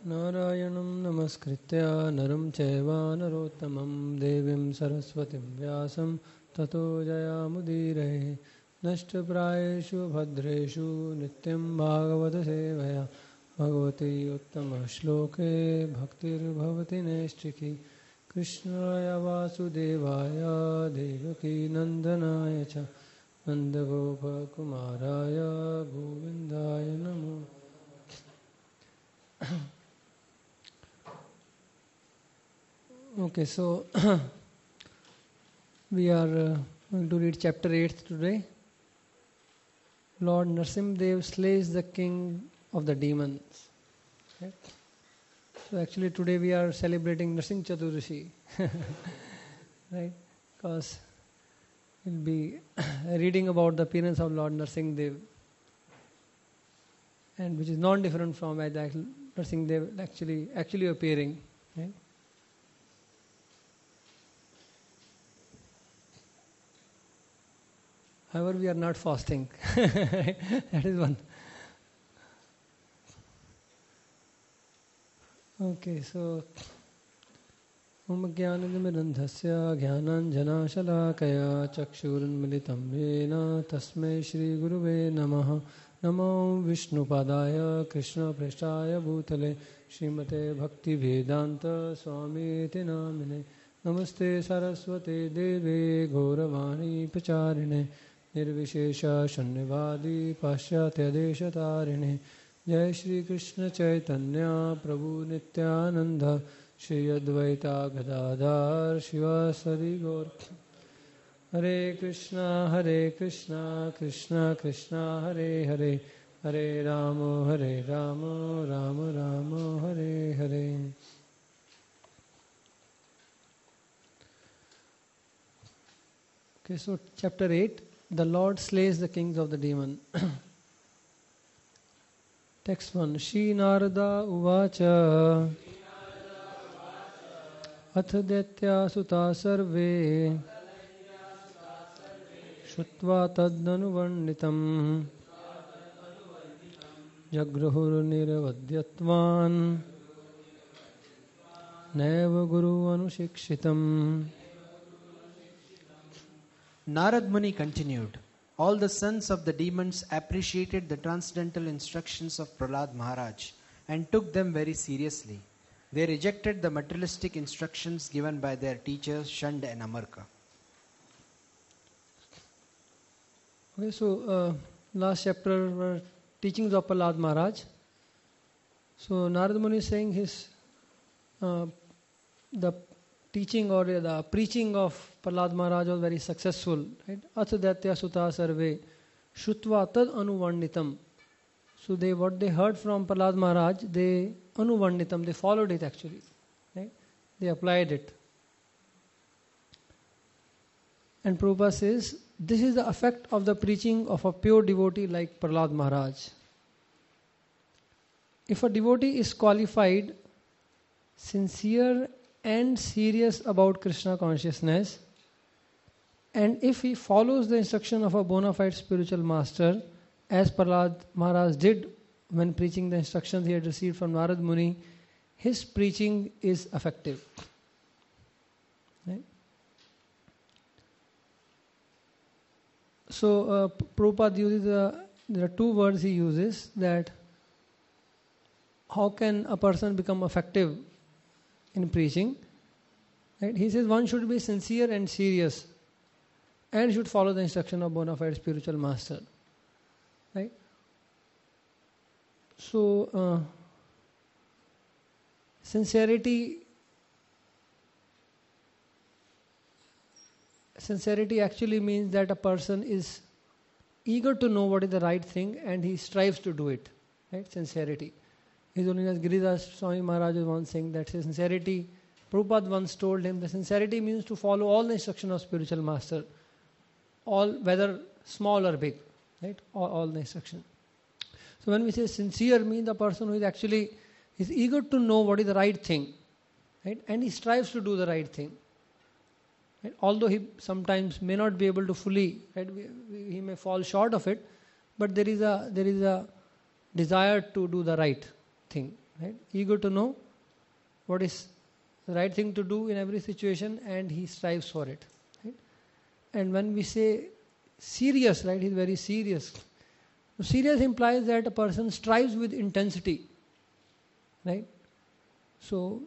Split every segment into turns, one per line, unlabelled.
नारायणं नमस्कृत्य नरं चैव नरोत्तमं देवीं सरस्वतीं व्यासं ततो जयामुदीरये नष्टप्रायेषु भद्रेषु नित्यं भागवतसेवया भगवती उत्तमश्लोके भक्तिर्भवति नैष्ठिकी कृष्णाय वासुदेवाय देवकीनन्दनाय च नन्दगोपकुमाराय गोविन्दाय नमो। Okay, so we are going to read chapter 8 today. Lord Narasimhadev slays the king of the demons. Right? So actually today we are celebrating Narsingh Chaturdashi. Right? Because we'll be reading about the appearance of Lord Narasimhadev, and which is non-different from as Narasimhadev actually appearing. Right? However, we are not fasting. That is one. Okay, so Om Jnananmirandhasya Jnananjanashalakaya Chakshurunmilitam Yena Tasmai Shri Guruve Namaha Namo Vishnupadaya Krishna Prestaya Bhutale Srimate Bhakti Vedanta Swami Iti Namine Namaste Saraswate Deve Gauravani Pacharine Nirvishesha Shannivadi Pashyatya Deshatarine Jai Shri Krishna Chaitanya Prabhu Nityananda Shri Advaita Gadadhar Shivasari Gaur Hare Krishna Krishna Krishna Hare Hare Hare Rama Rama Rama Hare Hare. Okay, so chapter 8, the Lord slays the kings of the demon. Text 1. Shri Narada Uvacha Ath Daitya Sutta Sarve Shutva Tadnanuvarnitam Jagrahur Niravadyatvan Neva Guru Anushikshitam.
Narad Muni continued. All the sons of the demons appreciated the transcendental instructions of Prahlad Maharaj and took them very seriously. They rejected the materialistic instructions given by their teachers Shand and Amarka.
Okay, so last chapter were teachings of Prahlad Maharaj. So Narad Muni is saying the teaching or the preaching of Prahlad Maharaj was very successful. Right? Ath Daitya Sutta Sarve Shutva Tad Anuvarnitam. So what they heard from Prahlad Maharaj, they Anuvarnitam, they followed it actually. Right? They applied it. And Prabhupada says, this is the effect of the preaching of a pure devotee like Prahlad Maharaj. If a devotee is qualified, sincere and serious about Krishna consciousness, and if he follows the instruction of a bona fide spiritual master, as Prahlad Maharaj did when preaching the instructions he had received from Narad Muni, his preaching is effective. Right? So Prabhupada uses there are two words he uses, that how can a person become effective in preaching. Right? He says one should be sincere and serious and should follow the instruction of bona fide spiritual master. Right? So sincerity actually means that a person is eager to know what is the right thing and he strives to do it. Right? Sincerity. His Holiness Giridhar Swami Maharaj was once saying that sincerity, Prabhupada once told him that sincerity means to follow all the instruction of spiritual master, all whether small or big, right? All the instruction. So when we say sincere, means the person who is actually is eager to know what is the right thing, right? And he strives to do the right thing. Right? Although he sometimes may not be able to fully, right? He may fall short of it, but there is a desire to do the right thing, right? Eager to know what is the right thing to do in every situation, and he strives for it. Right? And when we say serious, right, he's very serious. Serious implies that a person strives with intensity, right? So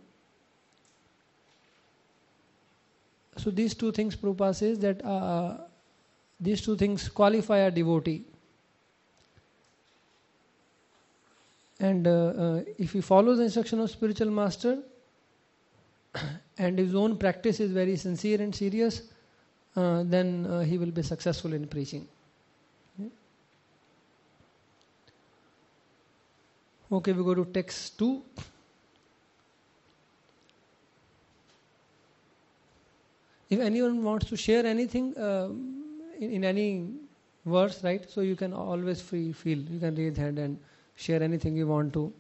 these two things, Prabhupada says that these two things qualify a devotee. And if he follows the instruction of spiritual master and his own practice is very sincere and serious, then he will be successful in preaching. Okay, we go to text 2. If anyone wants to share anything in any verse, right? So you can always feel. You can raise hand and share anything you want to.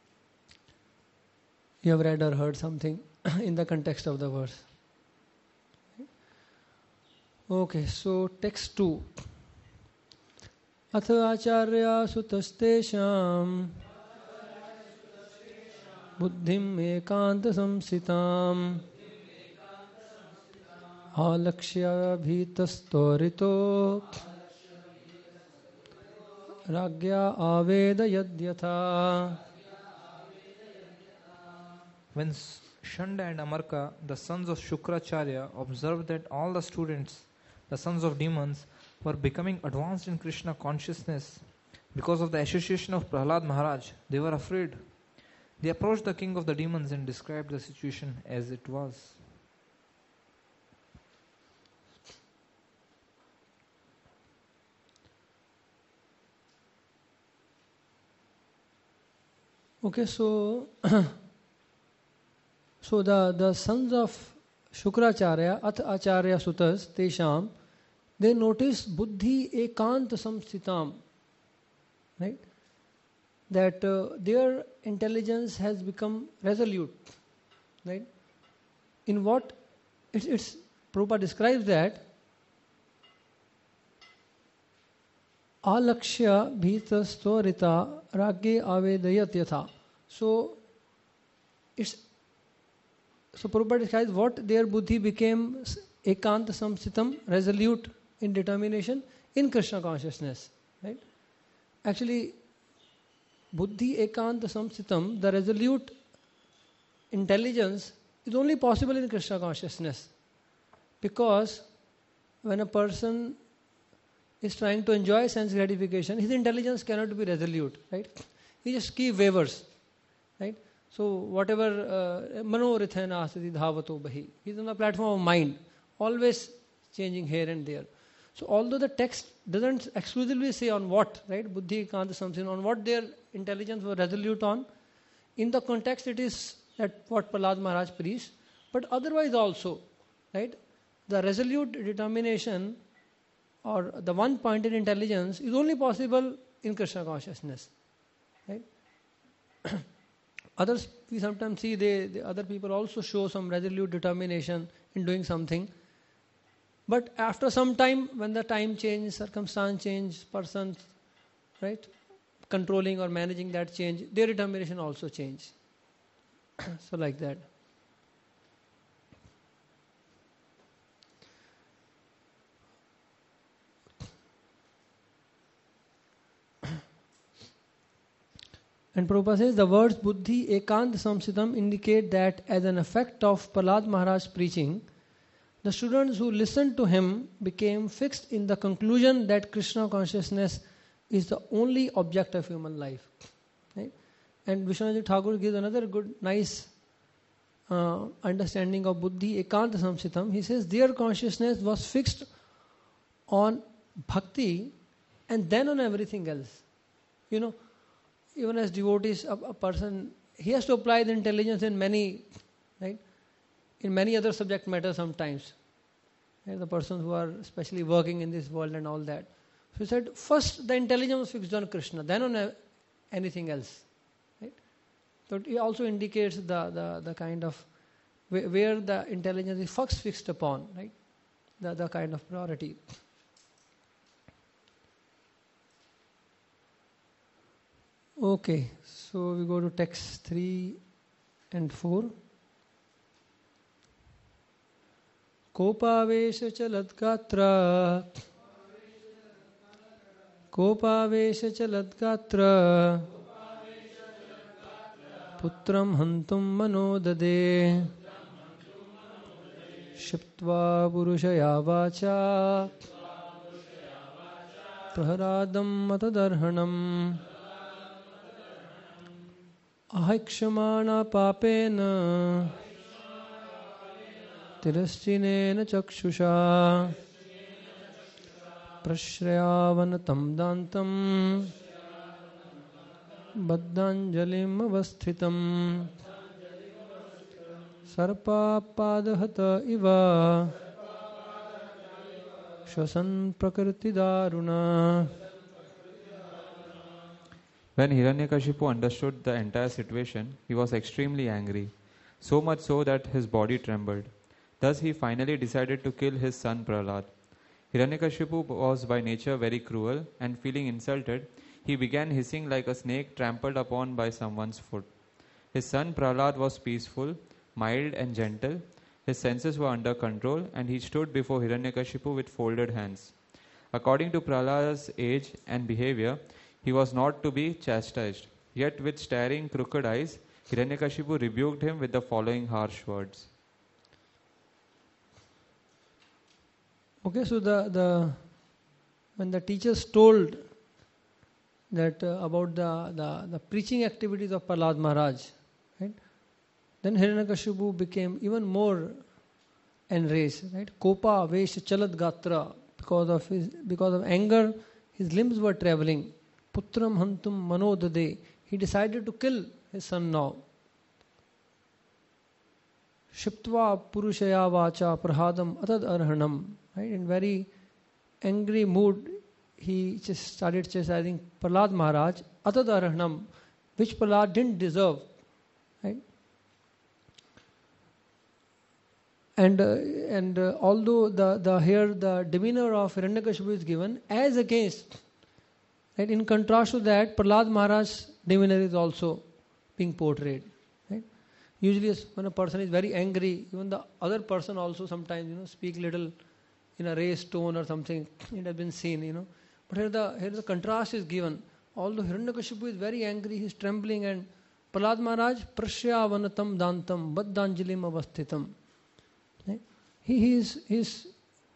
You have read or heard something in the context of the verse. Okay, so text 2. Atha acharya sutastesham buddhim ekanta samsitam alakshya bhitastorito ragya aveda yadyatha.
When Shanda and Amarka, the sons of Shukracharya, observed that all the students, the sons of demons, were becoming advanced in Krishna consciousness because of the association of Prahlad Maharaj, they were afraid. They approached the king of the demons and described the situation as it was.
Okay, so the sons of Shukracharya, Ath Acharya Sutas, Tesham, they noticed Buddhi Ekant Samsthitam, right? That their intelligence has become resolute, right? In what? It's Prabhupada describes that Alakshya bhitastorita ragye avedayat yatha. So Prabhupada describes what their buddhi became ekanta samsitam, resolute in determination in Krishna consciousness. Right? Actually, buddhi ekanta samsitam, the resolute intelligence, is only possible in Krishna consciousness. Because when a person is trying to enjoy sense gratification, his intelligence cannot be resolute, right? He just keeps wavers, right? So whatever manorithena asati dhavato bahi, he's on the platform of mind, always changing here and there. So although the text doesn't exclusively say on what, right, buddhi ekanta samsitam, on what their intelligence was resolute on, in the context it is that what Prahlad Maharaj preached, but otherwise also, right, the resolute determination or the one-pointed intelligence is only possible in Krishna consciousness, right? Others, we sometimes see the other people also show some resolute determination in doing something, but after some time, when the time change, circumstance change, person, right, controlling or managing that change, their determination also change. So like that. And Prabhupada says the words Buddhi Ekant Samsitam indicate that as an effect of Prahlad Maharaj's preaching, the students who listened to him became fixed in the conclusion that Krishna consciousness is the only object of human life. Right? And Vishwanath Thakur gives another good, nice understanding of Buddhi Ekant Samsitam. He says their consciousness was fixed on bhakti and then on everything else. You know, even as devotees, a person, he has to apply the intelligence in many, right, in many other subject matters sometimes. Right? The persons who are especially working in this world and all that. So he said, first the intelligence was fixed on Krishna, then on anything else. Right? So it also indicates the kind of where the intelligence is first fixed upon, right? The kind of priority. Okay. So we go to text 3 and 4. कोपावेश चलत्गात्र कोपावेश चलत्गात्र पुत्रं हन्तुं मनोददे क्षिप्त्वा पुरुषया वाचा प्रहलादं मतदर्हणम् अहैक्षमाणा पापेन तिरश्चिनेन चक्षुषा प्रश्रयावनतं दान्तं बद्धाञ्जलिम् अवस्थितम् सर्पापादहत इव श्वसन् प्रकृतिदारुणा.
When Hiranyakashipu understood the entire situation, he was extremely angry, so much so that his body trembled. Thus he finally decided to kill his son Prahlad. Hiranyakashipu was by nature very cruel, and feeling insulted, he began hissing like a snake trampled upon by someone's foot. His son Prahlad was peaceful, mild and gentle. His senses were under control, and he stood before Hiranyakashipu with folded hands. According to Prahlad's age and behavior, he was not to be chastised. Yet with staring crooked eyes, Hiranyakashipu rebuked him with the following harsh words.
Okay, so when the teachers told that about the preaching activities of Prahlad Maharaj, right? Then Hiranyakashipu became even more enraged, right? Kopa Vesh Chalat Gatra, because of anger, his limbs were traveling. Putram Hantum Manodade. He decided to kill his son now. Shiptva Purushaya Vacha Prahadam Atad Arhanam. Right? In very angry mood, he just started chastising Prahlad Maharaj, Atad Arhanam, which Prahlad didn't deserve. Right? And although the demeanor of Hiranyakashipu is given as against, right, in contrast to that, Prahlad Maharaj's demeanor is also being portrayed. Right? Usually, when a person is very angry, even the other person also sometimes speak little in a raised tone or something. It has been seen, But here the contrast is given. Although Hiranyakashipu is very angry, he is trembling, and Prahlad Maharaj prashya vanatam dantam baddhanjalim avasthitam. Right? He is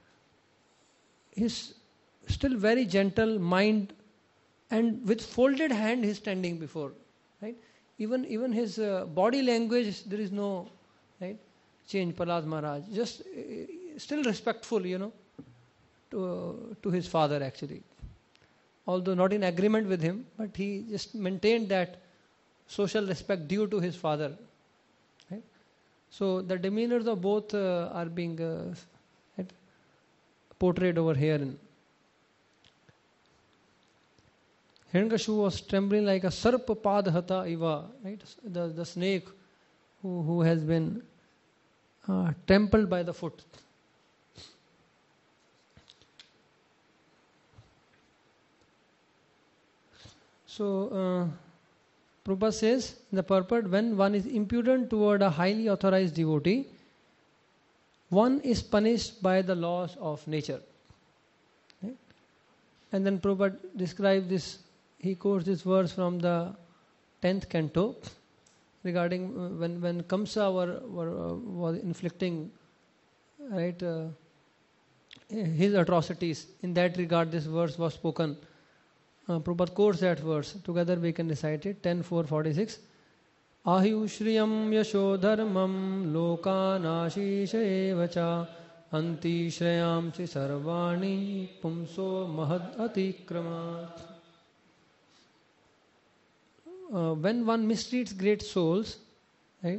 still very gentle, mind, and with folded hand he is standing before. Right? Even his body language, there is no change. Prahlad Maharaj just still respectful, to his father actually. Although not in agreement with him, but he just maintained that social respect due to his father. Right? So the demeanors of both are being portrayed over here. Hiranyakashipu was trembling like a sarpa padhata iva, right? The snake who has been trampled by the foot. So, Prabhupada says in the purport, when one is impudent toward a highly authorized devotee, one is punished by the laws of nature. Right? And then Prabhupada describes this, he quotes this verse from the 10th canto regarding when Kamsa was inflicting his atrocities. In that regard, this verse was spoken. Prabhupada quotes that verse. Together we can recite it. 10.4.46. Ahiyushriyam yasho dharmam lokanashisha evacha anti shrayam chi sarvani pumso mahad atikramat. When one mistreats great souls, right?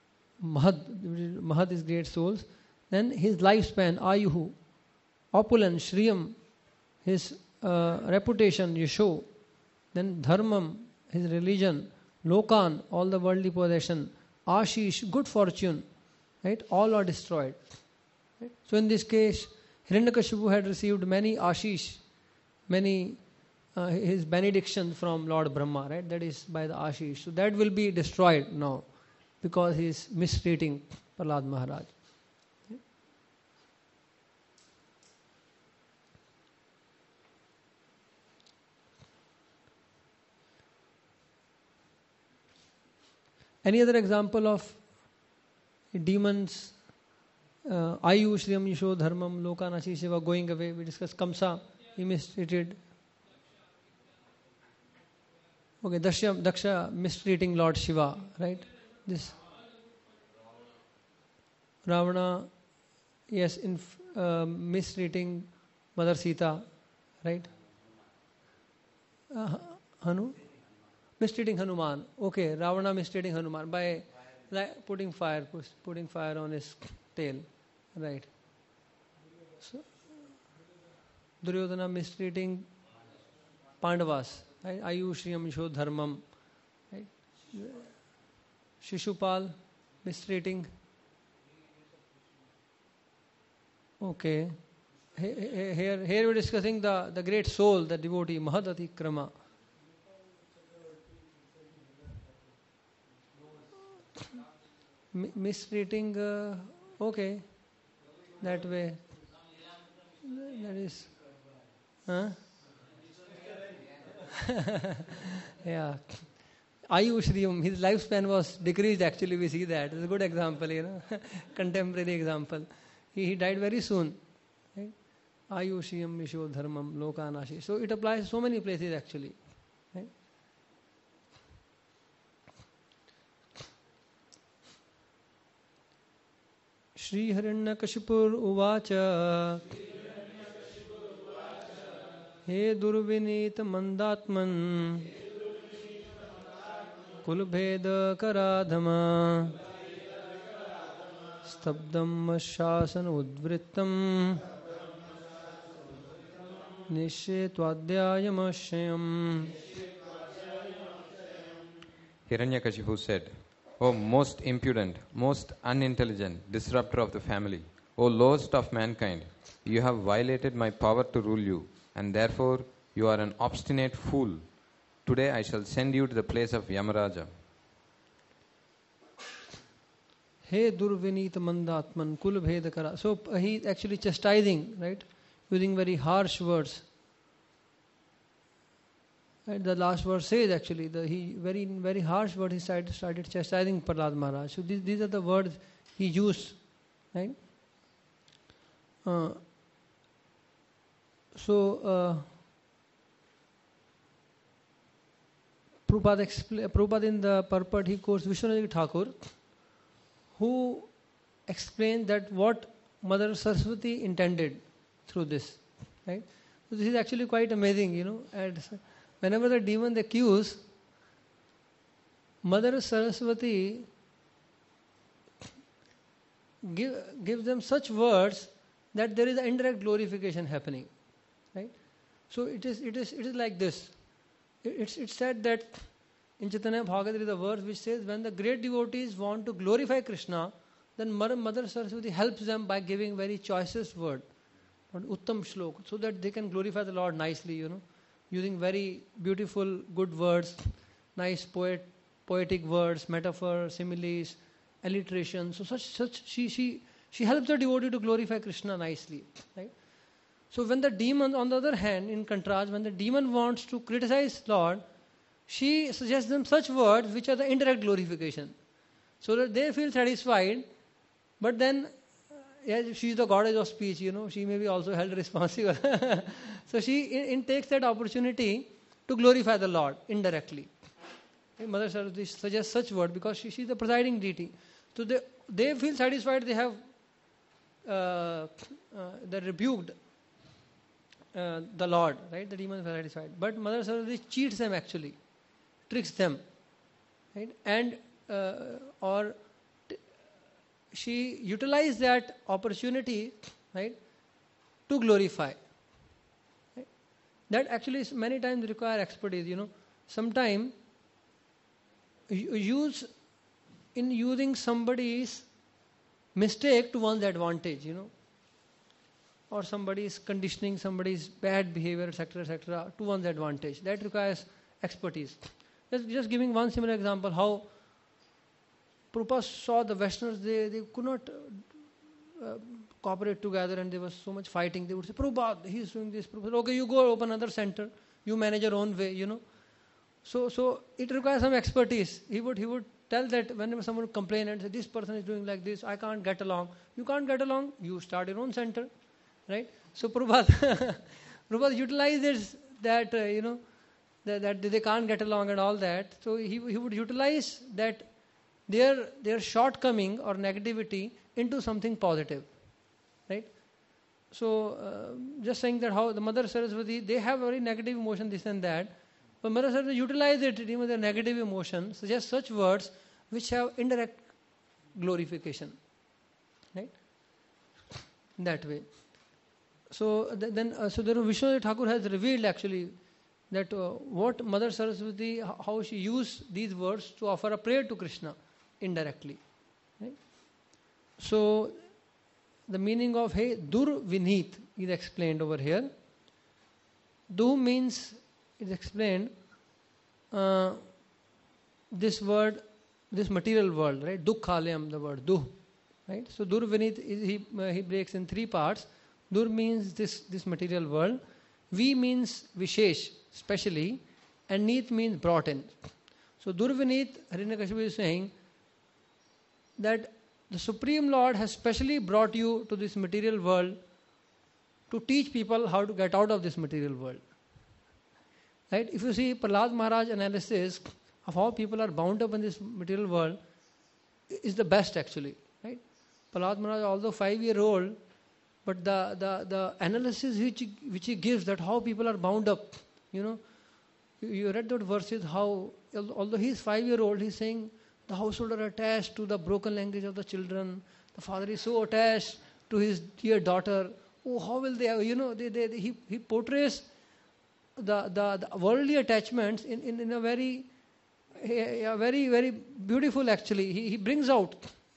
Mahad is great souls, then his lifespan, ayuhu, opulence, shriyam, his reputation, yasho, then dharmam, his religion, lokan, all the worldly possession, ashish, good fortune, right? All are destroyed. Right? So in this case, Hiranyakashipu had received many ashish, many his benediction from Lord Brahma, right? That is by the Ashish. So that will be destroyed now because he is mistreating Prahlad Maharaj. Any other example of demons? Ayu Shriyam Yisho Dharmam Lokanashi Shiva going away. We discussed Kamsa. He mistreated. Okay, Daksha mistreating Lord Shiva, right? This Ravana, yes, mistreating Mother Sita, right? Mistreating Hanuman. Okay, Ravana mistreating Hanuman by putting fire on his tail, right? So, Duryodhana mistreating Pandavas, right? Ayu Shriyam Yisho Dharmam, right? Shishupal mistreating. Okay, here we're discussing the great soul, the devotee Mahadati Krama. Mistreating, okay, that way. That is, yeah. Ayu Shriyam, his lifespan was decreased actually, we see that. It's a good example, contemporary example. He died very soon. Right? Ayu Shriyam Yisho Dharmam Lokanashi. So it applies so many places actually. Right? Shri Hiranyakashipur Uvacha He Durvinit Mandatman Kulbheda Karadhama Stabdam Shasan Udvrittam Nishetwadhyayam Ashyam.
Hiranyakashipu said, O most impudent, most unintelligent disruptor of the family, O lowest of mankind, you have violated my power to rule you, and therefore you are an obstinate fool. Today I shall send you to the place of Yamaraja.
He Durvinit Mandatman Kulbheda Kara. So he is actually chastising, right? Using very harsh words. Right? The last verse says actually, very harsh word he started chastising Prahlad Maharaj. So these are the words he used, right? Prabhupada in the purport he quotes Vishwanath Thakur, who explained that what Mother Saraswati intended through this, right? So this is actually quite amazing, And whenever the demons accuse, Mother Saraswati gives them such words that there is an indirect glorification happening, right? So it is like this. It's said that in Chaitanya Bhagavad there is a verse which says when the great devotees want to glorify Krishna, then Mother Saraswati helps them by giving very choicest word, Uttam Shlok, so that they can glorify the Lord nicely, using very beautiful, good words, nice poetic words, metaphors, similes, alliteration. So she helps the devotee to glorify Krishna nicely, right? So when the demon, on the other hand, in contrast, when the demon wants to criticize Lord, she suggests them such words which are the indirect glorification, so that they feel satisfied. But then, she is the goddess of speech, she may be also held responsible. So she takes that opportunity to glorify the Lord indirectly. Mother Saraswati suggests such word because she is the presiding deity. So they feel satisfied, they have they rebuked the Lord, right? The demons are satisfied. But Mother Saraswati cheats them actually, tricks them, right? And she utilized that opportunity, right, to glorify. Right? That actually many times require expertise. Sometimes using somebody's mistake to one's advantage. or somebody is conditioning somebody's bad behavior, etc., to one's advantage. That requires expertise. Just giving one similar example, how Prabhupada saw the Westerners, they could not cooperate together, and there was so much fighting. They would say, Prabhupada, he's doing this. Prabhupada, okay, you go open another center. You manage your own way, So it requires some expertise. He would tell that whenever someone would complain and say, this person is doing like this, I can't get along. You can't get along, you start your own center, right? So Prabhupada, Prabhupada utilizes that, that they can't get along and all that. So he would utilize that their shortcoming or negativity into something positive, right? So just saying that how the Mother Saraswati, they have very negative emotion, this and that, but Mother Saraswati utilize it, even their negative emotion, suggest such words which have indirect glorification, right? In that way. So then Vishwanath Thakur has revealed actually that what Mother Saraswati, how she used these words to offer a prayer to Krishna indirectly, right? So the meaning of Hey Dur Vinit is explained over here. Du means, is explained, this word, this material world, right? Dukhalayam, the word Du, right? So Dur Vinit, he breaks in three parts. Dur means this material world. Vi means Vishesh, specially, and Neet means brought in. So Dur Vinit, Hiranyakashipu is saying that the Supreme Lord has specially brought you to this material world to teach people how to get out of this material world. Right? If you see Prahlad Maharaj analysis of how people are bound up in this material world, is the best actually. Right? Prahlad Maharaj, although 5-year-old, but the analysis which he gives, that how people are bound up, you read that verses, how although he is 5-year-old, he's saying the household are attached to the broken language of the children. The father is so attached to his dear daughter. Oh, how will they? He portrays the worldly attachments in a very very beautiful. Actually, he brings out.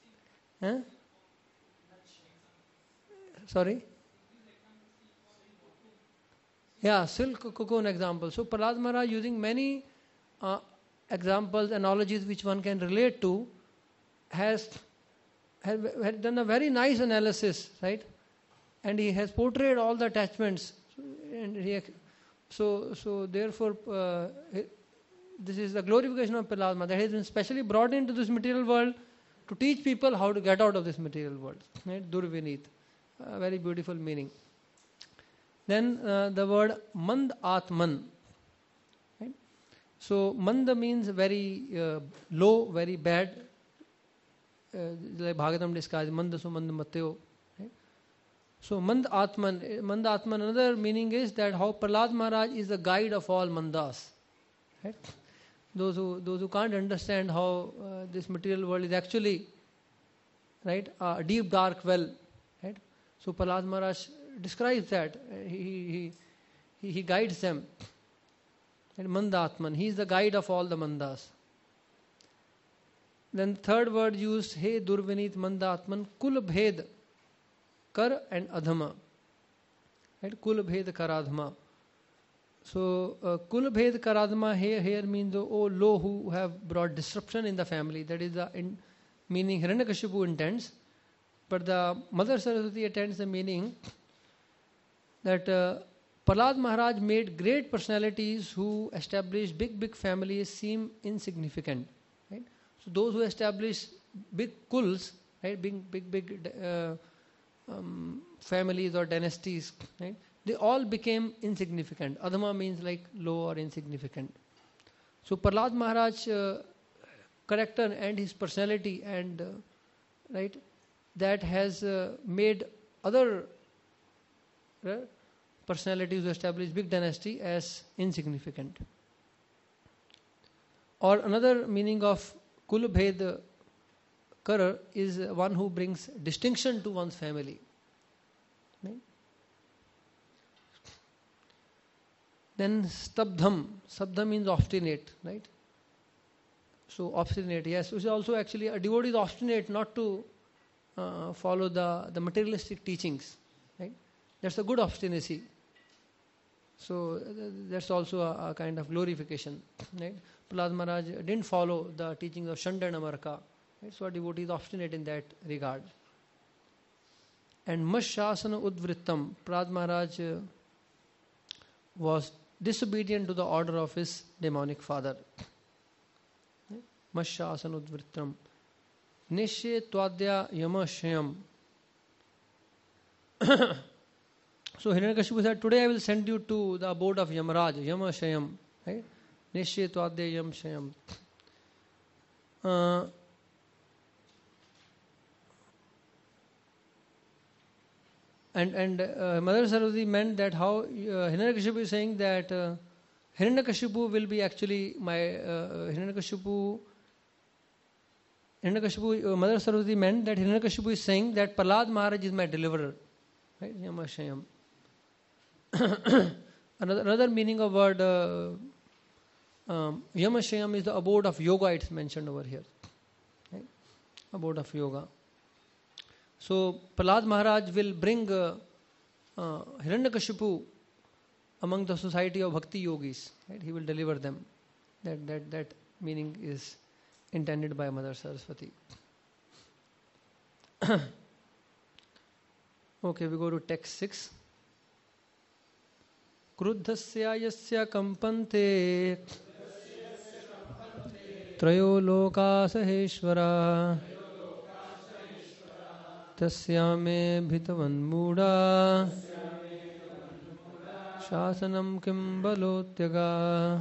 Sorry. Yeah, silk cocoon example. So Prahlad Maharaj using many examples, analogies which one can relate to, has done a very nice analysis, right? And he has portrayed all the attachments, and so therefore this is the glorification of Prahlad Maharaj, that he has been specially brought into this material world to teach people how to get out of this material world. Right? Durvinit, very beautiful meaning. Then the word Mand Atman. So Manda means very low, very bad. Like Bhagavatam describes Manda so Manda Mateo. Right? So Mand Atman, another meaning is that how Prahlad Maharaj is the guide of all Mandas. Right? Those who can't understand how this material world is actually, right, a deep dark well. Right? So Prahlad Maharaj describes that. He guides them. And Mandatman, he is the guide of all the Mandas. Then third word used, He Durvinit Mandatman, Kul Bhed Kar and Adhama. Right? Kul Bhed Kar Adhama. So Kul Bhed Kar Adhama here means the low who have brought disruption in the family. That is the meaning Hiranyakashipu intends. But the Mother Saraswati attends the meaning that Prahlad Maharaj made great personalities who established big families seem insignificant. Right? So those who established big kuls, right, big families or dynasties, right, they all became insignificant. Adhama means like low or insignificant. So Prahlad Maharaj character and his personality and right, that has made other personalities who establish big dynasty as insignificant. Or another meaning of Kul Bhed Kar is one who brings distinction to one's family. Right? Then Stabdham. Stabdham means obstinate, right? So obstinate, yes. Which is also actually a devotee is obstinate not to follow the materialistic teachings. Right? That's a good obstinacy. So that's also a kind of glorification. Right? Prahlad Maharaj didn't follow the teachings of Shanda and Amarka. Right? So a devotee is obstinate in that regard. And Mashasana Udvrittam, Prahlad Maharaj was disobedient to the order of his demonic father. Mashasana Udvrittam. Nishye Twadya Yamashayam. So Hiranyakashipu said, today I will send you to the abode of Yamaraj, Yamashayam. Right? Nishye Twadya Yamashayam. And Mother Saraswati meant that how Hiranyakashipu is saying that Hiranyakashipu will be actually my Hiranyakashipu. Mother Saraswati meant that Hiranyakashipu is saying that Prahlad Maharaj is my deliverer. Right? Yamashayam. Another meaning of word Yamashayam is the abode of yoga. It's mentioned over here. Right? Abode of yoga. So Prahlad Maharaj will bring Hiranyakashipu among the society of Bhakti Yogis. Right? He will deliver them. That meaning is intended by Mother Saraswati. Okay, we go to text 6. Kruddhasya yasya kampante trayo loka saheshwara tasyame bhitavan muda shasanam kim balotyaga.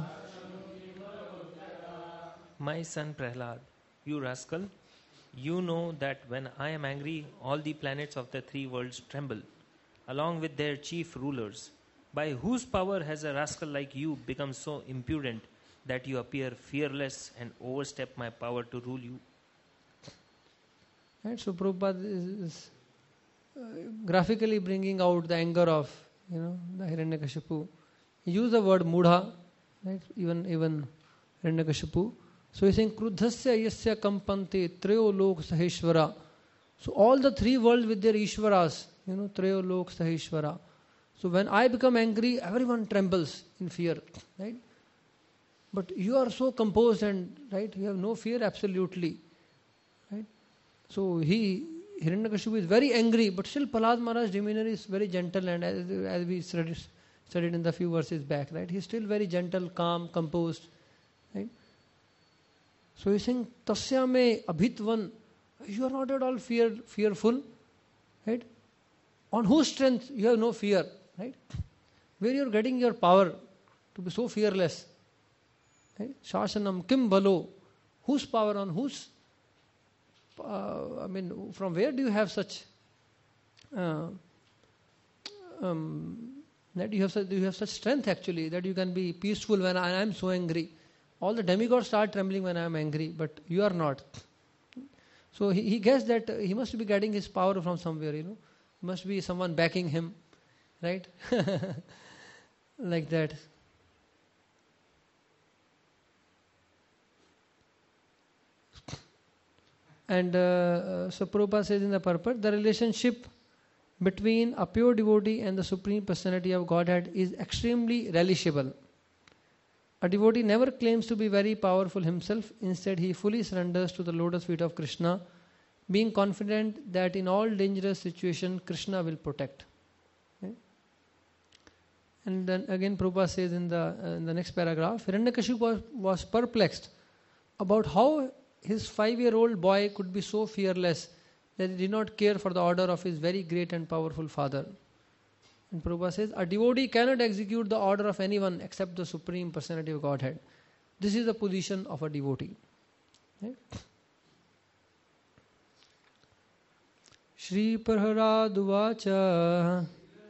My son Prahlad, you rascal, you know that when I am angry, all the planets of the three worlds tremble, along with their chief rulers. By whose power has a rascal like you become so impudent that you appear fearless and overstep my power to rule you?
Right, so Prabhupada is graphically bringing out the anger of the Hiranyakashipu. He used the word mudha, right? Even Hiranyakashipu. So he's saying Kruddhasya yasya kampante trayo lok saheshwara. So all the three worlds with their Ishwaras, trayo lok saheshwara. So when I become angry, everyone trembles in fear, right? But you are so composed and right, you have no fear absolutely, right? So Hiranyakashipu is very angry, but still Prahlad Maharaj's demeanor is very gentle, and as we studied in the few verses back, right? He's still very gentle, calm, composed, right? So he's saying, Tasya me abhitvan, you are not at all fearful, right? On whose strength you have no fear, right? Where you are getting your power to be so fearless, right? Shasanam kim balo, whose power, on whose, from where do you have such, that you have such strength actually, that you can be peaceful when I am so angry. All the demigods start trembling when I am angry, but you are not. So he guessed that he must be getting his power from somewhere, Must be someone backing him, right? Like that. And so Prabhupada says in the purport, the relationship between a pure devotee and the Supreme Personality of Godhead is extremely relishable. A devotee never claims to be very powerful himself. Instead, he fully surrenders to the lotus feet of Krishna, being confident that in all dangerous situations, Krishna will protect. Okay? And then again, Prabhupada says in the next paragraph, Hiranyakashipu was perplexed about how his 5-year-old boy could be so fearless that he did not care for the order of his very great and powerful father. And Prabhupada says, a devotee cannot execute the order of anyone except the Supreme Personality of Godhead. This is the position of a devotee. Okay? Shri Prahlad Uvacha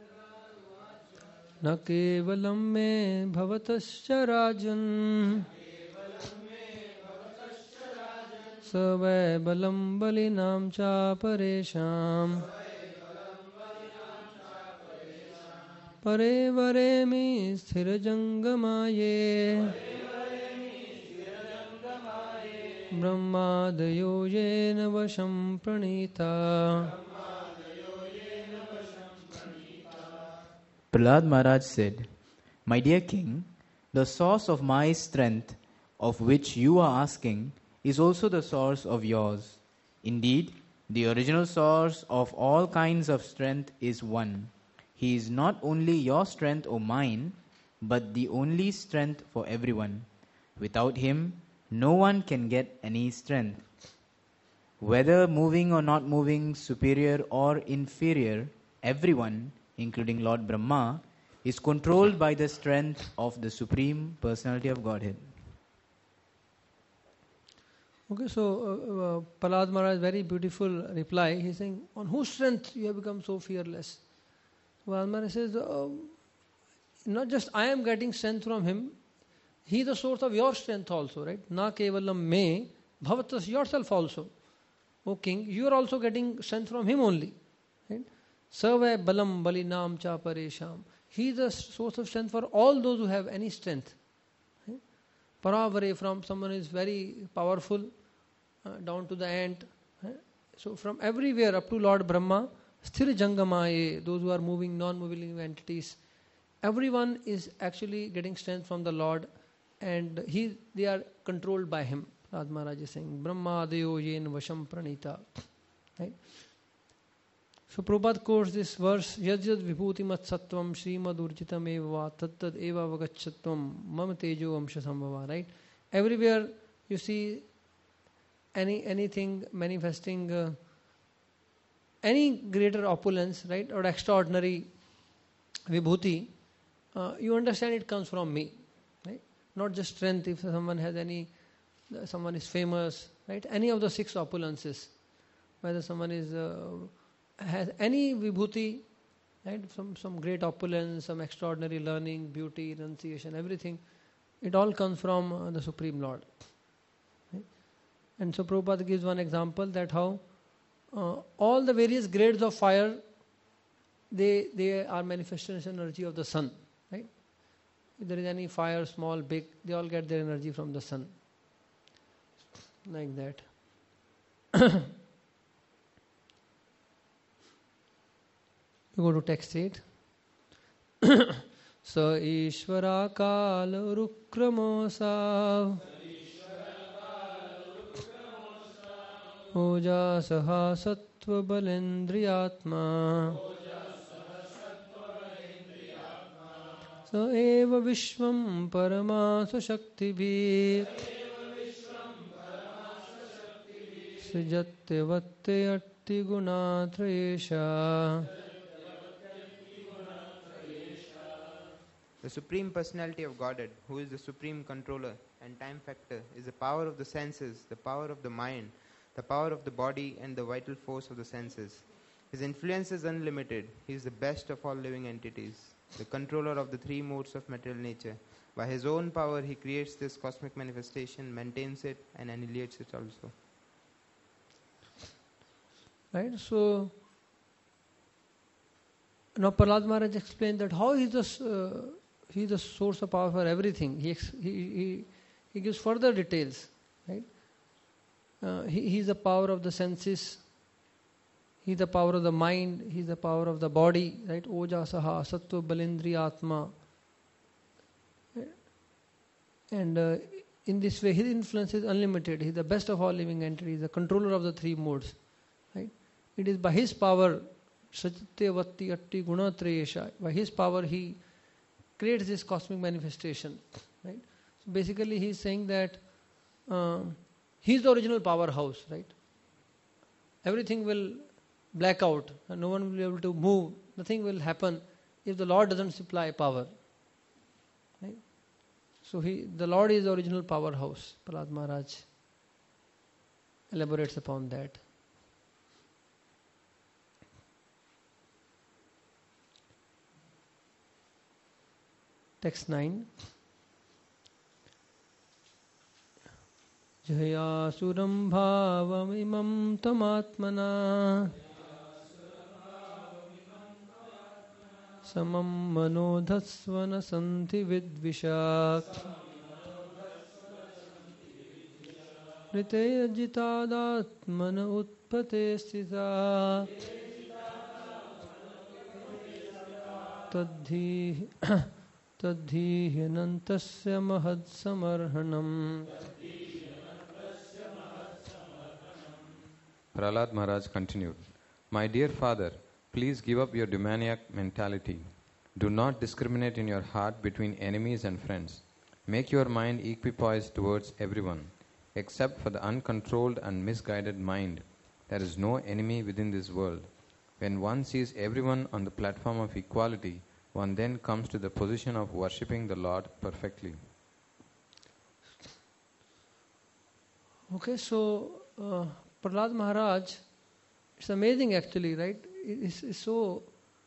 Na kevalam me bhavatascha rajan Savai balam balinam cha paresham Pare vare mi sthira jangamaye Brahmadayo yena vasham pranita
Prahlad Maharaj said, "My dear king, the source of my strength, of which you are asking, is also the source of yours. Indeed, the original source of all kinds of strength is one. He is not only your strength or mine, but the only strength for everyone. Without him, no one can get any strength. Whether moving or not moving, superior or inferior, everyone, including Lord Brahma, is controlled by the strength of the Supreme Personality of Godhead."
Okay, so Prahlad Maharaj, very beautiful reply. He's saying, on whose strength you have become so fearless? Prahlad Maharaj says, not just I am getting strength from him, he is the source of your strength also, right? Na kevalam me, bhavatas, yourself also. O king, you are also getting strength from him only. Right? Sarva balam balinam cha paresham. He is the source of strength for all those who have any strength. Right? Paravare, from someone who is very powerful, down to the ant. Right? So from everywhere up to Lord Brahma, sthira jangamaye, those who are moving, non-moving entities, everyone is actually getting strength from the Lord, and they are controlled by him. Prahlad Maharaj is saying, Brahma Deyo yen vasham pranita. Right? So Prabhupada quotes this verse, Yajyad vibhuti mat sattvam srimad urjitam eva tattad eva vagachatvam mam tejo amsha sambhava. Right? Everywhere you see anything manifesting any greater opulence, right, or extraordinary vibhuti, you understand it comes from me. Right? Not just strength. If someone has someone is famous, right? Any of the 6 opulences, whether someone has any vibhuti, right? Some great opulence, some extraordinary learning, beauty, renunciation, everything, it all comes from the Supreme Lord. Right? And so Prabhupada gives one example that how all the various grades of fire, they are manifestation energy of the sun. Right? If there is any fire, small, big, they all get their energy from the sun. Like that. You go to text 8. Sa Ishvara Kala Rukramosa Oja Saha Sattva Balendriyatma Sa Eva Vishvam Paramasu Shaktibhi Srijatyavatte Atti Gunatrayesha.
The Supreme Personality of Godhead, who is the Supreme Controller and Time Factor, is the power of the senses, the power of the mind, the power of the body, and the vital force of the senses. His influence is unlimited. He is the best of all living entities, the controller of the 3 modes of material nature. By his own power, he creates this cosmic manifestation, maintains it, and annihilates it also.
Right? So, now Prahlad Maharaj explained that how he is the source of power for everything. He gives further details. Right? He is the power of the senses. He is the power of the mind. He is the power of the body. Right? Oja saha sattva balendriya atma. And in this way, his influence is unlimited. He is the best of all living entities, the controller of the 3 modes. Right? It is by his power, Satyavatti Atti Gunatrayesha, by his power he creates this cosmic manifestation. Right? So basically he is saying that he is the original powerhouse. Right? Everything will black out and no one will be able to move. Nothing will happen if the Lord doesn't supply power. Right? So the Lord is the original powerhouse. Prahlad Maharaj elaborates upon that. Text 9. Jaya suram bhavam imam tamatmana samam manodhasvana santi vidvisha rite jitadatmana utpate stita तद्धि तद्धीह्यनन्तस्य महत्समर्हणम्.
Prahlad Maharaj continued, My dear father, please give up your demoniac mentality. Do not discriminate in your heart between enemies and friends. Make your mind equipoised towards everyone. Except for the uncontrolled and misguided mind, there is no enemy within this world. When one sees everyone on the platform of equality, one then comes to the position of worshipping the Lord perfectly.
Okay, so Prahlad Maharaj, it's amazing actually, right? It's so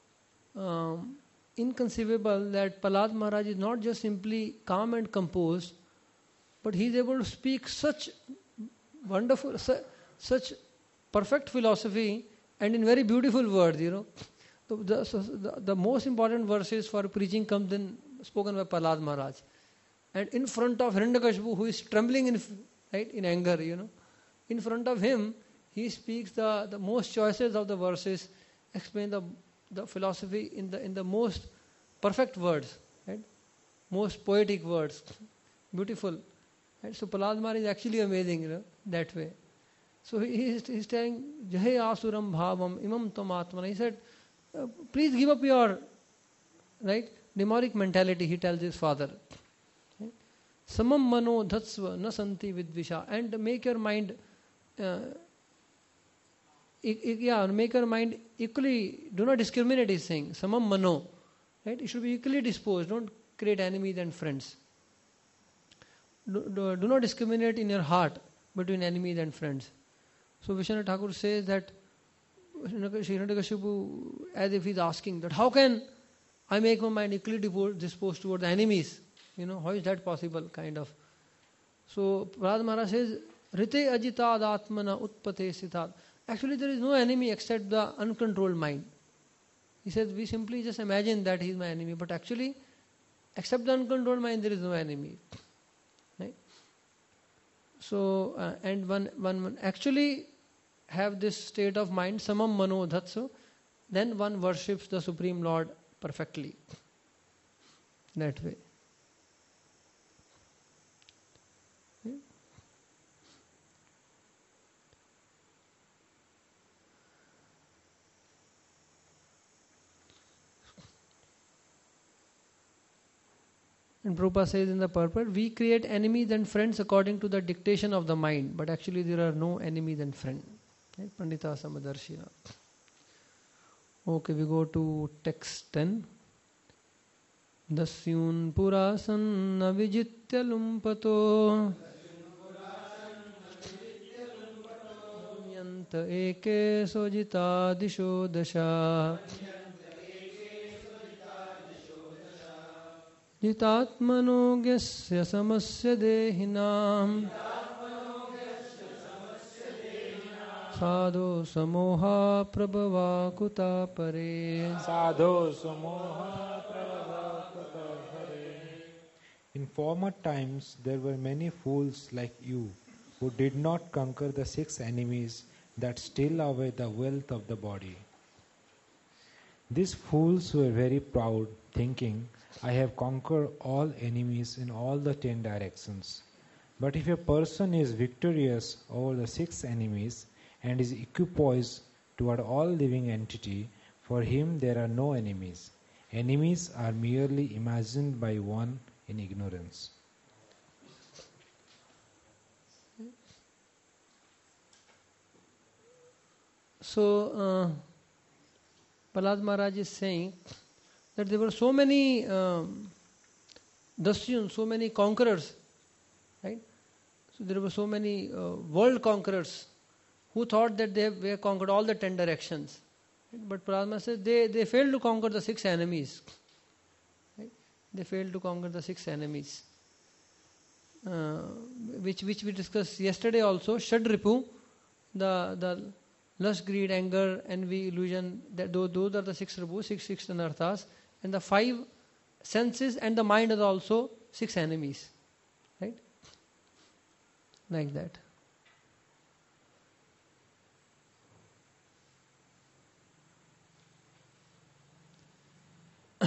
inconceivable that Prahlad Maharaj is not just simply calm and composed, but he is able to speak such wonderful, such perfect philosophy and in very beautiful words, you know. The most important verses for preaching comes in spoken by Prahlad Maharaj. And in front of Hiranyakashipu, who is trembling in anger, you know, in front of him, he speaks the most choicest of the verses, explain the philosophy in the most perfect words, right? Most poetic words, beautiful. Right? So Prahlad Maharaj is actually amazing, you know, that way. So he's telling, Jahe asuram bhavam imam tam atmana. He said, please give up your demonic mentality, he tells his father. Right? Samam mano dhatsva na santi vidvisha. And make your mind make your mind equally, do not discriminate, he's saying. Samam mano. Right? It should be equally disposed. Don't create enemies and friends. Do not discriminate in your heart between enemies and friends. So Vishwanath Thakur says that Hiranyakashipu, as if he's asking that how can I make my mind equally disposed toward the enemies? You know, how is that possible, kind of. So Prahlad Maharaj says, Rite ajitad atmana utpate sitat. Actually there is no enemy except the uncontrolled mind. He says, we simply just imagine that he is my enemy, but actually, except the uncontrolled mind, there is no enemy. Right? So, and one actually have this state of mind, samam mano dhatso, then one worships the Supreme Lord perfectly. That way. Okay. And Prabhupada says in the purport, we create enemies and friends according to the dictation of the mind, but actually there are no enemies and friends. Right? Pandita Samadarshina. Okay, we go to text 10. Dasyun purasan navijitya lumpato yanta eke sojita disho dasha jitatmano gyasya samasya dehinam sadho samoha prabhava kuta pare.
Sadho samoha prabhava kuta pare. In former times there were many fools like you who did not conquer the 6 enemies that steal away the wealth of the body. These fools were very proud, thinking, I have conquered all enemies in all the 10 directions. But if a person is victorious over the 6 enemies and is equipoised toward all living entity, for him there are no enemies. Enemies are merely imagined by one in ignorance.
So, Prahlad Maharaj is saying that there were so many Dasyun, so many conquerors, right? So there were so many world conquerors who thought that they have conquered all the 10 directions. Right? But Prahlad Maharaj says they failed to conquer the 6 enemies. Right? They failed to conquer the 6 enemies. Which we discussed yesterday also. Shadripu, the lust, greed, anger, envy, illusion, those are the 6 ripu, 6 anarthas. And the 5 senses and the mind are also 6 enemies. Right? Like that.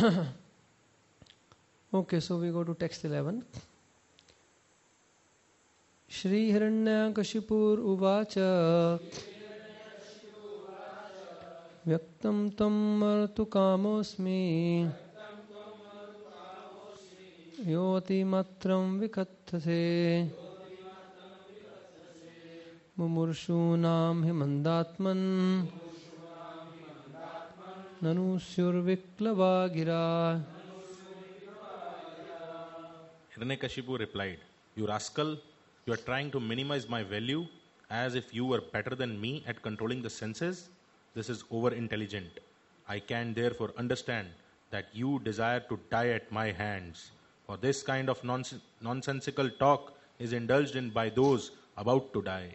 Okay, so we go to text 11. Shri Hiranyakashipur uvacha Vyaktam tam martu kamosmi Yoti matram vikathase Mumurshunam himandatman Nanusyur viklava gira.
Hiranyakashipu replied, "You rascal, you are trying to minimize my value as if you were better than me at controlling the senses. This is over-intelligent. I can therefore understand that you desire to die at my hands. For this kind of nonsensical talk is indulged in by those about to die."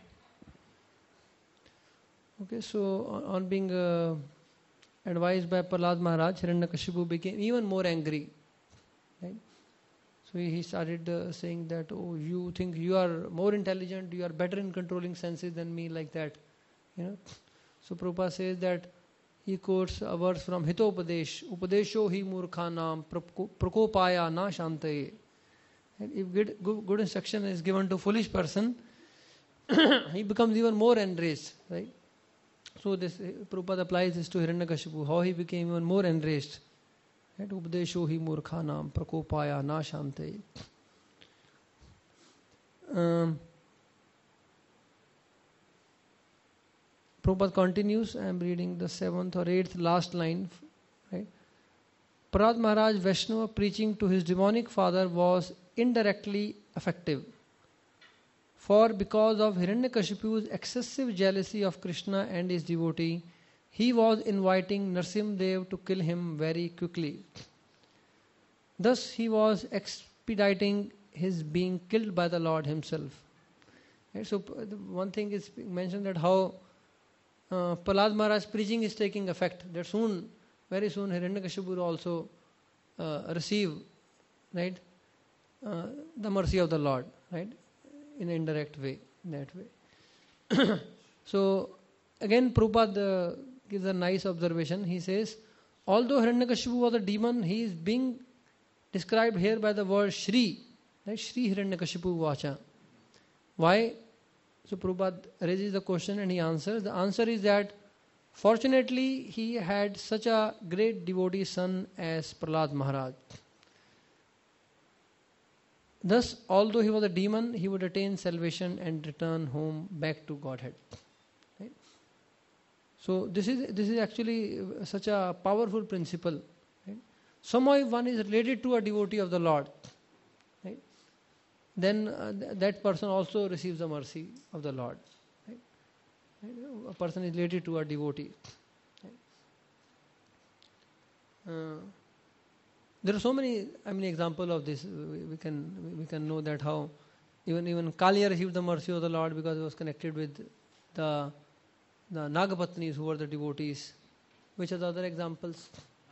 Okay, so on being advised by Prahlad Maharaj, Hiranyakashipu became even more angry. Right? So he started saying that, oh, you think you are more intelligent, you are better in controlling senses than me, like that. So Prabhupada says that he quotes a verse from Hitopadesh, Upadesho hi murkhanam prakopaya na shantaye. And if good instruction is given to foolish person, he becomes even more enraged. Right? So this Prabhupada applies this to Hiranyakashipu, how he became even more enraged. Right? Upadesho hi murkhanam prakopaya na shante. Prabhupada continues, I am reading the 7th or 8th last line. Right? Prahlad Maharaj Vaishnava preaching to his demonic father was indirectly effective. For because of Hiranyakashipu's excessive jealousy of Krishna and his devotee, he was inviting Narsimhadev to kill him very quickly. Thus he was expediting his being killed by the Lord himself. Right? So one thing is mentioned that how Prahlad Maharaj's preaching is taking effect. That very soon Hiranyakashipu will also receive, right, the mercy of the Lord, right, in an indirect way, in that way. So again Prabhupada gives a nice observation. He says, although Hiranyakashipu was a demon, he is being described here by the word Shri, right? Shri Hiranyakashipu Vacha. Why? So Prabhupada raises the question and he answers. The answer is that fortunately he had such a great devotee son as Prahlad Maharaj. Thus, although he was a demon, he would attain salvation and return home back to Godhead. Right? So this is actually such a powerful principle. Right? Somehow if one is related to a devotee of the Lord, right, then that person also receives the mercy of the Lord. Right? A person is related to a devotee. Right? There are so many examples of this. We can know that how even Kaliya received the mercy of the Lord because it was connected with the Nagapatnis who were the devotees. Which are the other examples?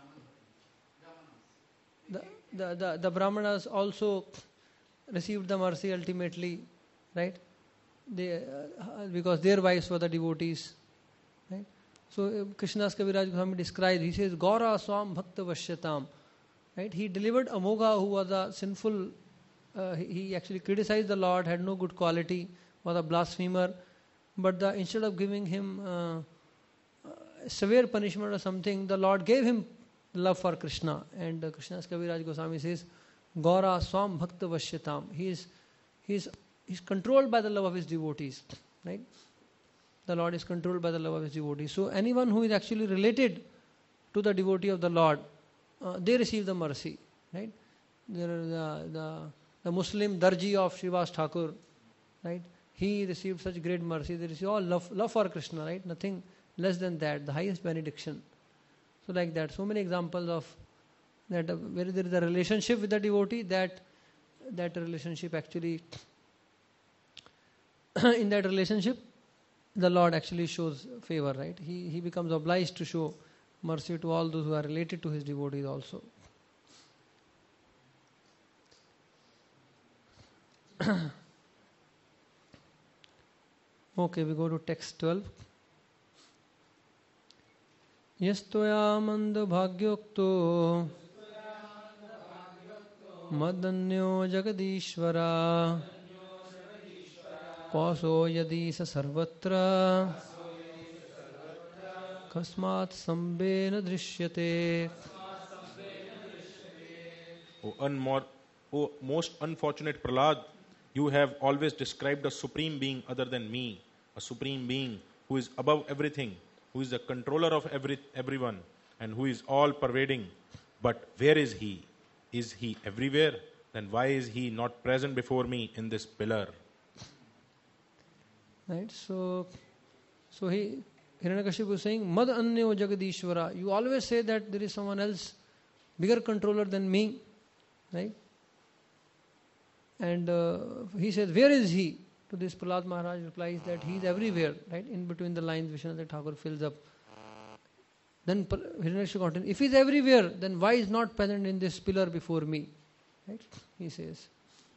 The Brahmanas also received the mercy ultimately, right? They because their wives were the devotees, right? So Krishnadas Kaviraj Goswami describes. He says, "Gaura swam bhakta vashyatam." Right? He delivered Amogha, who was a sinful. He actually criticized the Lord, had no good quality, was a blasphemer. But instead of giving him severe punishment or something, the Lord gave him love for Krishna. And Krishnadas Kaviraj Goswami says, "Gaura swam bhakta vashyatam." He's controlled by the love of his devotees. Right? The Lord is controlled by the love of his devotees. So anyone who is actually related to the devotee of the Lord, they receive the mercy, right? There are the Muslim Darji of Srivas Thakur, right? He received such great mercy. They receive all love for Krishna, right? Nothing less than that, the highest benediction. So like that, so many examples of that where there is a relationship with the devotee, that relationship actually, in that relationship, the Lord actually shows favor, right? He becomes obliged to show mercy to all those who are related to his devotees also. Okay, we go to text 12. Yastoya manda bhagyokto Madanyo Jagadishvara Koso Yadi Sa Sarvatra Kasmat Sambena Drishyate.
O most unfortunate Prahlad, you have always described a supreme being other than me, a supreme being who is above everything, who is the controller of everyone, and who is all pervading. But where is he? Is he everywhere? Then why is he not present before me in this pillar?
Right? So Hiranyakashipu is saying, Mad Anyo Jagadishvara. You always say that there is someone else, bigger controller than me. Right? And he says, where is he? To this, Prahlad Maharaj replies that he is everywhere. Right? In between the lines, Vishwanath Thakur fills up. Then Hiranyakashipu continues, if he is everywhere, then why is not present in this pillar before me? Right? He says.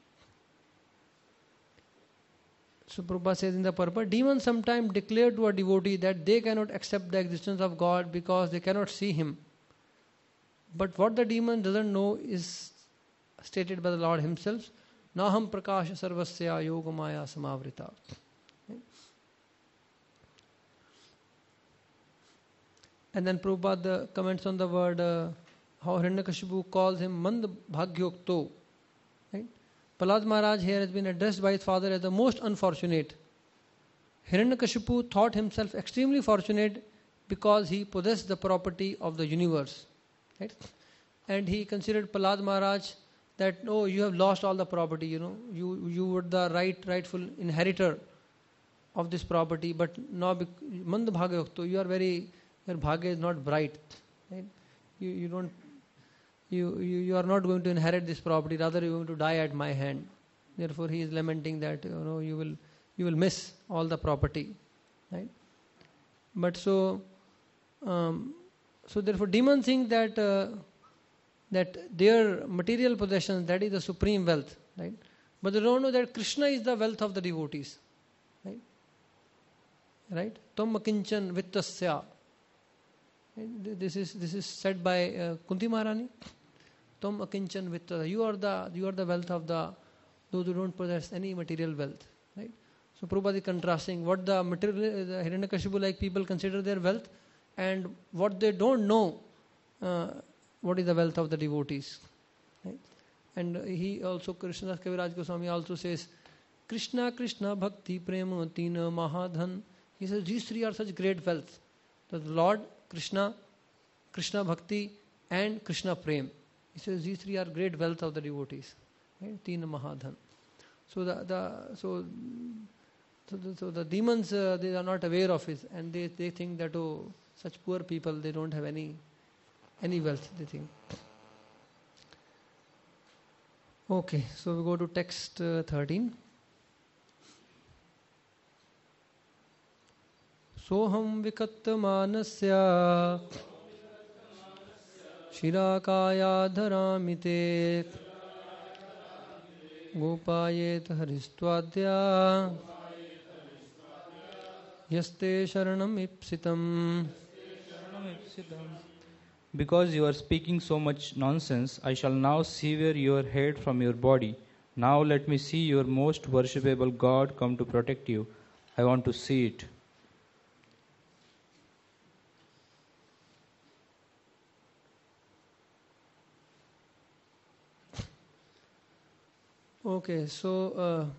So Prabhupada says in the purport, demons sometimes declare to a devotee that they cannot accept the existence of God because they cannot see Him. But what the demon doesn't know is stated by the Lord Himself. Naham prakasha sarvasya yogamaya samavrita. And then Prabhupada comments on the word how Hiranyakashipu calls him Mand Bhagyokto. Right? Prahlad Maharaj here has been addressed by his father as the most unfortunate. Hiranyakashipu thought himself extremely fortunate because he possessed the property of the universe. Right? And he considered Prahlad Maharaj that, oh, you have lost all the property, you were the rightful inheritor of this property, but now Mand Bhagyokto, your bhagya is not bright. Right? You are not going to inherit this property, rather you are going to die at my hand. Therefore he is lamenting that you will miss all the property. Right? But so therefore demons think that their material possessions, that is the supreme wealth. Right? But they don't know that Krishna is the wealth of the devotees. Right? Tam akinchan vittasya. This is said by Kunti Maharani. Tom akinchan vitta. You are the wealth of those who don't possess any material wealth. Right? So Prabhupada is contrasting what the Hiranyakashipu like people consider their wealth and what they don't know what is the wealth of the devotees. Right? And he also, Krishnadas Kaviraj Goswami also says, Krishna, Krishna, Bhakti, Prema, Tina, Mahadhan. He says these three are such great wealth. The Lord, Krishna, Krishna Bhakti, and Krishna Prem. He says these three are great wealth of the devotees. Right? Tina Mahadhan. So the demons they are not aware of it, and they think that such poor people, they don't have any wealth, they think. Okay, so we go to text 13. Soham vikatta manasya shirakaya dharamite gopayet haristwadya yaste sharanam ipsitam.
Because you are speaking so much nonsense, I shall now sever your head from your body. Now let me see your most worshipable God come to protect you. I want to see it.
Okay, so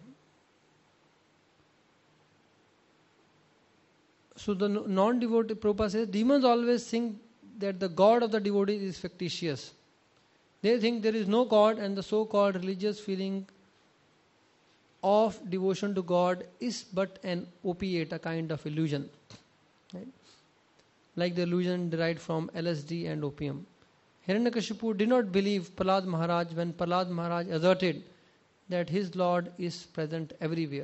the non-devotee, Prabhupada says, demons always think that the God of the devotee is fictitious. They think there is no God, and the so-called religious feeling of devotion to God is but an opiate, a kind of illusion. Right? Like the illusion derived from LSD and opium. Hiranyakashipu did not believe Prahlad Maharaj when Prahlad Maharaj asserted that his Lord is present everywhere.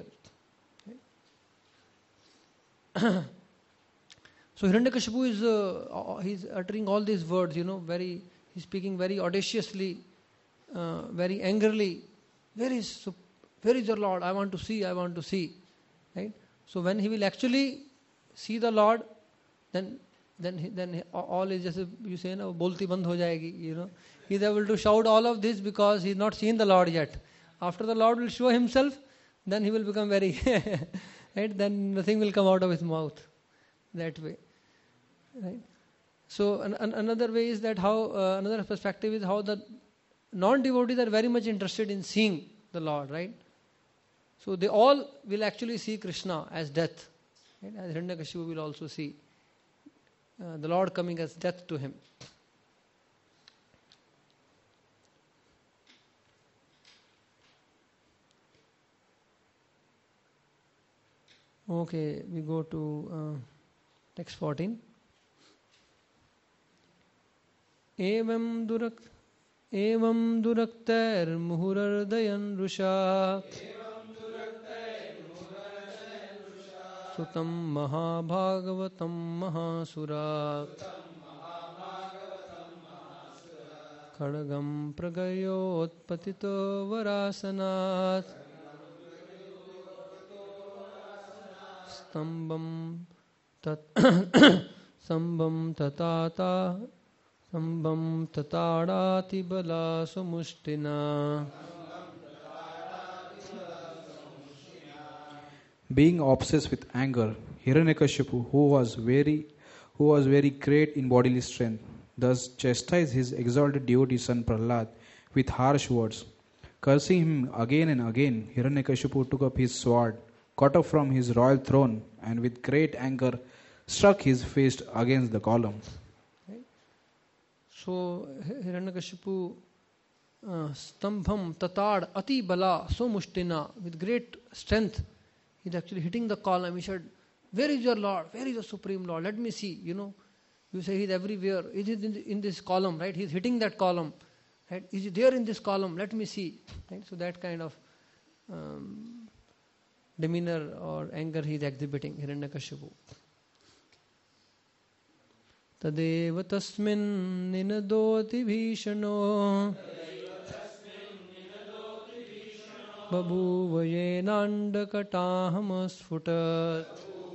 Right? So Hiranyakashipu is he's uttering all these words, he's speaking very audaciously, very angrily. Where is your Lord? I want to see. Right? So when he will actually see the Lord, then then all is just, you say, no, bolti band ho jayegi, you know. He's able to shout all of this because he's not seen the Lord yet. After the Lord will show himself, then he will become very, right? Then nothing will come out of his mouth. That way, right? So another way is that how, another perspective is how the non-devotees are very much interested in seeing the Lord, right? So they all will actually see Krishna as death, right? As Hiranyakashipu will also see the Lord coming as death to him. Okay, we go to text 14. Evam duraktair muhurardayan rusha sutam mahabhagavatam mahasura khadgam pragayotpatito varasanat stambam tatadati bala sumushtina.
Being obsessed with anger, Hiranyakashipu, who was very great in bodily strength, thus chastised his exalted devotee son Prahlad with harsh words. Cursing him again and again, Hiranyakashipu took up his sword, got up from his royal throne, and with great anger struck his fist against the column.
So Hiranyakashipu stambham tatad ati bala so mushtina, with great strength he's actually hitting the column. He said, where is your Lord? Where is your Supreme Lord? Let me see. You know, you say he's everywhere. Is it in this column, right? He's hitting that column, right? Is he there in this column? Let me see, right? So that kind of demeanor or anger he's exhibiting, Hiranyakashipu. Tadeva tasmin ninadoti bhishano babuva yenanda kataham sfutat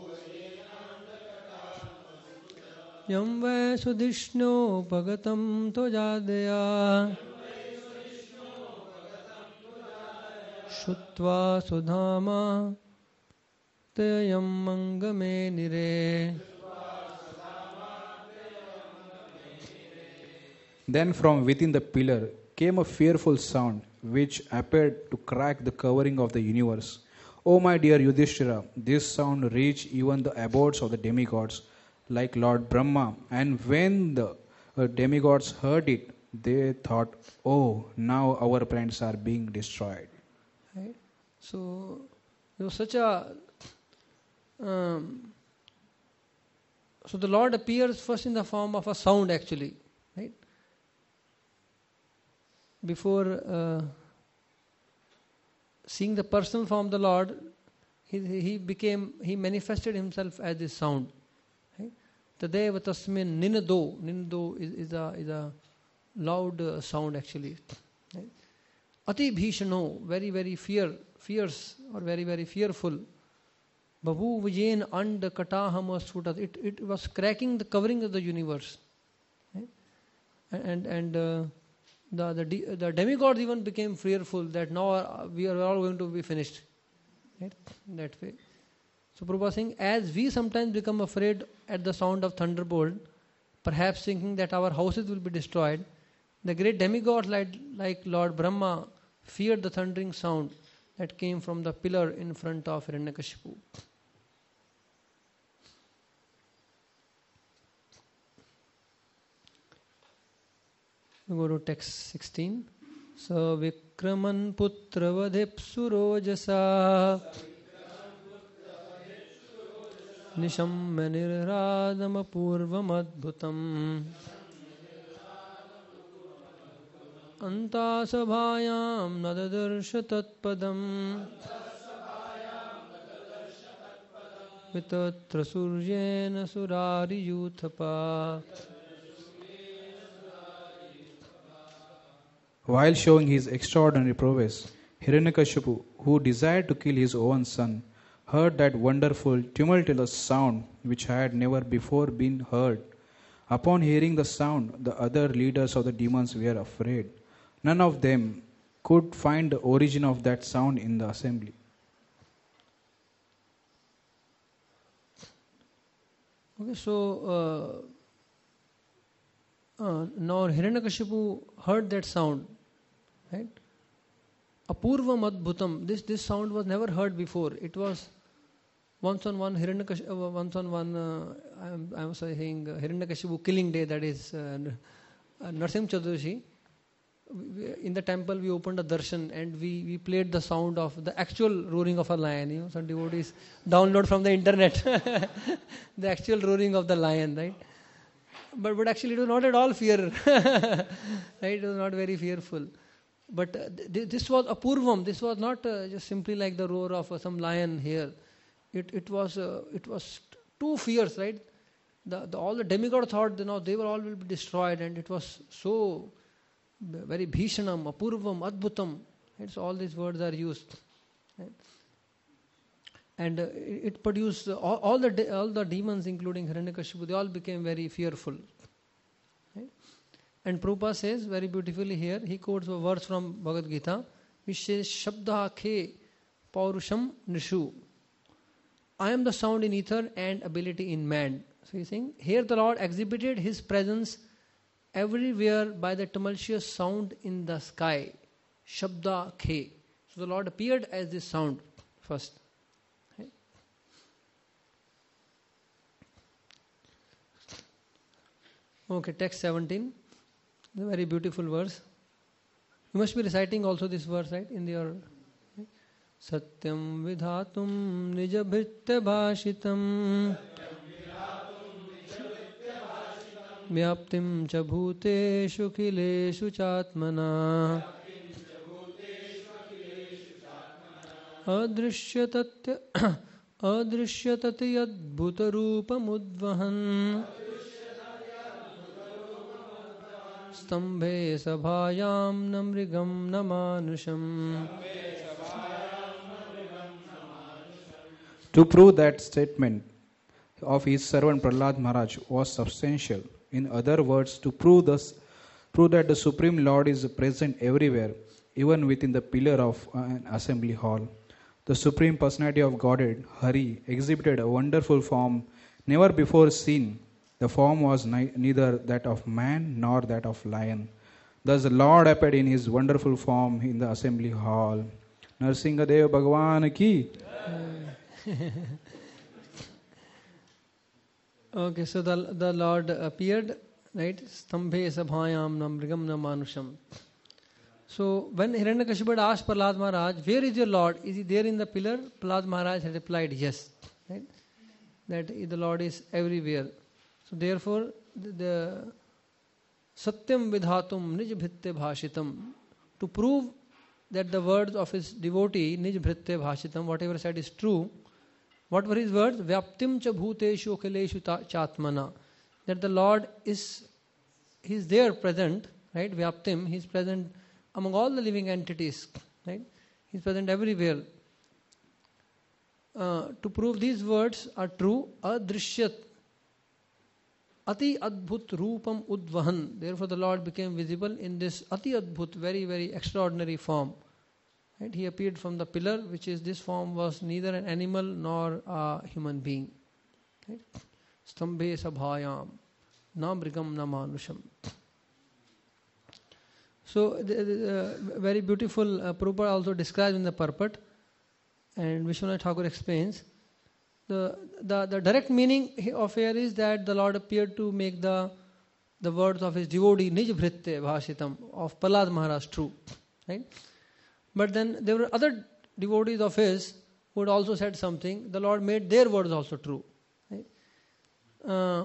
yam vaisudishno bhagatam tojadaya shutva sudhama tayam mangame nire.
Then from within the pillar came a fearful sound which appeared to crack the covering of the universe. O my dear Yudhishthira, this sound reached even the abodes of the demigods like Lord Brahma, and when the demigods heard it, they thought, oh, now our plans are being destroyed.
Right? So there was such a so the Lord appears first in the form of a sound actually, right? Before seeing the personal form of the Lord, he manifested himself as this sound. Right? Tadeva tasmin ninado. Ninado is a loud sound actually. Right? Ati bhishano, very very fierce or very very fearful. Babu vijayan and kataham sfutat. It was cracking the covering of the universe. Right? And the demigods even became fearful that now we are all going to be finished. Right? That way. So Prabhupada saying, as we sometimes become afraid at the sound of thunderbolt, perhaps thinking that our houses will be destroyed, the great demigods like Lord Brahma feared the thundering sound that came from the pillar in front of Hiranyakashipu. We go to text 16. So Vikraman putra vadhipsurojasa nishamya nirradama purvam adbhutam antasabhayam nadadarsha tatpadam vitatra suryena surari yuthapa.
While showing his extraordinary prowess, Hiranyakashipu, who desired to kill his own son, heard that wonderful, tumultuous sound which had never before been heard. Upon hearing the sound, the other leaders of the demons were afraid. None of them could find the origin of that sound in the assembly.
Okay, so now Hiranyakashipu heard that sound, right? Apurvam Adbhutam. This sound was never heard before. It was once on one I was saying Hiranyakashipu killing day, that is Narsimha Chaturdashi. In the temple we opened a darshan and we played the sound of the actual roaring of a lion. You know, some devotees download from the internet the actual roaring of the lion, right? But actually it was not at all fear. Right? It was not very fearful. But this was apurvam. This was not just simply like the roar of some lion here. It was too fierce, right? All the demigods thought, they were all will be destroyed, and it was so very bhishanam, apurvam, adbhutam. Right? So all these words are used, right? And it produced all the demons, including Hiranyakashipu. They all became very fearful. Right? And Prabhupada says very beautifully here. He quotes a verse from Bhagavad Gita, which says, "Shabda khe paurusham nishu." I am the sound in ether and ability in man. So he's saying here the Lord exhibited His presence everywhere by the tumultuous sound in the sky. Shabda khe. So the Lord appeared as this sound first. Okay. Okay, text 17. A very beautiful verse. You must be reciting also this verse, right? In your Satyam vidhatum nijabhritya bhashitam vyaptim cha bhuteshu khileshu chatmana adrishyatati adbhuta rupamudvahan stambhe sabhayam namrigam namanusham.
To prove that statement of his servant Prahlad Maharaj was substantial, in other words, to prove that the Supreme Lord is present everywhere, even within the pillar of an assembly hall, the Supreme Personality of Godhead, Hari, exhibited a wonderful form never before seen. The form was neither that of man nor that of lion. Thus the Lord appeared in His wonderful form in the assembly hall. Narsingadev Bhagavan ki.
Okay, so the Lord appeared, right? Stambhe sabhayam namrigam namanusham. So when Hiranyakashipu asked Prahlad Maharaj, "Where is your Lord? Is He there in the pillar?" Prahlad Maharaj had replied, "Yes." Right? That the Lord is everywhere. So therefore, the Satyam vidhatum nij bhritya bhashitam, to prove that the words of his devotee, nij bhritya bhashitam, whatever said is true. What were his words? Vyaptim cha bhuteshu khileshu chatmana. That the Lord is there present, right? Vyaptim, He is present among all the living entities, right? He is present everywhere. To prove these words are true, adrishyat ati adbhut rupam udvahan. Therefore the Lord became visible in this ati adbhut, very, very extraordinary form. Right? He appeared from the pillar, which is this form was neither an animal nor a human being. Right? Stambhe sabhayam na mrigam na manusham. So very beautiful. Prabhupada also describes in the purport, and Vishwanath Thakur explains. The direct meaning of here is that the Lord appeared to make the words of his devotee Nij Bhritya Bhashitam of Prahlad Maharaj true. Right? But then there were other devotees of his who had also said something. The Lord made their words also true. Right?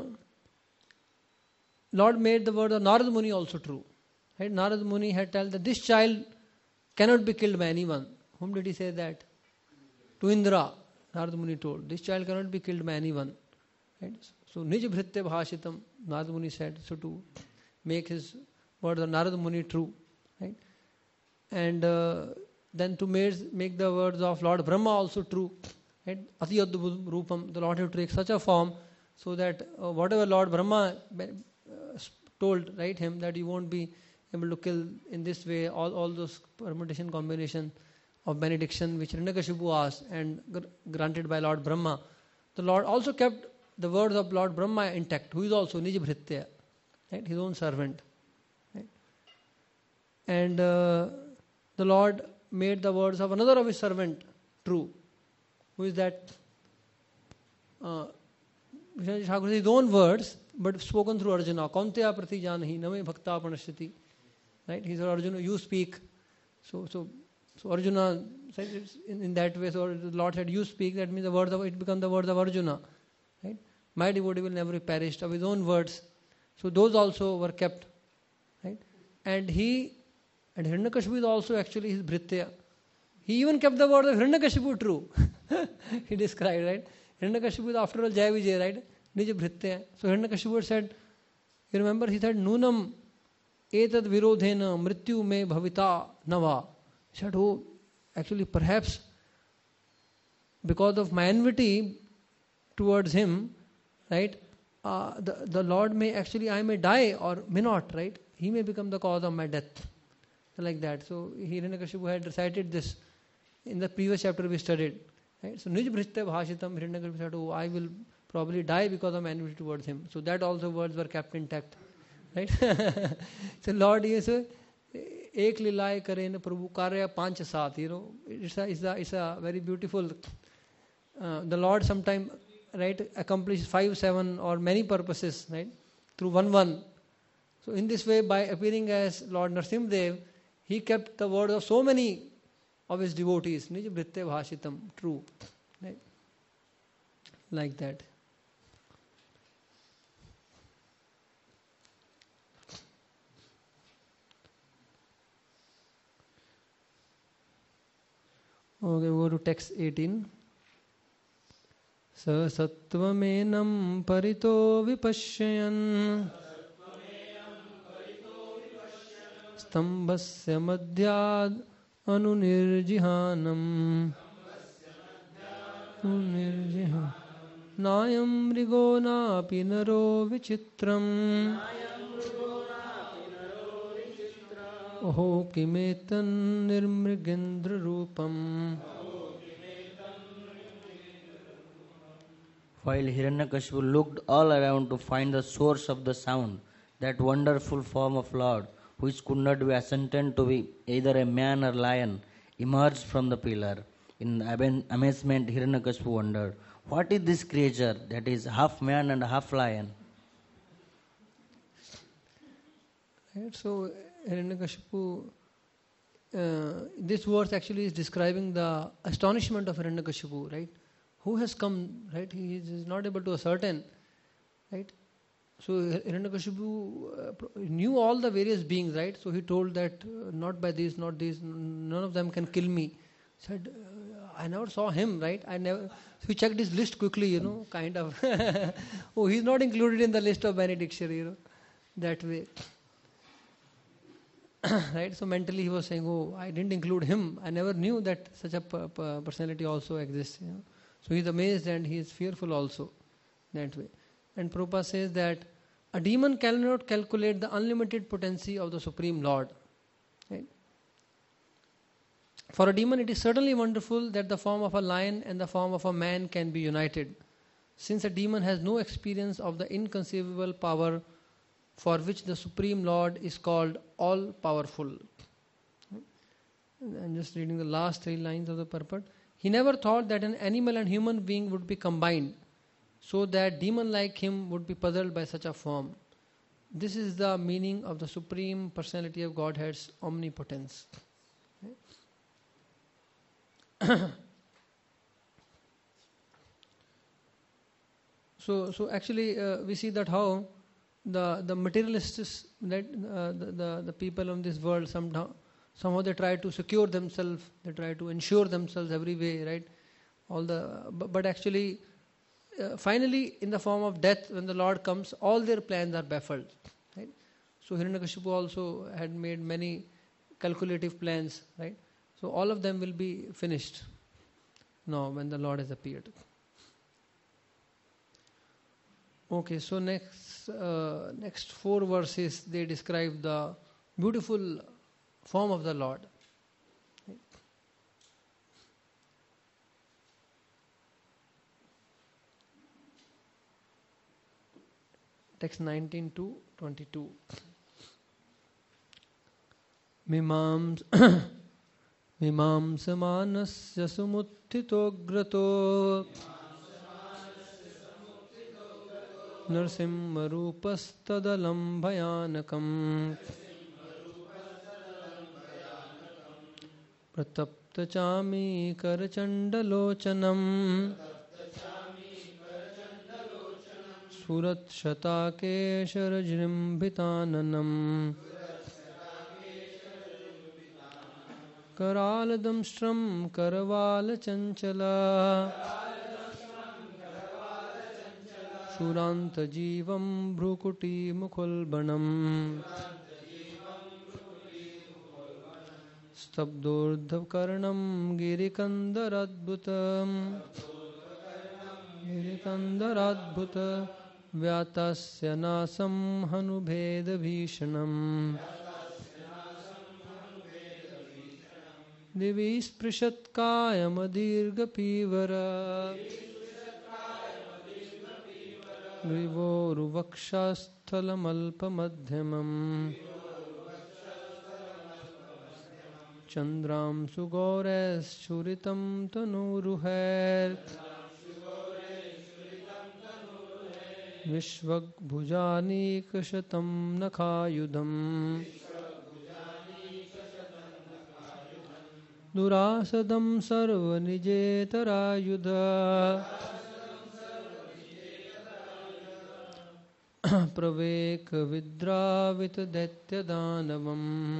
Lord made the word of Narad Muni also true. Right? Narad Muni had told that this child cannot be killed by anyone. Whom did he say that? To Indra. Narad Muni told, this child cannot be killed by anyone. Right? So Nij Bhritya Bhashitam, Narad Muni said, so to make his words of Narad Muni true. Right? And then to make the words of Lord Brahma also true. right? Ati Adbhut Rupam, the Lord had to take such a form so that whatever Lord Brahma told, right, him that you won't be able to kill in this way, all those permutation combination of benediction which Hiranyakashipu asked and granted by Lord Brahma. The Lord also kept the words of Lord Brahma intact, who is also Nijabhritya, right, his own servant. Right? And the Lord made the words of another of his servant true. Who is that? His own words, but spoken through Arjuna. Kaunteya prati janahi name bhakta panashyati. Right? He said, Arjuna, you speak. So Arjuna said in that way. So the Lord said, you speak. That means it becomes the words of Arjuna. Right? My devotee will never be perished, of his own words. So those also were kept. Right? And Hiranyakashipu is also actually his Bhritya. He even kept the word of Hiranyakashipu true. He described, right? Hiranyakashipu is after all Jaya Vijay, right? Nija Bhritya. So Hiranyakashipu said, you remember, he said, Nunam etad virodhena mrityu me bhavita nava. He said, oh, actually perhaps because of my enmity towards him, right, the Lord may actually, I may die or may not, right? He may become the cause of my death. Like that. So Hiranyakashipu had recited this in the previous chapter we studied. Right? So Nij Bhritya Bhashitam, Hiranyakashipu said, oh, I will probably die because of my enmity towards him. So that also words were kept intact. Right? So Lord is Ek Lilai Karen Prabhu Karya Panch Sat. You know, it's a very beautiful. The Lord sometimes, right, accomplishes 5, 7 or many purposes, right, through one. So in this way, by appearing as Lord Narasimhadev, he kept the word of so many of his devotees. Nij Bhritya Bhashitam, true. Right? Like that. Okay, we go to text 18. Sa sattvamenam parito vipashyan stambhasya madhyad anunirjihanam nayam mrigo napi naro vichitram oho kimetan nirmrigendra rupam.
While Hiranyakashipu looked all around to find the source of the sound, that wonderful form of Lord, which could not be ascertained to be either a man or lion, emerged from the pillar. In amazement, Hiranyakashipu wondered, what is this creature that is half man and half lion?
Right, so Hiranyakashipu, this verse actually is describing the astonishment of Hiranyakashipu, right? Who has come, right? He is not able to ascertain, right? So Hiranyakashipu knew all the various beings, right? So he told that not by these, not these, none of them can kill me. Said, I never saw him, right? So he checked his list quickly, you know, kind of. Oh, he's not included in the list of benediction, you know, that way. Right? So mentally he was saying, oh, I didn't include him. I never knew that such a personality also exists, you know. So he's amazed and he is fearful also that way. And Prabhupada says that a demon cannot calculate the unlimited potency of the Supreme Lord. Right? For a demon, it is certainly wonderful that the form of a lion and the form of a man can be united, since a demon has no experience of the inconceivable power for which the Supreme Lord is called all-powerful. I'm just reading the last 3 lines of the purport. He never thought that an animal and human being would be combined, so that demon like him would be puzzled by such a form. This is the meaning of the Supreme Personality of Godhead's omnipotence. So actually we see that how the materialists, that the people of this world somehow they try to secure themselves, they try to ensure themselves every way, right? But actually finally in the form of death, when the Lord comes, all their plans are baffled, right? So Hiranyakashipu also had made many calculative plans, right? So all of them will be finished. now when the Lord has appeared. Okay, so next 4 verses they describe the beautiful form of the Lord. Text 19 to 22. Mimamsamanasya sumutthitograto Narsimharupastadalam bhayanakam Prataptachami karachandalocanam Surat shatakesharajrimbhitananam Karaladamstram karavala chanchala Shuranta jivam bhrukuti mukhalbanam Stabdordhav karnam girikandaradbhutam Girikandaradbhuta Vyatasya nasam hanubheda bhishanam Divi sprishat kayam dirgha pivara Grivoruvakshasthalam alpamadhyamam Chandram sugores churitam tanuruher Vishvak bhujanikashatam nakhayudam Durasadam sarva nijetarayudha Praveka vidravita daitya danavam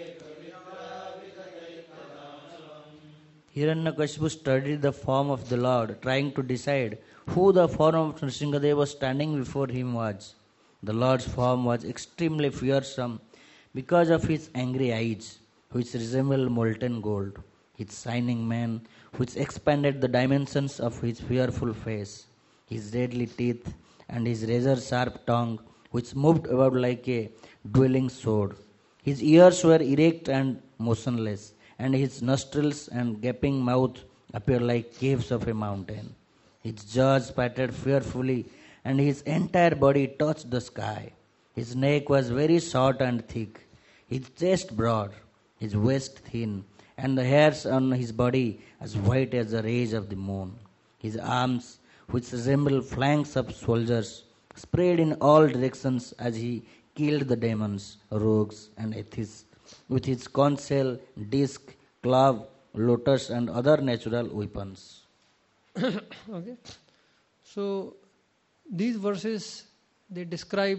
Hiranyakashipu studied the form of the Lord, trying to decide who the form of Nrsingadeva standing before him was. The Lord's form was extremely fearsome because of his angry eyes, which resembled molten gold, his shining mane, which expanded the dimensions of his fearful face, his deadly teeth, and his razor-sharp tongue, which moved about like a dueling sword. His ears were erect and motionless, and his nostrils and gaping mouth appeared like caves of a mountain. His jaws pattered fearfully, and his entire body touched the sky. His neck was very short and thick, his chest broad, his waist thin, and the hairs on his body as white as the rays of the moon. His arms, which resembled flanks of soldiers, spread in all directions as he killed the demons, rogues, and atheists with his conch shell, disc, club, lotus, and other natural weapons.
Okay, so these verses they describe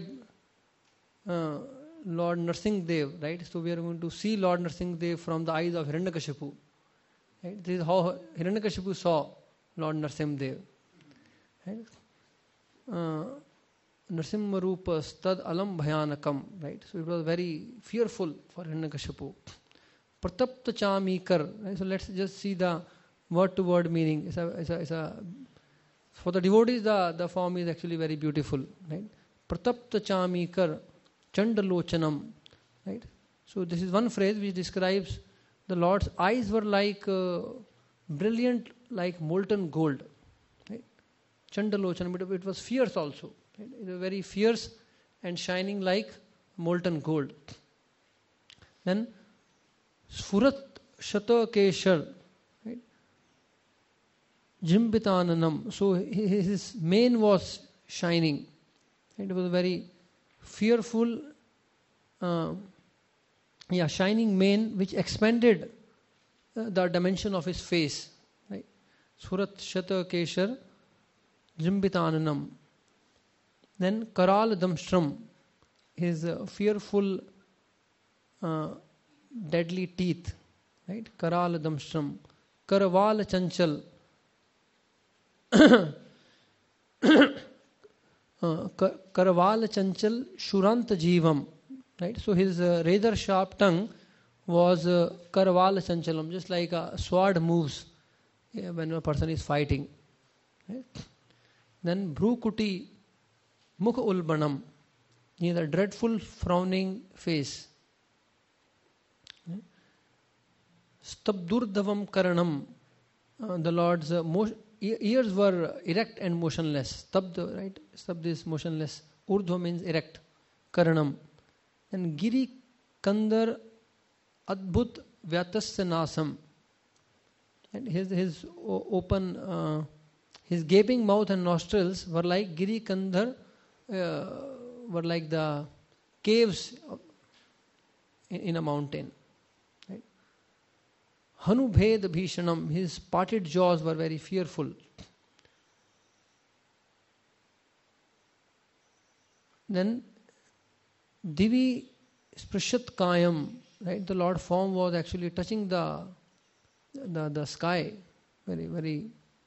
Lord Nrsimhadev, right? So we are going to see Lord Nrsimhadev from the eyes of Hiranyakashipu. Right? This is how Hiranyakashipu saw Lord Nrsimhadev. Right? Narsimharupa stad alam bhayanakam. Right? So it was very fearful for Hiranyakashipu. Pratapta chamikar. Right? So let's just see the word-to-word meaning. For the devotees, the form is actually very beautiful. Right? Pratapta chamikar chandalochanam. Right? So this is one phrase which describes the Lord's eyes were like brilliant, like molten gold. Right? Chandalochanam, but it was fierce also. Right? It was very fierce and shining like molten gold. Then Sfurat Shata Keshar. Jimbitananam. So his mane was shining. It was a very fearful, shining mane which expanded the dimension of his face. Right? Surat Shata Keshar Jimbitananam. Then Karal Damstram, his fearful, deadly teeth. Right? Karal Damstram. Karaval Chanchal. Karaval Chanchal Shurant Jivam. Right? So his rather sharp tongue was Karaval Chanchalam, just like a sword moves when a person is fighting. Right? Then Bhrukuti Mukha Ulbanam, is a dreadful frowning face. Stabdurdavam Karanam, the Lord's ears were erect and motionless. Stabd, right? Stabd is motionless. Urdhva means erect. Karanam. And Giri Kandar Adbhut Vyatasya Nasam. And his open, his gaping mouth and nostrils were like Giri Kandar, were like the caves in a mountain. Right? Hanubhed Bhishanam, his parted jaws were very fearful. Then Divi Sprishat Kayam, right? The Lord form was actually touching the sky, very, very.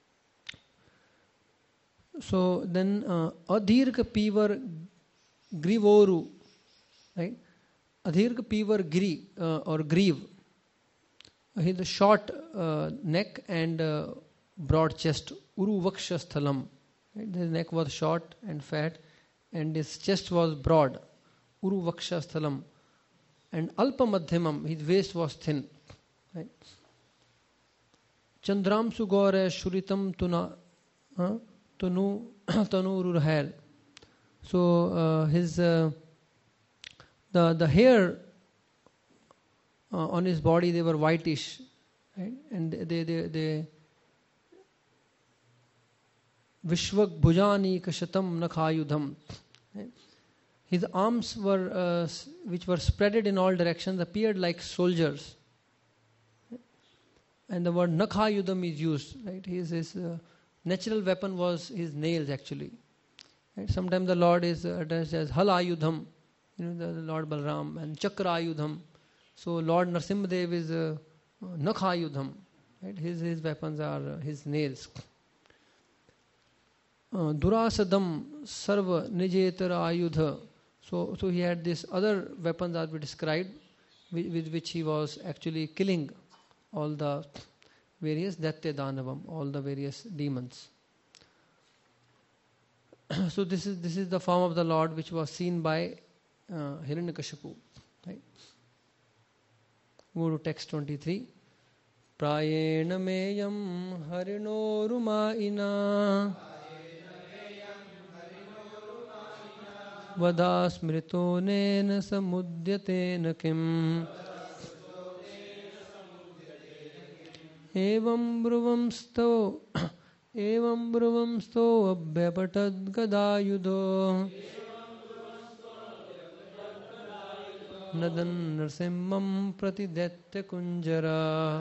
So then Adhirka Pivar Grivoru, right? Adhirka Pivar Gri or Grieve. He had a short neck and broad chest. Uru Vaksha Sthalam. Right? His neck was short and fat, and his chest was broad. Uru Vaksha Sthalam. And Alpa Madhyamam, his waist was thin. Right? Chandram Sugore Shuritam Tanu Rurhair. So his the hair on his body, they were whitish, right? And they Vishwak Bhujani Kashatam Nakhayudham. Right? His arms were which were spreaded in all directions, appeared like soldiers. And the word Nakhayudham is used, right? His natural weapon was his nails, actually. Right? Sometimes the Lord is addressed as Halayudham, the Lord Balram, and Chakrayudham. So Lord Narasimhadev is Nakhayudham. Right? His weapons are his nails. Durasadam Sarva Nijetara Ayudha. So he had these other weapons that we described, with which he was actually killing all the various Daitya Danavam, all the various demons. So this is the form of the Lord which was seen by Hiranyakashipu. Right? Go to text 23. Prayena meyam harino rumaina vada smrito nena samudyatena kim evam bruvamsto abhyapatad gadayudo nadan narsimham pratidetya kunjara.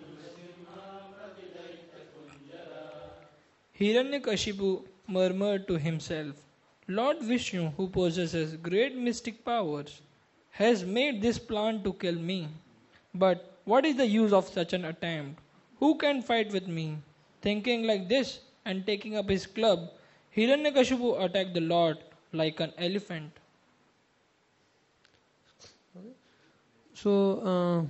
Hiranyakashipu murmured to himself, Lord Vishnu, who possesses great mystic powers, has made this plan to kill me. But what is the use of such an attempt? Who can fight with me? Thinking like this and taking up his club, Hiranyakashipu attacked the Lord like an elephant.
So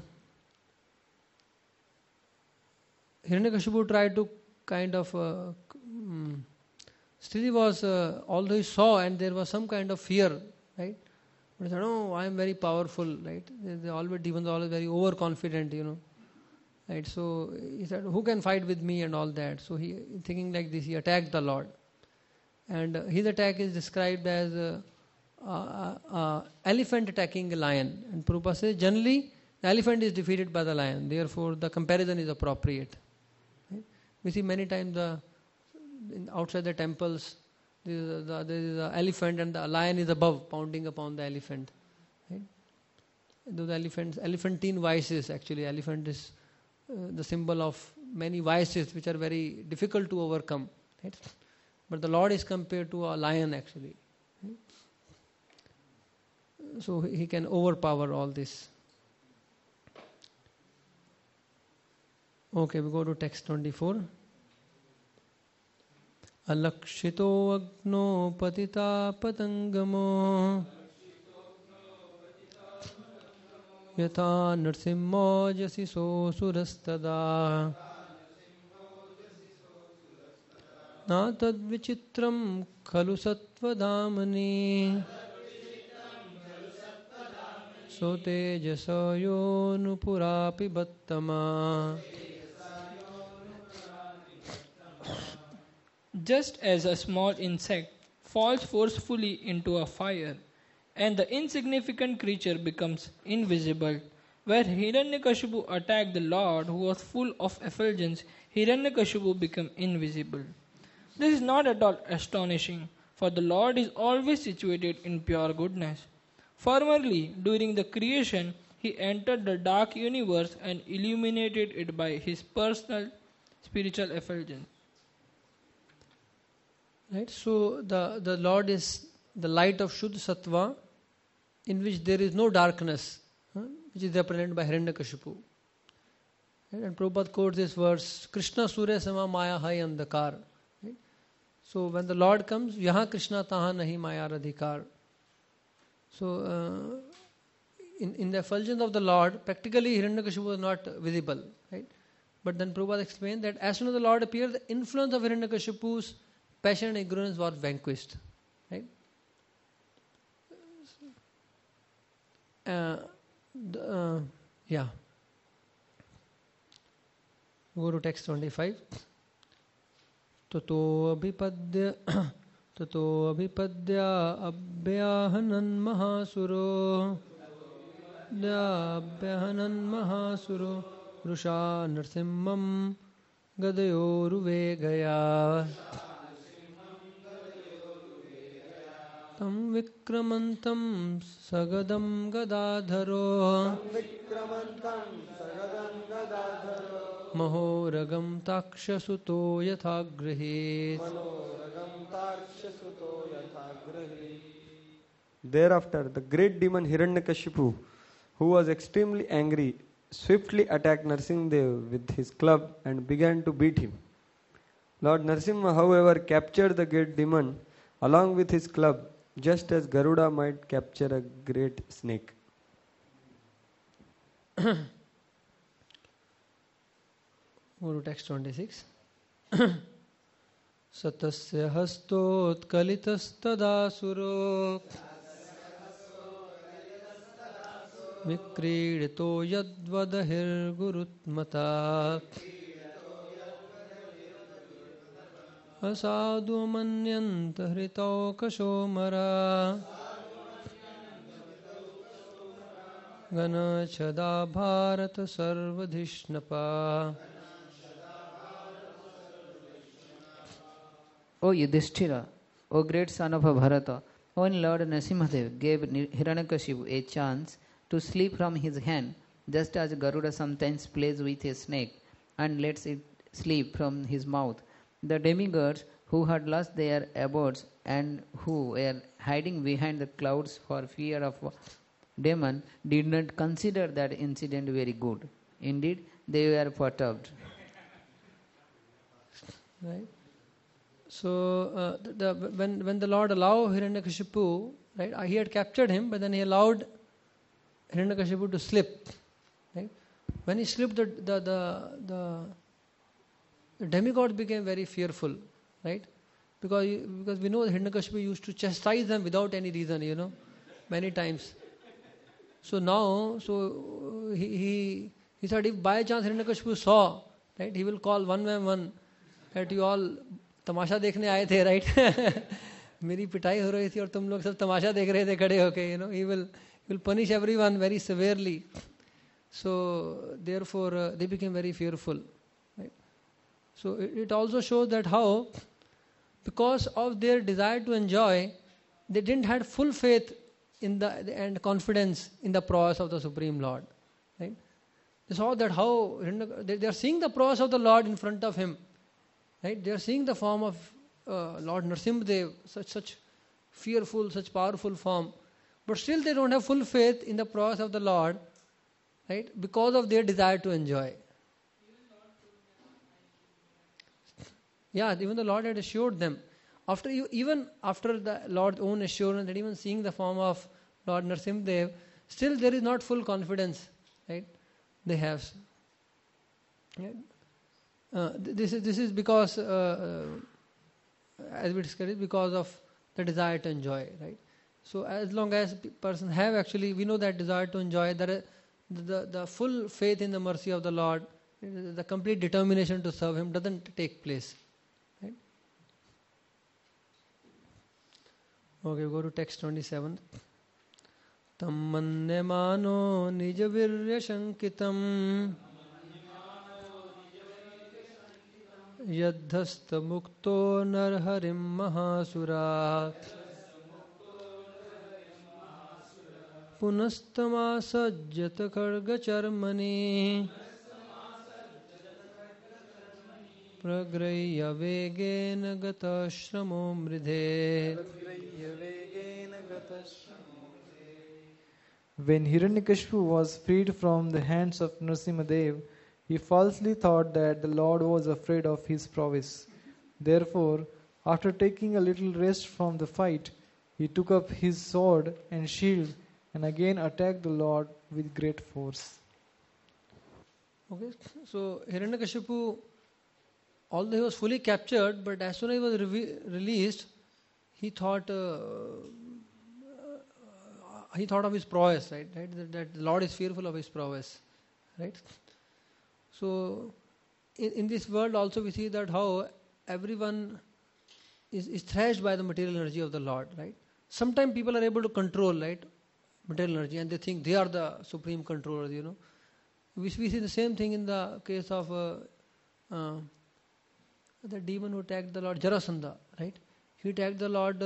Hiranyakashipu tried to kind of still he was although he saw and there was some kind of fear, right? But he said, "Oh, I am very powerful," right? Demons are always very overconfident, right? So he said, "Who can fight with me?" and all that. So he, thinking like this, he attacked the Lord, and his attack is described as elephant attacking a lion. And Prabhupada says generally the elephant is defeated by the lion. Therefore, the comparison is appropriate. Right? We see many times outside the temples, there is the elephant and the lion is above, pounding upon the elephant. Right? Those elephantine vices, actually, elephant is the symbol of many vices which are very difficult to overcome. Right? But the Lord is compared to a lion, actually. Right? So he can overpower all this. Okay, we go to text 24. Alakshito agno patita patangamo yatha narsimha jasiso surastada na tad vichitram khalu sattvadhamani so tejasa yonu purapi battama.
Just as a small insect falls forcefully into a fire and the insignificant creature becomes invisible, where Hiranyakashipu attacked the Lord who was full of effulgence, Hiranyakashipu became invisible. This is not at all astonishing, for the Lord is always situated in pure goodness. Formerly, during the creation, he entered the dark universe and illuminated it by his personal spiritual effulgence.
Right, so the Lord is the light of Shuddha Sattva, in which there is no darkness, which is represented by Hiranyakashipu. Right? And Prabhupada quotes this verse, Krishna Surya Sama Maya Hai Andhakar. Right? So when the Lord comes, Yaha Krishna Taha Nahi Maya Radhikar. So in the effulgence of the Lord, practically Hiranyakashipu was not visible. Right? But then Prabhupada explained that as soon as the Lord appeared, the influence of Hiranyakashipu's passion and ignorance was vanquished. Right? Yeah. Go to text 25. Tato abhipadya abhyahanan mahasuro rusha narsimham gadayoruve gaya tam vikramantam sagadam gadadharo mahoragam takshasuto yathagrahit.
Thereafter, the great demon Hiranyakashipu, who was extremely angry, swiftly attacked Narsimhadev with his club and began to beat him. Lord Narsimha, however, captured the great demon along with his club, just as Garuda might capture a great snake.
Go to text 26. Satasya hastot kalitastada vikridito yadvadahir gurutmata asadu manyanta hrito kashomara ganachada bharata sarvadhishnapa.
O Yudhishthira, O great son of Bharata, when Lord Narasimhadev gave Hiranyakashipu a chance to slip from his hand, just as Garuda sometimes plays with a snake and lets it slip from his mouth, the demigods who had lost their abodes and who were hiding behind the clouds for fear of demon did not consider that incident very good. Indeed, they were perturbed.
Right. So when the Lord allowed Hiranyakashipu, right, he had captured him, but then he allowed Hiranyakashipu to slip. Right? When he slipped, the demigods became very fearful, right? Because we know Hiranyakashipu used to chastise them without any reason, many times. So now, he said, if by chance Hiranyakashipu saw, right, he will call one by one that you all तमाशा देखने आए थे, right? मेरी पिटाई हो रही थी और तुम लोग सब तमाशा देख रहे थे खड़े होके, he will punish everyone very severely. So therefore they became very fearful, right? So it also shows that how, because of their desire to enjoy, they didn't have full faith in and confidence in the prowess of the Supreme Lord, right? They saw that how they are seeing the prowess of the Lord in front of him. Right? They are seeing the form of Lord Narasimhadev, such fearful, such powerful form. But still they don't have full faith in the prowess of the Lord, right? Because of their desire to enjoy. Yeah, even the Lord had assured them. Even after the Lord's own assurance, that even seeing the form of Lord Narasimhadev, still there is not full confidence, right? They have. Right? This is because as we discussed, because of the desire to enjoy, right? So as long as person have actually, we know that desire to enjoy, the full faith in the mercy of the Lord, the complete determination to serve Him doesn't take place. Right? Okay, go to text 27. Tam mannemano nijavirya shankitam yadhasta mukto narharim mahasura punastamasajjata kharga charmani pragraya vegena gata shramo mridhe.
When Hiranyakashipu was freed from the hands of Narasimhadev, he falsely thought that the Lord was afraid of his prowess. Therefore, after taking a little rest from the fight, he took up his sword and shield and again attacked the Lord with great force.
Okay, so Hiranyakashipu, although he was fully captured, but as soon as he was released, he thought of his prowess, right? That the Lord is fearful of his prowess, right? So, in this world also we see that how everyone is thrashed by the material energy of the Lord, right? Sometimes people are able to control, right, material energy, and they think they are the supreme controllers, you know. We see the same thing in the case of the demon who attacked the Lord, Jarasandha, right? He attacked the Lord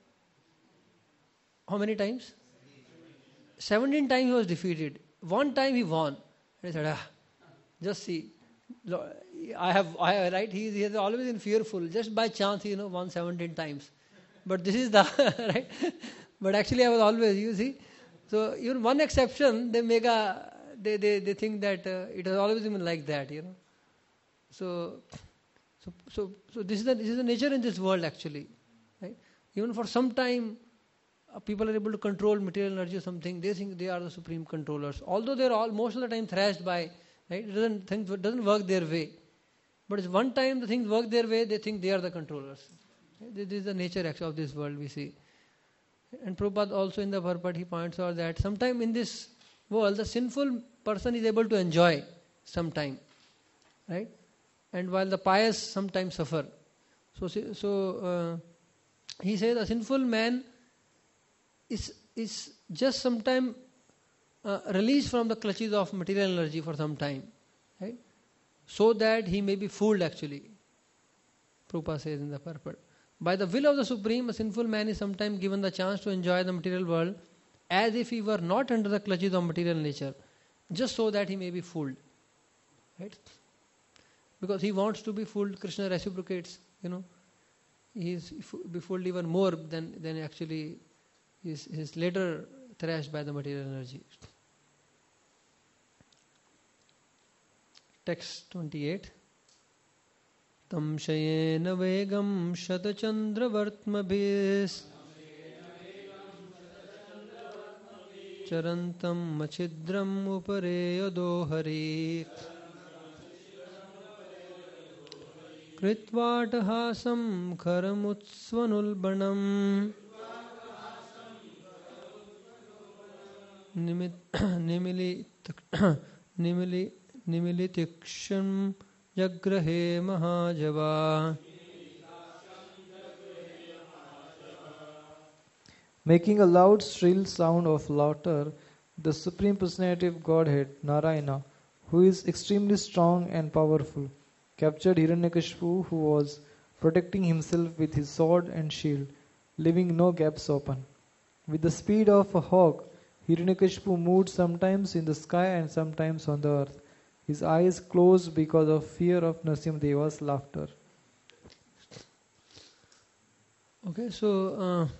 how many times? 17 times he was defeated. One time he won. And he said, just see, I have right. He has always been fearful. Just by chance, he won 17 times. But this is the right. But actually, I was always. You see, so even one exception, they make they think that it has always been like that. You know. So this is the nature in this world actually, right? Even for some time, people are able to control material energy or something. They think they are the supreme controllers, although they are all most of the time thrashed by. Right? Things doesn't work their way. But it's one time the things work their way, they think they are the controllers. Right? This is the nature actually of this world we see. And Prabhupada also in the purport he points out that sometime in this world the sinful person is able to enjoy sometime. Right? And while the pious sometimes suffer. So he says a sinful man is just sometime released from the clutches of material energy for some time, right? So that he may be fooled actually. Prabhupada says in the purport. By the will of the Supreme, a sinful man is sometimes given the chance to enjoy the material world as if he were not under the clutches of material nature, just so that he may be fooled. Right? Because he wants to be fooled, Krishna reciprocates, He is be fooled even more than actually is later thrashed by the material energy. Text 28. Tam shayena vegam shatachandra vartmabhis charantam machidram upare yadohari kritvāṭahāsam kharamutsvanulbanam nimilitiksham jagrahe mahajava.
Making a loud shrill sound of laughter, the Supreme Personality of Godhead, Narayana, who is extremely strong and powerful, captured Hiranyakashipu, who was protecting himself with his sword and shield, leaving no gaps open. With the speed of a hawk, Hiranyakashipu moved sometimes in the sky and sometimes on the earth. His eyes closed because of fear of Narasimhadeva's laughter.
Okay, so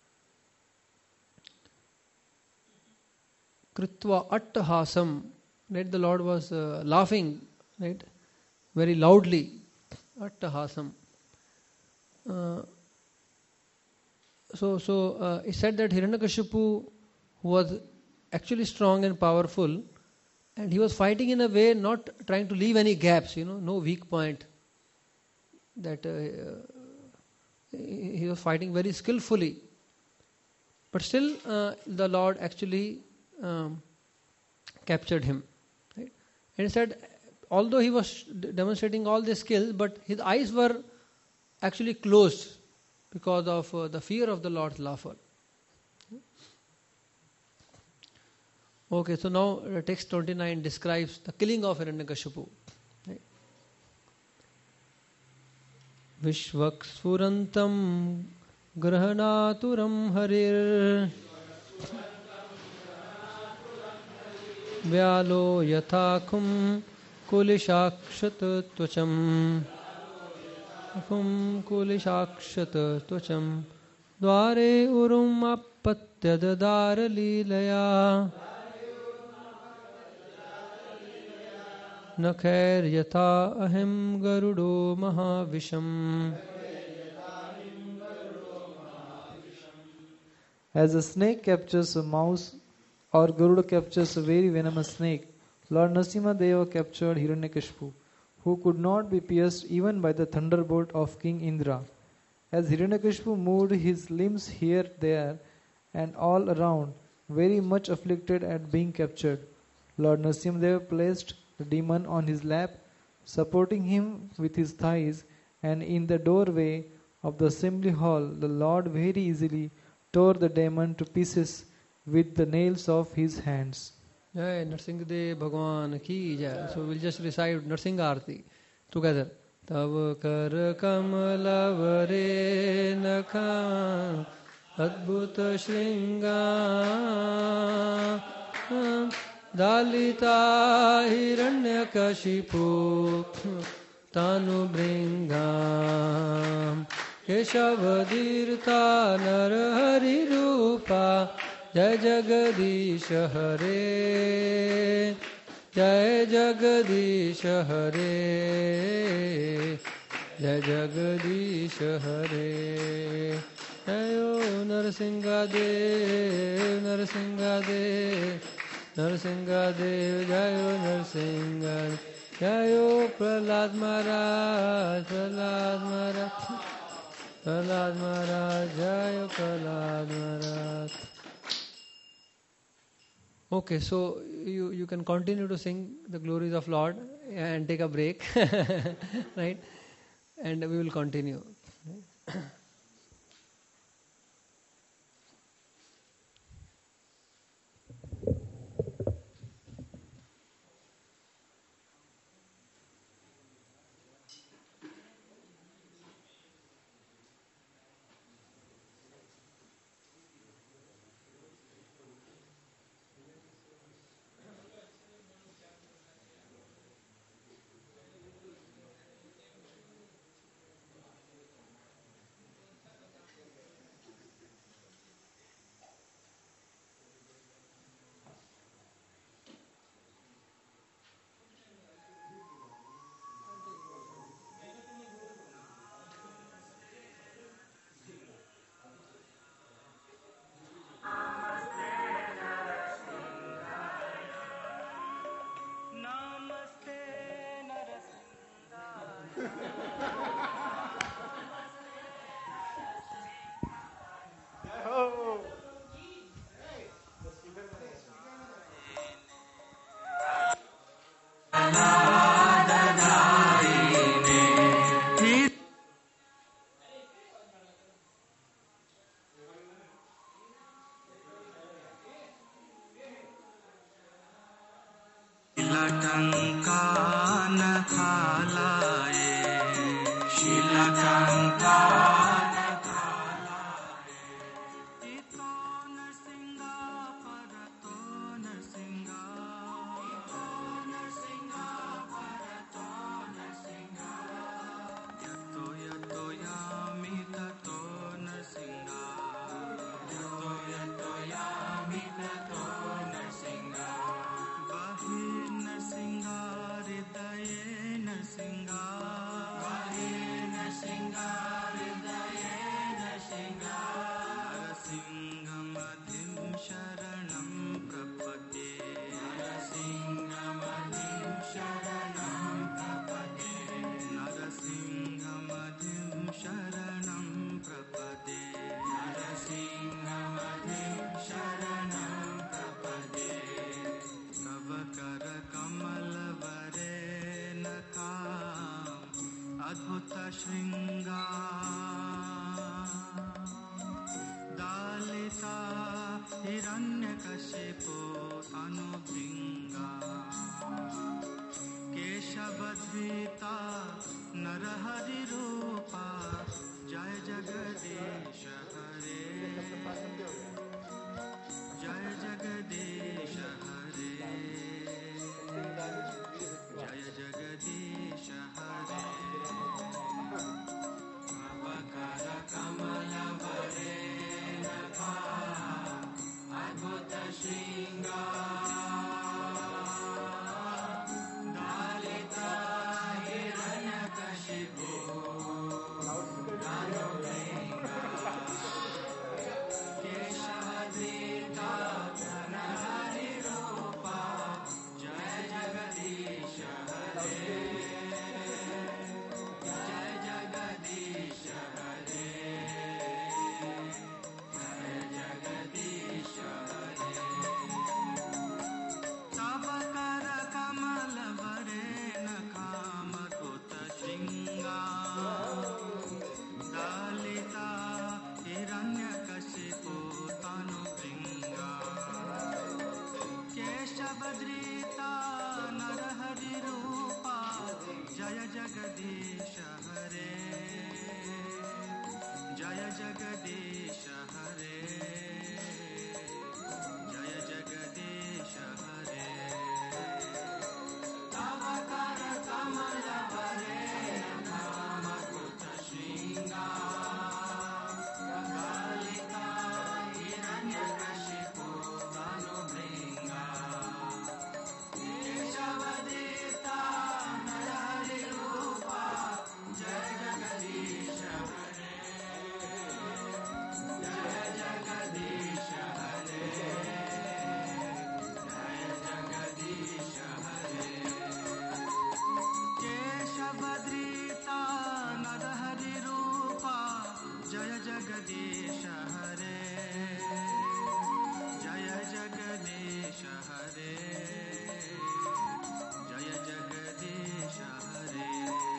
Kritva Attahasam, right? The Lord was laughing, right? Very loudly. Attahasam. So it said that Hiranyakashipu was actually strong and powerful, and he was fighting in a way not trying to leave any gaps, no weak point. That he was fighting very skillfully. But still, the Lord actually captured him. Right? And he said, although he was demonstrating all this skill, but his eyes were actually closed because of the fear of the Lord's laughter. Okay, so now text 29 describes the killing of Hiranyakashipu. Right? Vishvaksfurantam grahanaturam harir vyalo yathakum kulishakshat tvacham kulishakshat tvacham dware urum apatyadadara leelaya Nakhair yatha ahim garudo mahavisham.
As a snake captures a mouse or Garuda captures a very venomous snake, Lord Narasimha captured Hiranyakashipu, who could not be pierced even by the thunderbolt of King Indra. As Hiranyakashipu moved his limbs here, there, and all around, very much afflicted at being captured, Lord Narasimha placed the demon on his lap, supporting him with his thighs, and in the doorway of the assembly hall, the Lord very easily tore the demon to pieces with the nails of his hands.
Jai Narsingadev Bhagwan ki jai. So we'll just recite Narsingha Arati together. Tav kar kamala vare nakha adbhuta shringa Dalita Hiranyakashipu Tanu Bringam Keshavadhirta Narahari Rupa Jai Jagadish Hare Jai Jagadish Hare Jai Jagadish Hare Jayo Narasimhadev Narasimhadev Narasimhadev Jayo Narasimhadev Jayo Prahlad Maharaj Prahlad Maharaj Prahlad Maharaj Jayo Prahlad Maharaj. Okay, so you can continue to sing the glories of Lord and take a break, right? And we will continue.
Narasimha शृंगा दालिता हिरण्यकशिपो अनुभृंगा केशवधृता Narhari रूपा जय जगदीश हरे जय जगदीश हरे जय जगदीश हरे अवकर कमल वरे नखा अद्भुत श्रृंगार दालिता हिरण्यकशिपो अनुभृंगा केशवधृता नरहरि रूपा जय जगदीश हरे जय जगदीश हरे जय जगदीश हरे तब कर कमल वरे नखामकुत श्रृंगार दालिता हिरण्यकशिपो तनुभृंगा केशवधृता नरहरि रूपा जय जगदीश हरे जय जगदीश हरे जय जगदीश हरे तव कर कमल वरे नखामकुत श्रृंगार दालिता हिरण्यकशिपो तनुभृंगा केशवधृता नरहरि रूपा जय जगदीश हरे जय जगदीश हरे जय जगदीश हरे केशवधृता नरहरि रूपा जय जगदीश हरे जय जगदीश हरे जय जगदीश हरे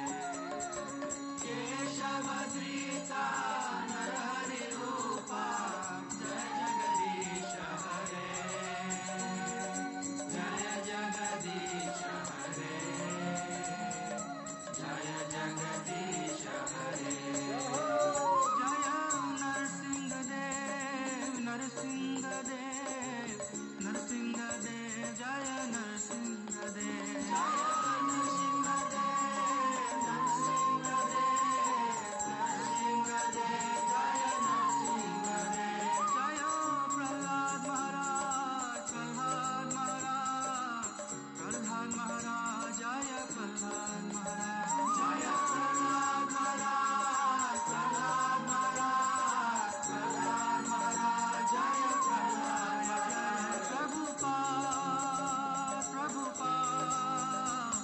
केशवधृता नरहरि रूपा जय जगदीश हरे जय जगदीश हरे जय जगदीश हरे जय नरसिंह देव नरसिंह देव नरसिंह देव जय नरसिंह देव जय नरसिंह देव नरसिंह देव नरसिंह देव जय नरसिंह देव जय प्रहलाद महाराज प्रहलाद महाराज प्रहलाद महाराज जय प्रहलाद महाराज जय प्रहलाद महाराज प्रहलाद महाराज प्रहलाद महाराज जय प्रहलाद महाराज Prabhupada Prabhupada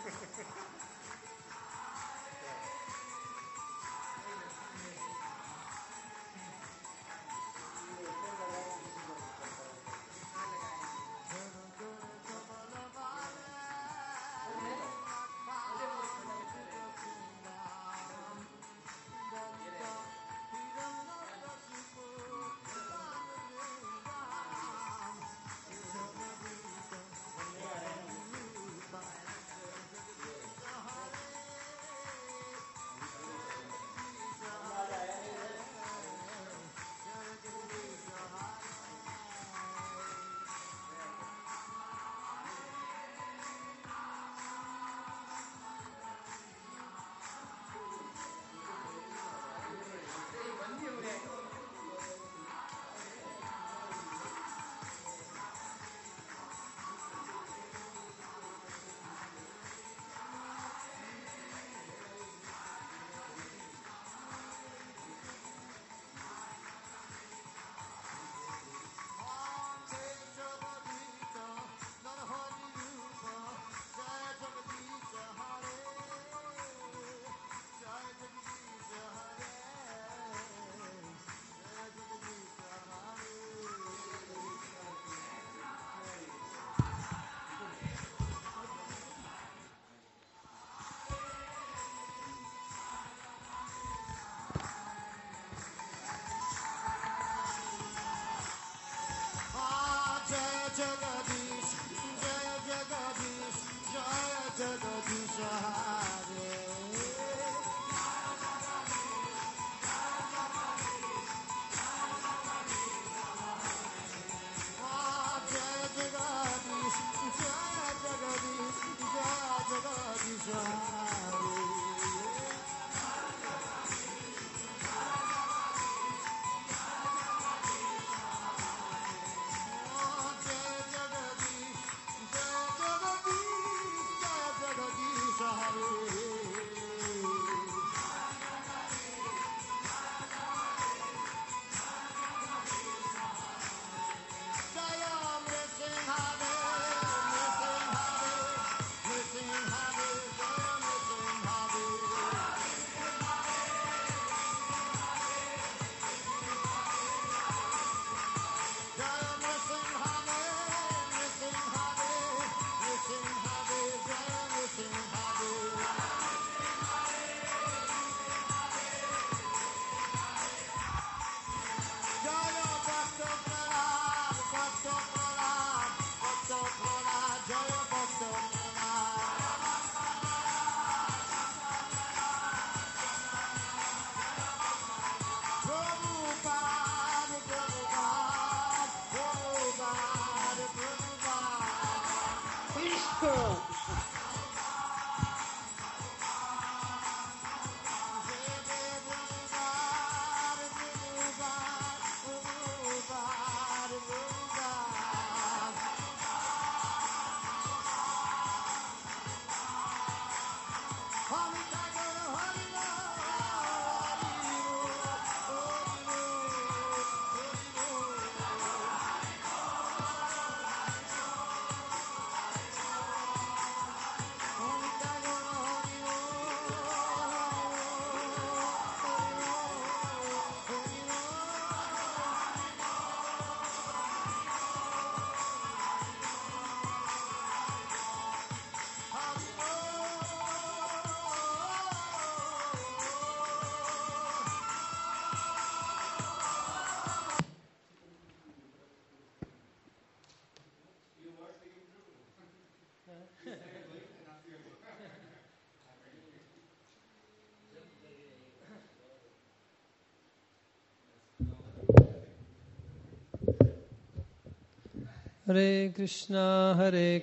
Hare Krishna,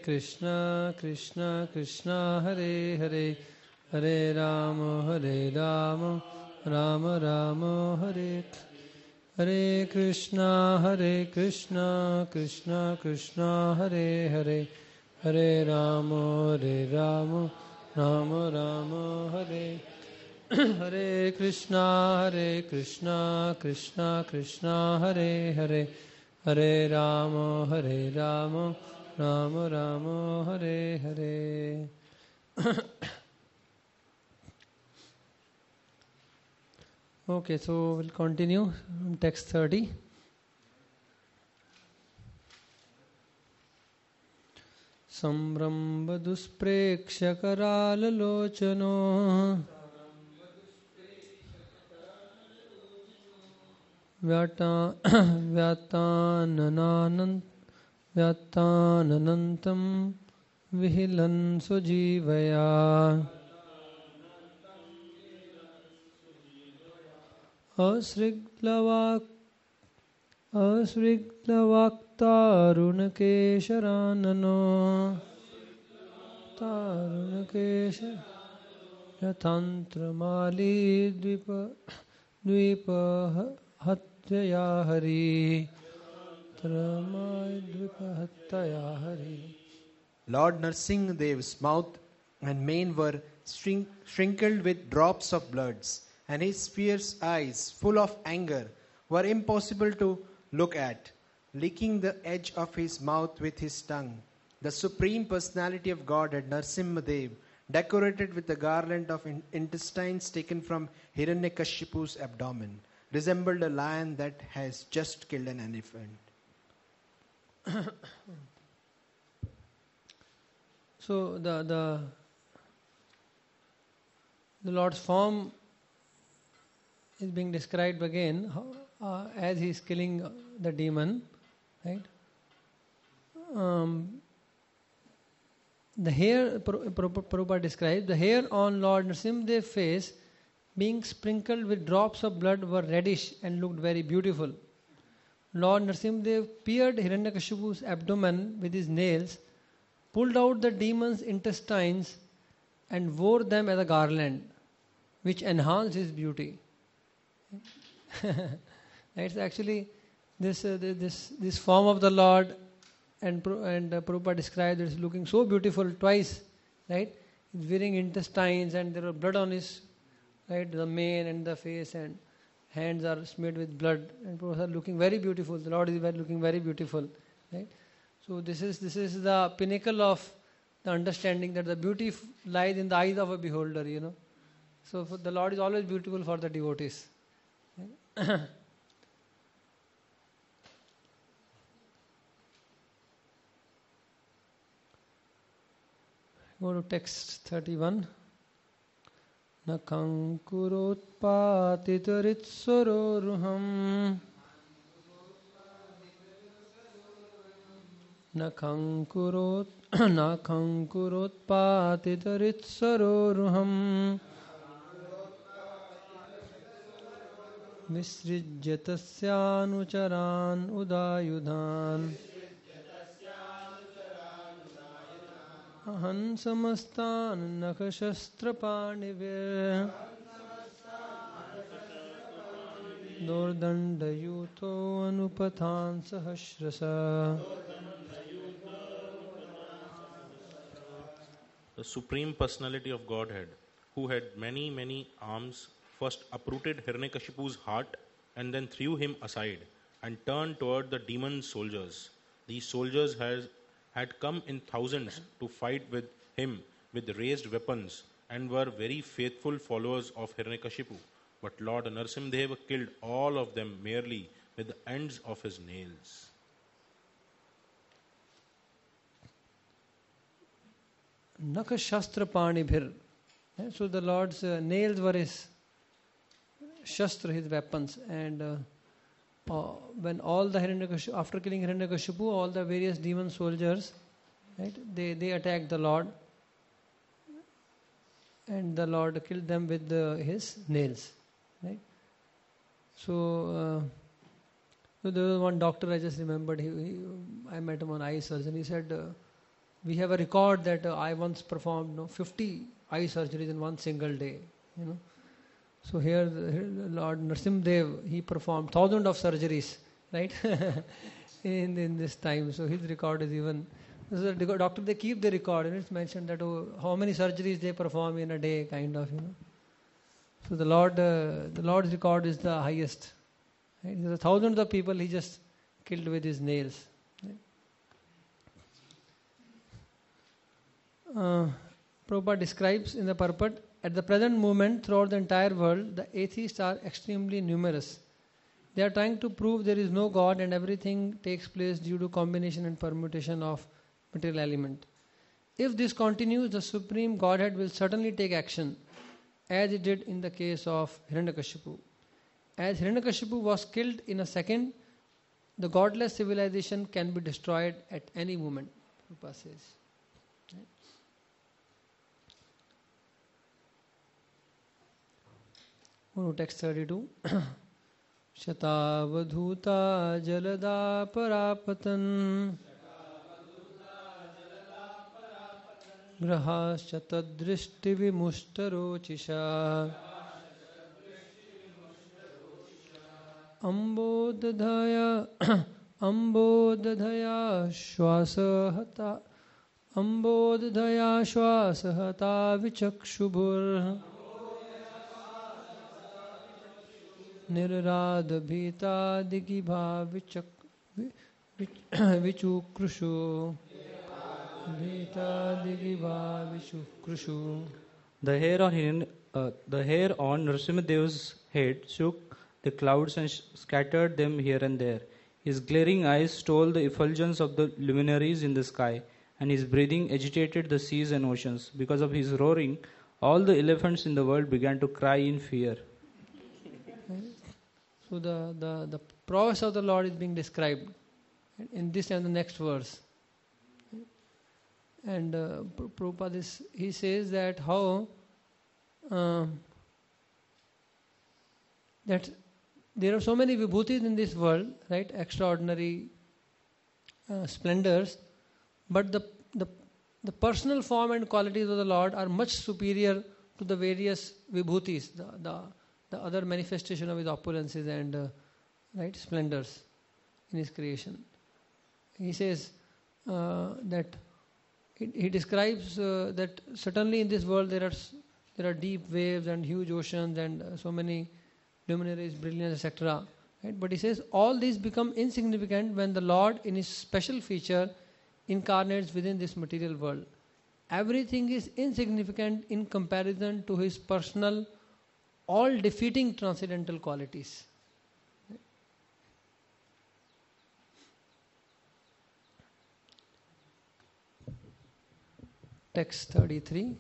Krishna Krishna, Hare Hare, Hare Rama, Rama Rama, Hare Hare Krishna, Krishna Krishna, Hare Hare, Hare Rama, Rama Rama, Hare Hare Krishna, Krishna Krishna, Hare Hare, Hare Rama, Rama Rama, Hare Hare. Okay, so we'll continue text 30. Samramba duspreksha karalalochano Vyatananantam vihilan sujivaya Asriglavaktarunakesharanano Tarunakesha Yatantramali Dvipa Hatyaya Hari Tramai Dvipa Hatyaya Hari.
Lord Narsinghdev's mouth and mane were sprinkled with drops of bloods, and his fierce eyes, full of anger, were impossible to look at, licking the edge of his mouth with his tongue. The Supreme Personality of Godhead, Narsimhadev, decorated with a garland of intestines taken from Hiranyakashipu's abdomen, resembled a lion that has just killed an elephant.
So the Lord's form is being described again as he is killing the demon, right? The hair, Prabhupada described, the hair on Lord Nrsimhadev's face being sprinkled with drops of blood were reddish and looked very beautiful. Lord Nrsimhadev pierced Hiranyakashipu's abdomen with his nails, pulled out the demon's intestines and wore them as a garland, which enhanced his beauty. It's actually this form of the Lord, and Prabhupada described it as looking so beautiful twice, right? He's wearing intestines and there was blood on his, right, the mane and the face, and hands are smeared with blood, and Prabhupada looking very beautiful. The Lord is looking very beautiful, right? So this is the pinnacle of the understanding that the beauty lies in the eyes of a beholder, you know. So the Lord is always beautiful for the devotees. Right? Go to text 31. Nakankurotpatitaritsaroruham Nakankurotpatitaritsaroruham Visrijyatasyanucharan udayudhan Ahan samastan nakashastrapanivir Dordandayuto anupathan sahasrasa.
The Supreme Personality of Godhead, who had many, many arms, first uprooted Hiranyakashipu's heart and then threw him aside and turned toward the demon soldiers. These soldiers had come in thousands to fight with him with raised weapons and were very faithful followers of Hiranyakashipu. But Lord Nrsimhadev killed all of them merely with the ends of his nails.
Nakashastra Panibhir. So the Lord's nails were his shastra, his weapons, and when all the Hiranyakashipu, after killing Hiranyakashipu, all the various demon soldiers, right, they attacked the Lord, and the Lord killed them with his nails, right? So there was one doctor, I just remembered, I met him on eye surgery. He said, we have a record that I once performed 50 eye surgeries in one single day, you know. So here Lord Nrsimhadev, he performed thousands of surgeries, right, in this time. So his record is even, the doctor, they keep the record, and it's mentioned that how many surgeries they perform in a day, kind of, you know. So the Lord's record is the highest. Right? There are thousands of people he just killed with his nails. Right? Prabhupada describes in the purport, at the present moment throughout the entire world, the atheists are extremely numerous. They are trying to prove there is no God and everything takes place due to combination and permutation of material element. If this continues, the Supreme Godhead will certainly take action, as it did in the case of Hiranyakashipu. As Hiranyakashipu was killed in a second, the godless civilization can be destroyed at any moment, Prabhupada says. Text 32. Shatavadhuta jalada parapatan grahashatadrishti vimushtarocisha ambodadhaya श्वासहता विचक्षुभुर् निर्राध भीतादिगिभा विचुकृषु भीतादिगिभा विचुकृषु.
The hair on Narasimhadev's head shook the clouds and scattered them here and there. His glaring eyes stole the effulgence of the luminaries in the sky, and his breathing agitated the seas and oceans. Because of his roaring, all the elephants in the world began to cry in fear.
So the prowess of the Lord is being described in this and the next verse. And Prabhupada he says that how that there are so many vibhutis in this world, right? Extraordinary splendors, but the personal form and qualities of the Lord are much superior to the various vibhutis, the other manifestation of his opulences and right splendors in his creation. He says that he describes that certainly in this world there are deep waves and huge oceans and so many luminaries, brilliance, etc. Right? But he says all these become insignificant when the Lord, in his special feature, incarnates within this material world. Everything is insignificant in comparison to his personal, all-defeating transcendental qualities. Text 33.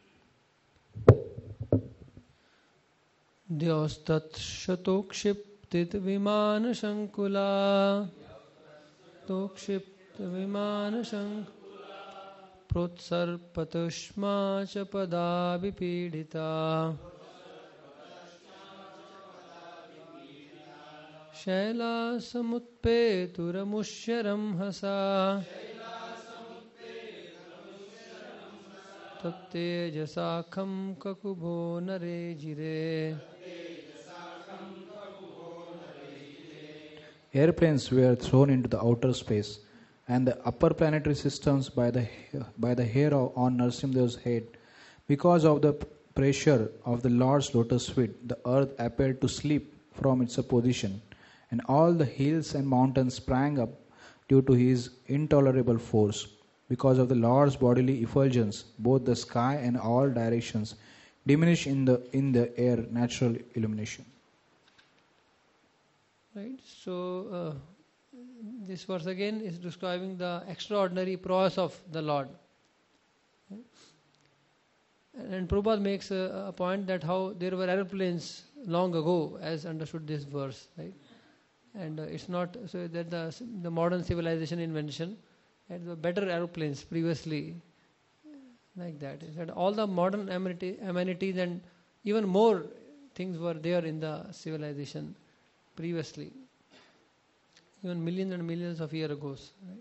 Dhyostat shatokshiptit vimana shankula tokshiptit vimana shankula protsarpatushma chapada vipidita shaila samutpeturamushyaram hasa tattejasakam kakubho nare jire.
Airplanes were thrown into the outer space, and the upper planetary systems by the hair on Narasimhadev's head. Because of the pressure of the Lord's lotus feet, the earth appeared to slip from its position, and all the hills and mountains sprang up due to his intolerable force. Because of the Lord's bodily effulgence, both the sky and all directions diminish in the air natural illumination.
Right. So this verse again is describing the extraordinary prowess of the Lord. Right? And Prabhupada makes a point that how there were aeroplanes long ago, as understood this verse, right? And it's not so that the modern civilization invention had the better aeroplanes previously, like that. It's that all the modern amenities and even more things were there in the civilization previously, even millions and millions of years ago. Right?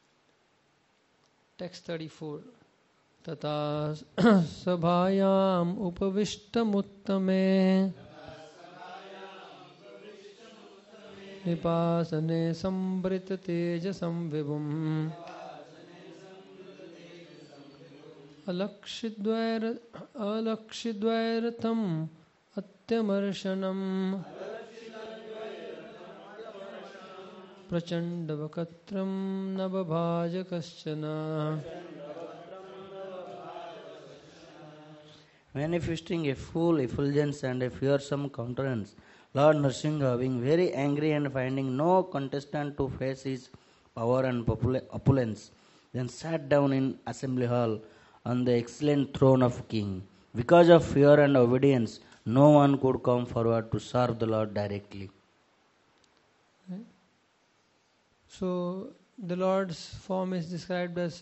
Text 34. Tata sabhayam upavishtamuttame nipasane sambrita tejasam vibhum alakshidvairatham atyamarsanam prachandavakatram nababhaja kaschana
manifesting a full effulgence and a fearsome countenance. Lord Nrsimha, being very angry and finding no contestant to face his power and opulence, then sat down in assembly hall on the excellent throne of king. Because of fear and obedience, no one could come forward to serve the Lord directly.
Right? So the Lord's form is described as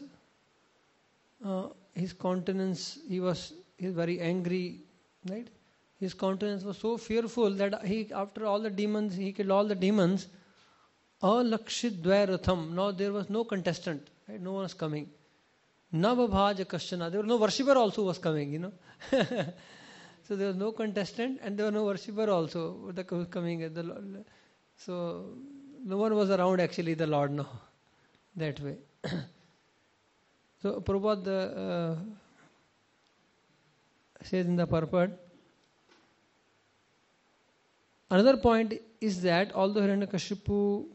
his countenance. He was very angry, right? His countenance was so fearful that after all the demons, he killed all the demons. Alakshit dvairatham. Now there was no contestant, right? No one was coming. Navabhaja kashana. There was no worshipper also was coming, So there was no contestant and there was no worshipper also coming at the Lord. So no one was around actually the Lord now. That way. So Prabhupada says in the purport, another point is that although Hiranyakashipu,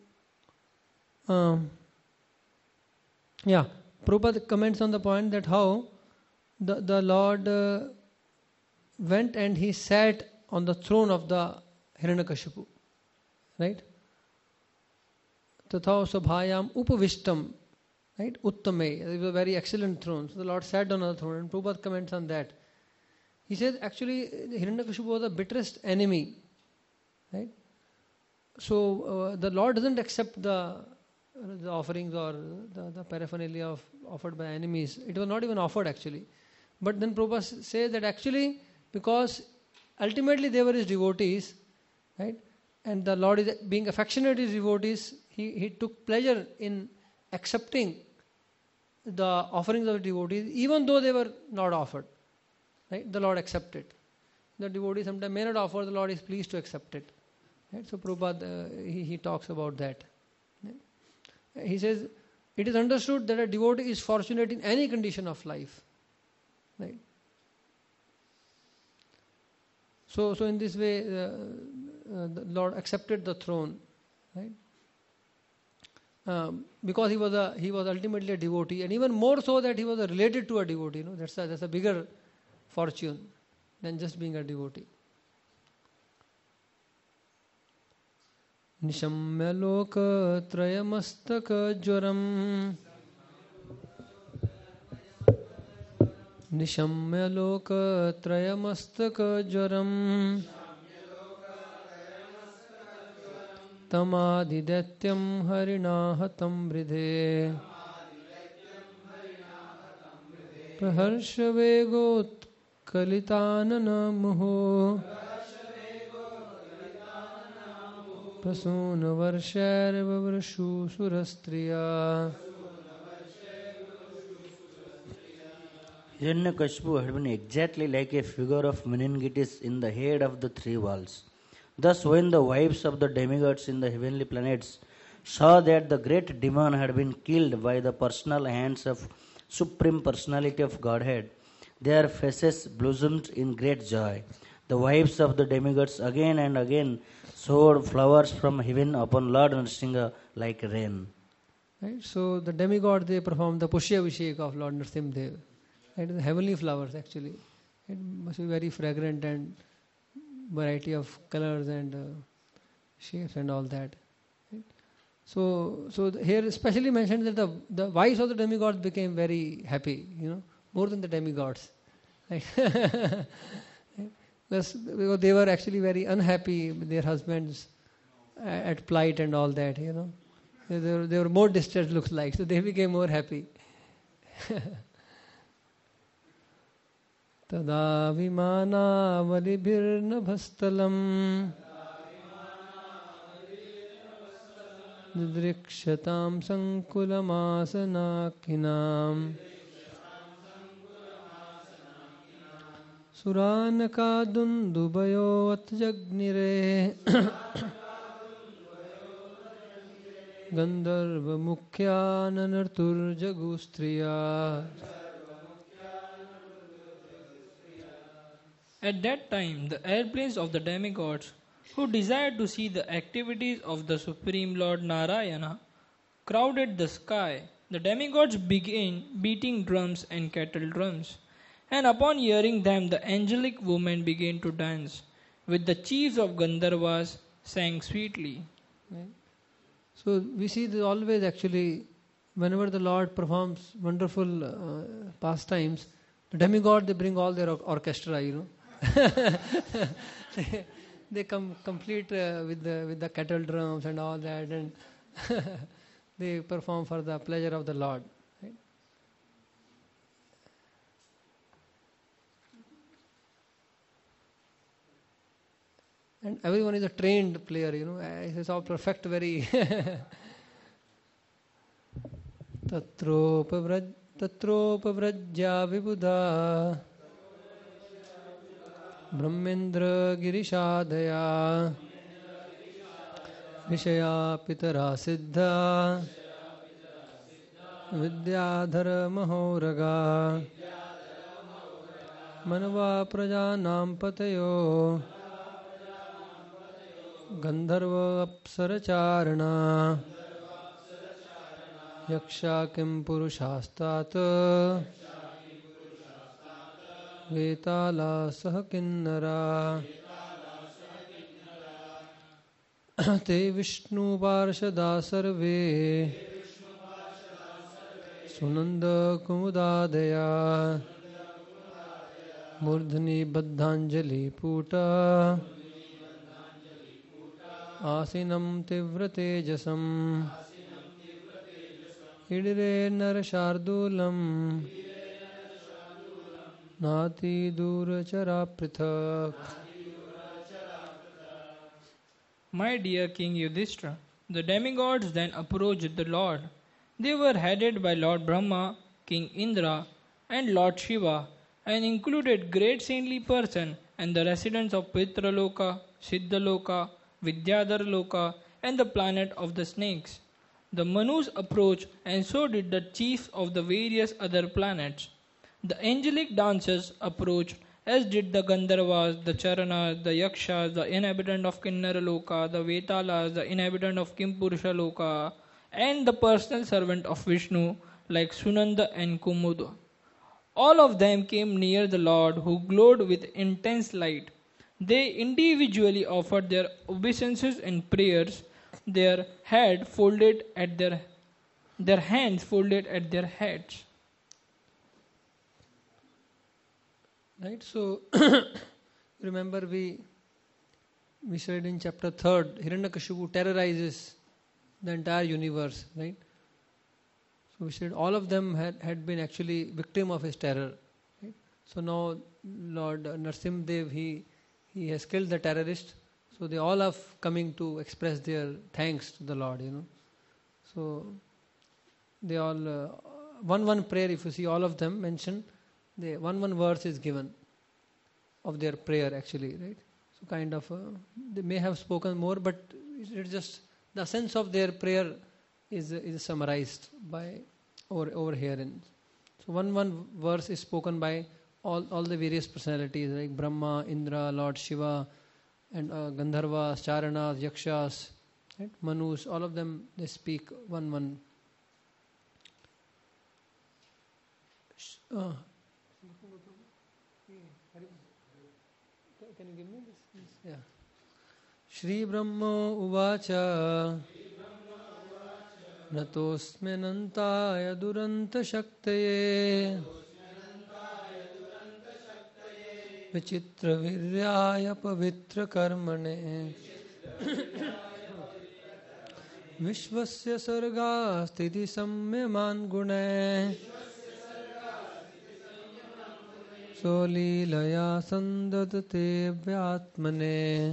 Prabhupada comments on the point that how the Lord went and he sat on the throne of the Hiranyakashipu, right? Tatha sabhayam upavishtam, right? Uttame. It was a very excellent throne. So the Lord sat on the throne, and Prabhupada comments on that. He says actually Hiranyakashipu was the bitterest enemy, right? So the Lord doesn't accept the offerings or the paraphernalia offered by enemies. It was not even offered actually. But then Prabhupada says that actually because ultimately they were his devotees, right? And the Lord is being affectionate to his devotees, he took pleasure in accepting the offerings of the devotees even though they were not offered. Right? The Lord accepted. The devotee sometimes may not offer, the Lord is pleased to accept it. Right? So Prabhupada, he talks about that. Right? He says, it is understood that a devotee is fortunate in any condition of life. Right? So in this way, the Lord accepted the throne. Right? Because he was ultimately a devotee, and even more so that he was related to a devotee. That's a bigger fortune than just being a devotee. Nishamya loka trayamastaka jwaram Nishamya loka trayamastaka jwaram Tamadhidatyam harinahatam vridhe Praharshavegot Kalitanana muho Prasuna varsharva vrashu surastriya.
Hiranyakashipu had been exactly like a figure of meningitis in the head of the three walls. Thus, when the wives of the demigods in the heavenly planets saw that the great demon had been killed by the personal hands of Supreme Personality of Godhead, their faces blossomed in great joy. The wives of the demigods again and again showered flowers from heaven upon Lord Nrsimha like rain.
Right? So the demigods, they performed the Pushya Abhishek of Lord Nrsimhadev. Right? The heavenly flowers actually. It must be very fragrant and variety of colors and shapes and all that. Right? So here especially mentioned that the wives of the demigods became very happy, more than the demigods. Right? Because they were actually very unhappy with their husbands at plight and all that, They were more distressed, looks like, so they became more happy. Tada vimana valibhirna bhastalam Didrikshatam sankulamasanakhinam Suranakadundubayo atjagnire Gandharva mukhyananartur jagustriya.
At that time, the airplanes of the demigods, who desired to see the activities of the Supreme Lord Narayana, crowded the sky. The demigods began beating drums and kettle drums, And upon hearing them, the angelic women began to dance, with the chiefs of Gandharvas sang sweetly.
Right? So we see that always actually, whenever the Lord performs wonderful pastimes, the demigod, they bring all their orchestra, they come complete with the kettle drums and all that, and they perform for the pleasure of the Lord. Right? And everyone is a trained player, it's all perfect, very. Tatropavrajya vibuddha Brahmendra girishadaya Vishaya pitara siddha Vidyadhara mahoraga Manava prajanam patayo Gandharva apsaracharana Yaksha kim purushastat Vetala sah kinnara Te Vishnu parshada sarve Sunanda kumudadaya Murdhani baddhanjali puta Asinam tivratejasam Idire narshardulam Nati durachara prithak.
My dear King Yudhishthira, the demigods then approached the Lord. They were headed by Lord Brahma, King Indra, and Lord Shiva, and included great saintly person and the residents of Pitraloka, Siddhaloka, Vidyadharaloka, and the planet of the snakes. The Manus approached, and so did the chiefs of the various other planets. The angelic dancers approached, as did the Gandharvas, the Charanas, the Yakshas, the inhabitant of Kinnaraloka, the Vetalas, the inhabitant of Kimpurshaloka, and the personal servant of Vishnu, like Sunanda and Kumuda. All of them came near the Lord, who glowed with intense light. They individually offered their obeisances and prayers, their hands folded at their heads.
Right, so remember we said in chapter 3rd, Hiranyakashipu terrorizes the entire universe, right? So we said all of them had been actually victim of his terror. Right? So now Lord Narsimhadev, he has killed the terrorist. So they all are coming to express their thanks to the Lord, So they all, one prayer, if you see all of them mentioned, the one verse is given of their prayer actually, right? So kind of, they may have spoken more, but it's just the sense of their prayer is summarized by over here. And so one verse is spoken by all the various personalities like Brahma, Indra, Lord Shiva, and Gandharvas, Charanas, Yakshas, right? Manus, all of them, they speak one. Can you give me this? Yeah. Shri Brahma Uvacha Natosmyanantaya Duranta Shaktaye Vichitra Viryaya Pavitra Karmane Vishvasya Sarga Sthiti Samyaman Gune Solilaya Sandadate Vyatmane.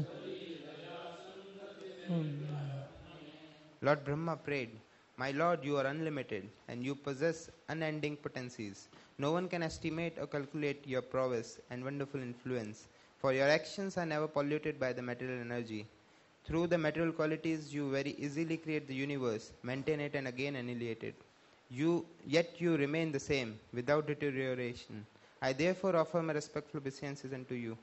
Lord Brahma prayed, My Lord, you are unlimited, and you possess unending potencies. No one can estimate or calculate your prowess and wonderful influence, for your actions are never polluted by the material energy. Through the material qualities, you very easily create the universe, maintain it, and again annihilate it. Yet you remain the same, without deterioration. I therefore offer my respectful obeisances unto you.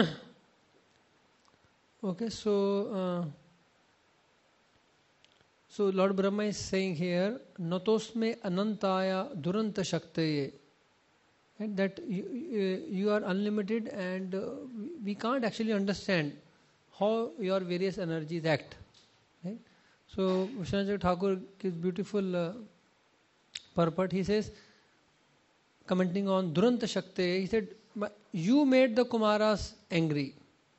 Okay, so So Lord Brahma is saying here, Natosme Anantaya Duranta Shaktaye. Right? That you are unlimited and we can't actually understand how your various energies act. Right? So Vishwanath Thakur gives beautiful purport. He says, commenting on Duranta Shaktaye, he said, you made the Kumaras angry.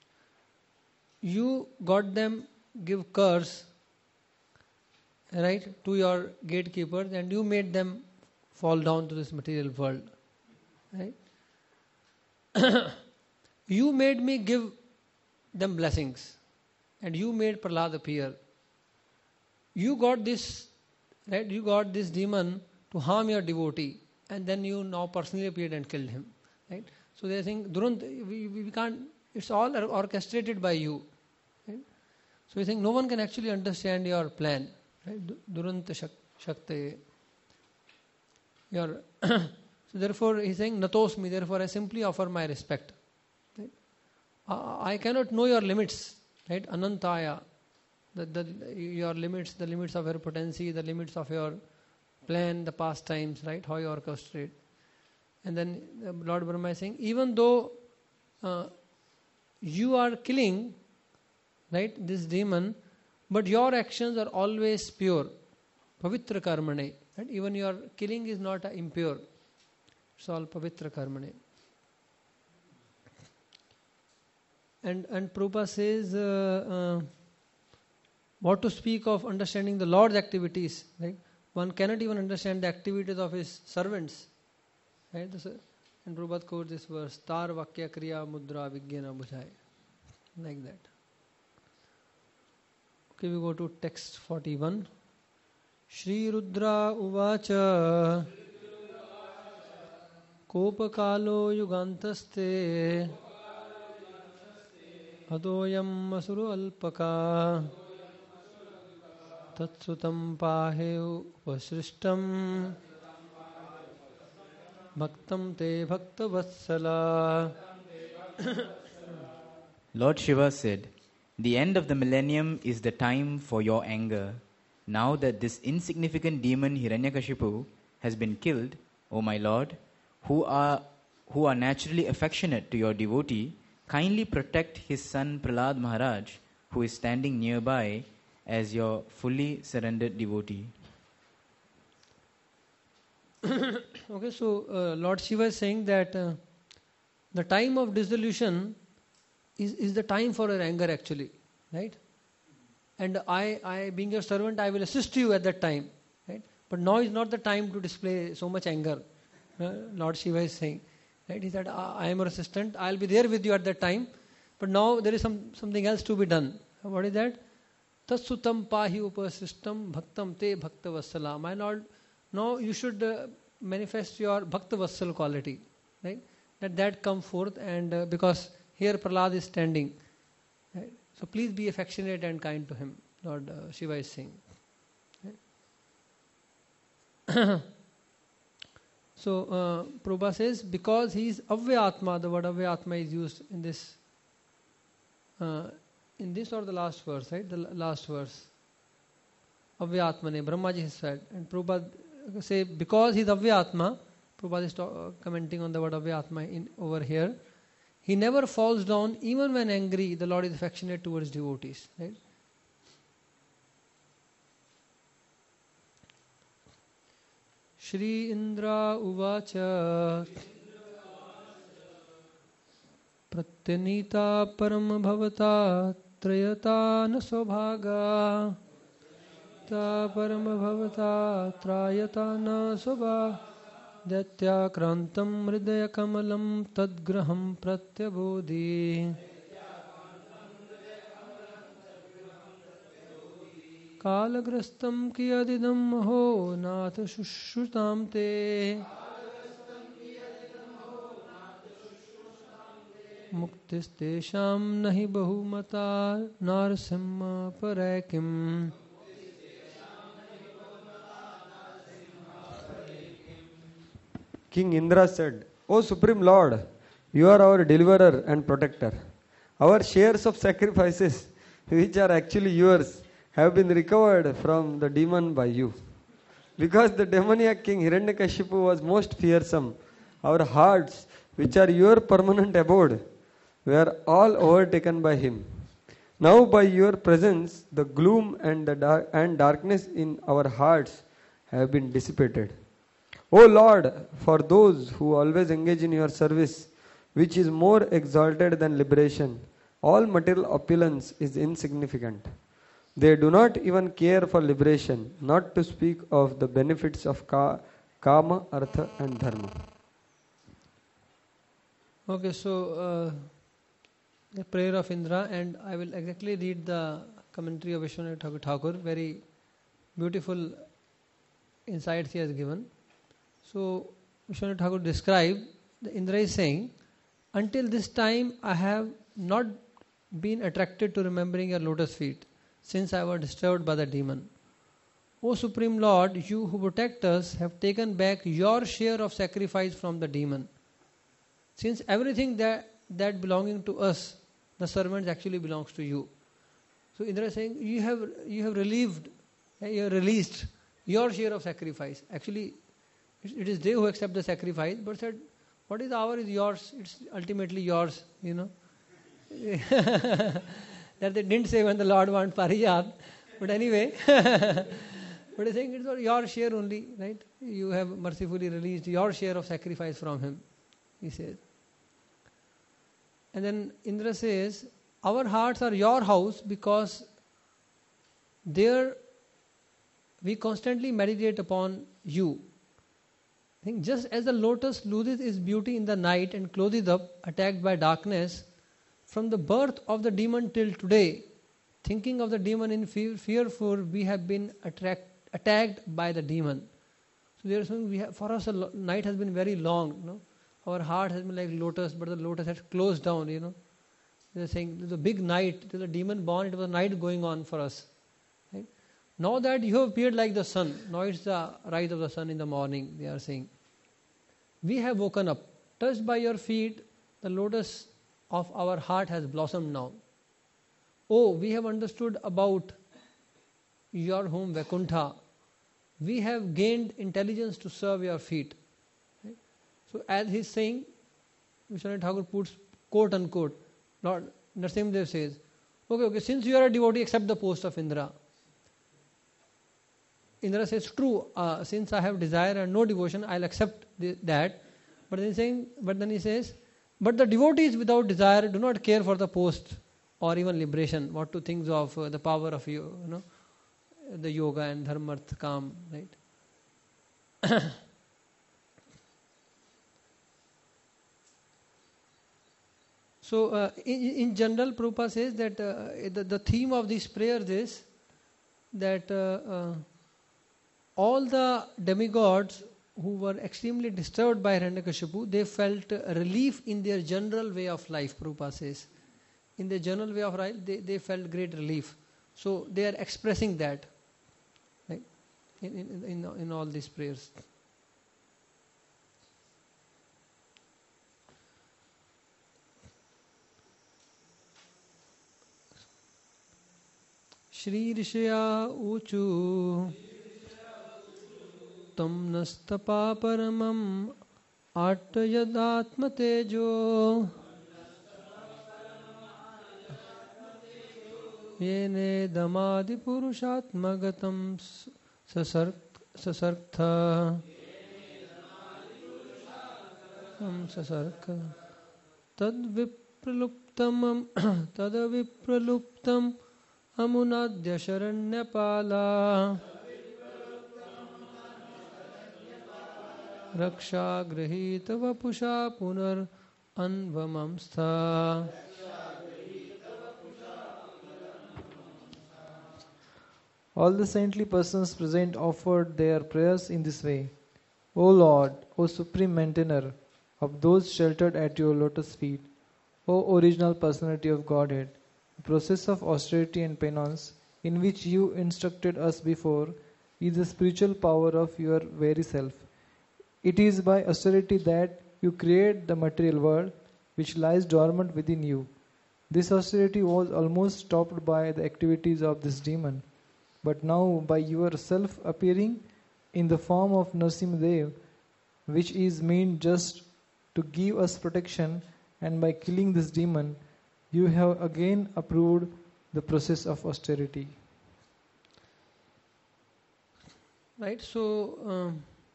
You got them give curse, right, to your gatekeepers, and you made them fall down to this material world. Right? You made me give them blessings, and you made Prahlad appear. You got this, right? You got this demon to harm your devotee, and then you now personally appeared and killed him. Right? So they are saying, Durant, we can't. It's all orchestrated by you. Right? So we think no one can actually understand your plan. Right? Duranta Shaktaye. Your so therefore he is saying, Natosmi, therefore I simply offer my respect. Right? I cannot know your limits. Right? Anantaya. Your limits, the limits of your potency, the limits of your plan, the pastimes, right? How you orchestrate. And then Lord Brahma is saying, even though you are killing, right, this demon, but your actions are always pure. Pavitra karmane. Right? Even your killing is not impure. It's all pavitra karmane. And Prabhupada says, what to speak of understanding the Lord's activities, right? One cannot even understand the activities of his servants. Right? And Prabhupada quotes this verse, Tar Vakya Kriya Mudra Vijnana Bujhai. Like that. Okay, we go to text 41. Shri Rudra Uvacha Kopakalo Yugantaste Adoyam Asuru Alpaka Tatsutam Pahe Upasrishtam Bhaktam Te Bhakta Vatsala.
Lord Shiva said, the end of the millennium is the time for your anger. Now that this insignificant demon Hiranyakashipu has been killed, O my Lord, who are naturally affectionate to your devotee, kindly protect his son Prahlad Maharaj, who is standing nearby as your fully surrendered devotee.
Okay, so Lord Shiva is saying that the time of dissolution is the time for your anger actually, right? And I being your servant, I will assist you at that time, right? But now is not the time to display so much anger. Lord Shiva is saying, right? He said, I am your assistant, I will be there with you at that time, but now there is something else to be done. What is that? Tatsutam pahi upasistam bhaktam te bhakta vassala. My Lord, now you should manifest your bhakta vassal quality, right? That come forth, and because here Prahlad is standing, right? So please be affectionate and kind to him, Lord Shiva is saying. Right? So Prabhupada says, because he is Avyatma, the word Avyatma is used in this or the last verse, right? The last verse. Avyatmane, Brahmaji has said. And Prabhupada say, because he is Avyatma, Prabhupada is commenting on the word Avyatma over here. He never falls down, even when angry, the Lord is affectionate towards devotees. Right? Shri Indra Uvacha Pratyanita Param Bhavata Trayata Nasobhaga Ta Param Bhavata Trayata Nasobhaga Datya Krantam Hridaya Kamalam Tadgraham Pratyabodhi Kalagrastam Kiyadidam Ho Natha Shushrutam Te Muktistesham Nahi Bahumata Narsimha Parakim.
King Indra said, O Supreme Lord, you are our deliverer and protector. Our shares of sacrifices, which are actually yours, have been recovered from the demon by you. Because the demoniac king Hiranyakashipu was most fearsome, our hearts, which are your permanent abode, were all overtaken by him. Now by your presence, the gloom and darkness in our hearts have been dissipated. O Lord, for those who always engage in your service, which is more exalted than liberation, all material opulence is insignificant. They do not even care for liberation, not to speak of the benefits of Kama, Artha and Dharma.
Okay, so the prayer of Indra, and I will exactly read the commentary of Vishwanath Thakur. Very beautiful insights he has given. So Vishwanath Thakur described, the Indra is saying, until this time I have not been attracted to remembering your lotus feet, since I was disturbed by the demon. O Supreme Lord, you who protect us have taken back your share of sacrifice from the demon. Since everything that belonging to us, the servants, actually belongs to you. So Indra is saying, you have released your share of sacrifice. Actually, it is they who accept the sacrifice, but said, what is ours is yours. It's ultimately yours, you know. That they didn't say when the Lord wants parijat, but anyway, but he's saying it's your share only, right? You have mercifully released your share of sacrifice from him, he says. And then Indra says, our hearts are your house because there we constantly meditate upon you. I think just as the lotus loses its beauty in the night and closes up, attacked by darkness, from the birth of the demon till today, thinking of the demon in fearful, we have been attacked by the demon. So there is something for us, night has been very long. You know? Our heart has been like lotus, but the lotus has closed down. You know, they are saying there's a big night. There's a demon born. It was a night going on for us. Right? Now that you have appeared like the sun, now it's the rise of the sun in the morning. They are saying, we have woken up, touched by your feet. The lotus of our heart has blossomed now. Oh, we have understood about your home Vaikuntha. We have gained intelligence to serve your feet. Right? So as he's saying, Vishwanath Thakur puts quote unquote, Lord Narasimhadev says, okay, since you are a devotee, accept the post of Indra. Indra says, true, since I have desire and no devotion, I'll accept that. But then he says, but the devotees without desire do not care for the post or even liberation. What to think of the power of the yoga and dharma, artha, kam, right? So in general, Prabhupada says that the theme of these prayers is that all the demigods who were extremely disturbed by Hiranyakashipu, they felt relief in their general way of life, Prabhupada says. In their general way of life, they felt great relief. So they are expressing that, right, in all these prayers. Shri Rishaya Uchu Tam Nastapa Paramam Attayadatma Tejo Yene Damadi Purushatmagatam Sasartha Sasarka Tad Vipraluptam Amunadya Sharanyapala Raksha Grahita Vapusha Punar Anvamamstha.
All the saintly persons present offered their prayers in this way. O Lord, O Supreme Maintainer of those sheltered at your lotus feet, O original personality of Godhead, the process of austerity and penance in which you instructed us before is the spiritual power of your very self. It is by austerity that you create the material world which lies dormant within you. This austerity was almost stopped by the activities of this demon. But now by yourself appearing in the form of Narsimhadev, which is meant just to give us protection, and by killing this demon, you have again approved the process of austerity.
Right, so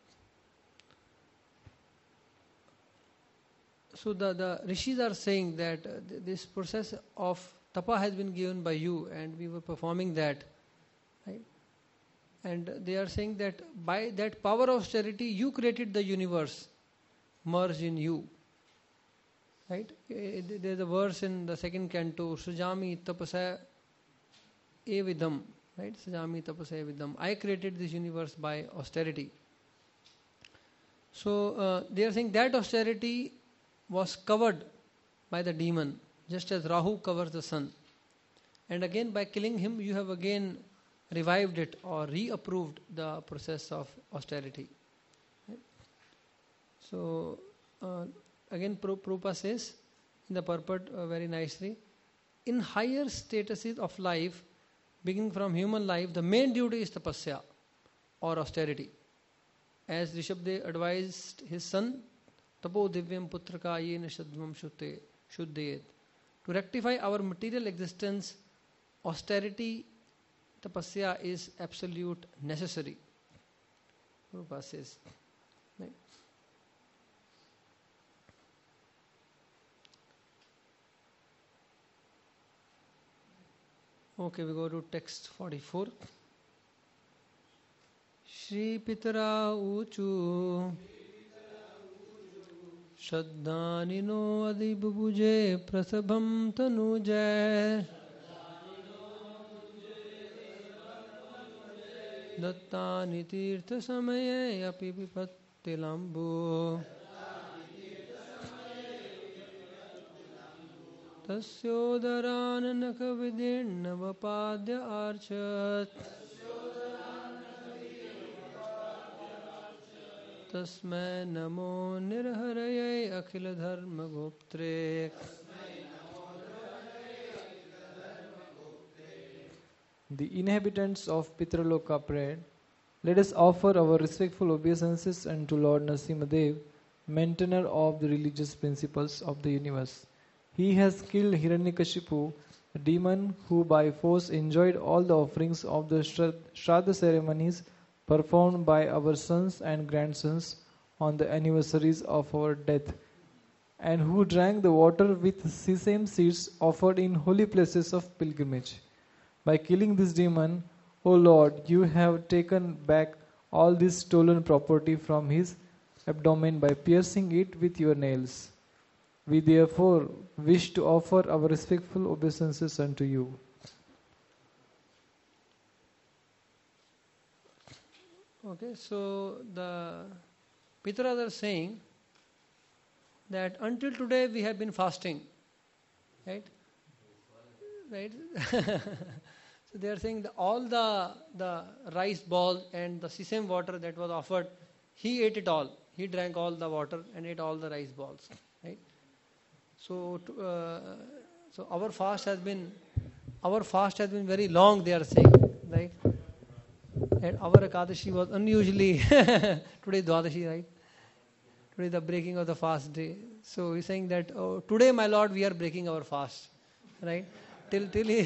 the rishis are saying that this process of tapa has been given by you, and we were performing that, right? And they are saying that by that power of austerity, you created the universe, merged in you. Right? There's a verse in the second canto, Sujami tapasa evidam. Right? Sujami tapasa evidam. I created this universe by austerity. So they are saying that austerity was covered by the demon, just as Rahu covers the sun. And again, by killing him, you have again revived it or reapproved the process of austerity. Right? So again, Prabhupada says in the purport very nicely, in higher statuses of life, beginning from human life, the main duty is tapasya or austerity. As Rishabdev advised his son, tapo divyam putraka yena shadvam shuddhayet. To rectify our material existence, austerity, tapasya is absolute necessary. Prabhupada says. Right. Okay, we go to text 44. Shri Pitara Uchu Shraddhanino Adibubuje Prasabham Tanujay Dattani Tirtha Samaye Api Vipattilambu Tasyodarananakavidinavapadya archat Tasmai namo nirharaye akhila dharma goptre.
The inhabitants of Pitraloka prayed, let us offer our respectful obeisances unto Lord Narsimhadev, maintainer of the religious principles of the universe. He has killed Hiranyakashipu, a demon who by force enjoyed all the offerings of the Shraddha ceremonies performed by our sons and grandsons on the anniversaries of our death, and who drank the water with sesame seeds offered in holy places of pilgrimage. By killing this demon, O Lord, you have taken back all this stolen property from his abdomen by piercing it with your nails. We therefore wish to offer our respectful obeisances unto you.
Okay, so the Pitras are saying that until today we have been fasting, right? Right? So they are saying that all the rice ball and the sesame water that was offered, he ate it all. He drank all the water and ate all the rice balls, right? So so our fast has been very long, they are saying, right? And our Ekadashi was unusually today Dwadashi, right? Today the breaking of the fast day. So he's saying that today, my Lord, we are breaking our fast, right? Till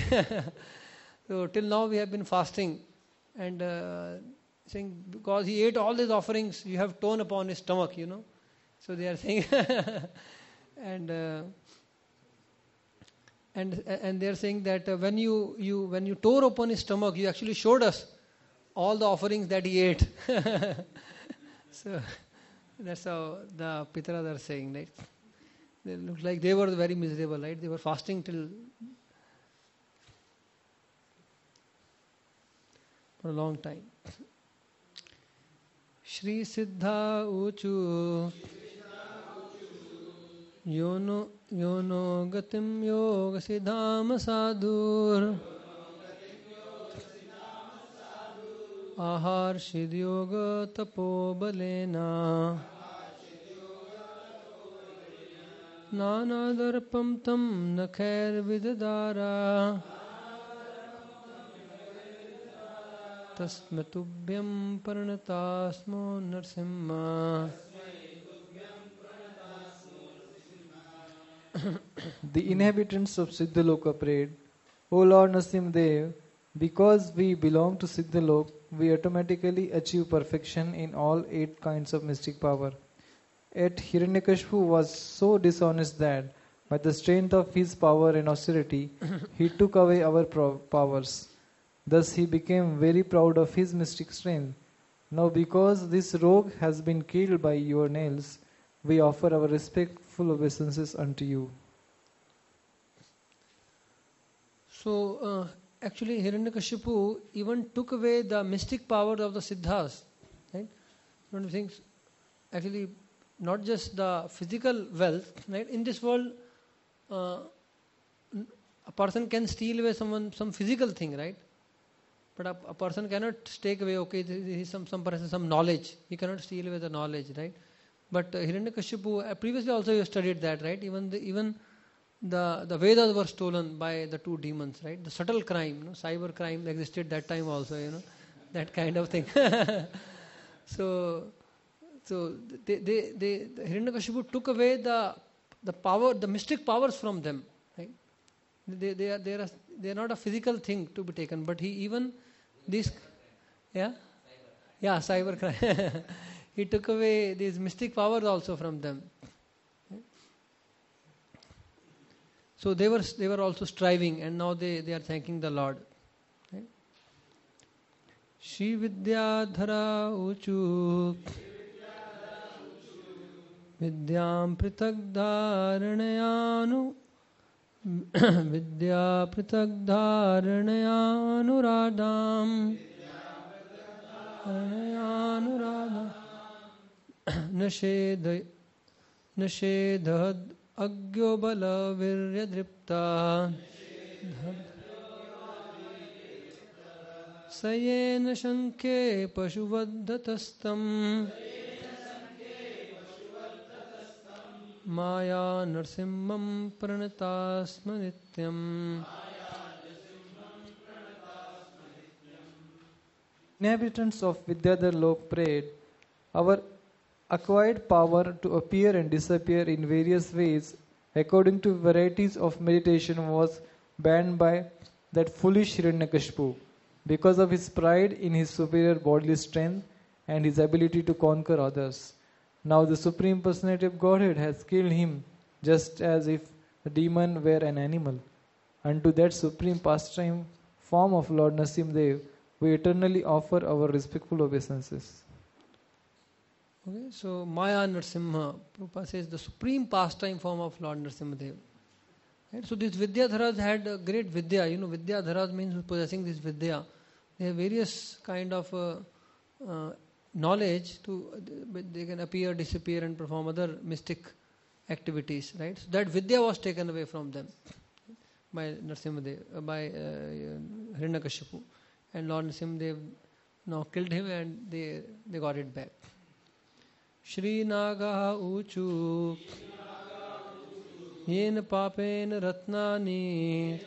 now we have been fasting, and saying because he ate all these offerings, you have torn upon his stomach, you know. So they are saying, and they are saying that when you tore upon his stomach, you actually showed us all the offerings that he ate. So that's how the Pitras are saying, right? They look like they were very miserable, right? They were fasting till for a long time. Shri Siddha Uchu Yono Gatim Yoga Siddhama Sadhur Ahar Shidyoga Tapo Balena Nana Darpam Tam Nakhair Vidadara Tasmatubhyam Paranatasmo Narsimha.
The inhabitants of Siddhaloka prayed, O Lord Narasimhadev, because we belong to Siddhalok, we automatically achieve perfection in all 8 kinds of mystic power. Yet Hiranyakashipu was so dishonest that, by the strength of his power and austerity, he took away our powers. Thus he became very proud of his mystic strength. Now because this rogue has been killed by your nails, we offer our respectful obeisances unto you.
So actually Hiranyakashipu even took away the mystic power of the Siddhas. Right? Don't you think? Actually, not just the physical wealth. Right? In this world, a person can steal away some physical thing, right? But a person cannot take away, okay, there is some person, some knowledge. He cannot steal away the knowledge, right? But Hiranyakashipu, previously also you studied that, right? Even the Vedas were stolen by the 2 demons, right? The subtle crime, cyber crime existed that time also, that kind of thing. So Hiranyakashipu took away the power, the mystic powers from them, right? They are not a physical thing to be taken, but he even cyber crime. He took away these mystic powers also from them. So they were also striving, and now they are thanking the Lord. Shri Vidyadhara Uchu Vidyam Pritagdharanayanu Vidya Pritagdharanyanuradam Nashedhad Agyobala Viryadripta Sayena Shankhe Pashuvadhatastam Maya Narsimham Pranatasma Nityam.
Inhabitants of Vidyadhar Lok prayed, our acquired power to appear and disappear in various ways according to varieties of meditation was banned by that foolish Hiranyakashipu because of his pride in his superior bodily strength and his ability to conquer others. Now the Supreme Personality of Godhead has killed him just as if a demon were an animal. Unto that supreme pastime form of Lord Narasimhadev, we eternally offer our respectful obeisances.
Okay, so Maya Narasimha, Prabhupada says the supreme pastime form of Lord Narasimhadev. Right? So these Vidyadharas had a great Vidya. Vidyadharas means possessing this Vidya. They have various kind of knowledge they can appear, disappear and perform other mystic activities, right? So that Vidya was taken away from them by Narasimhadev, by Hiranyakashipu, and Lord Narasimhadev now killed him and they got it back. Shri Naga Uchu Yen Papen Ratnani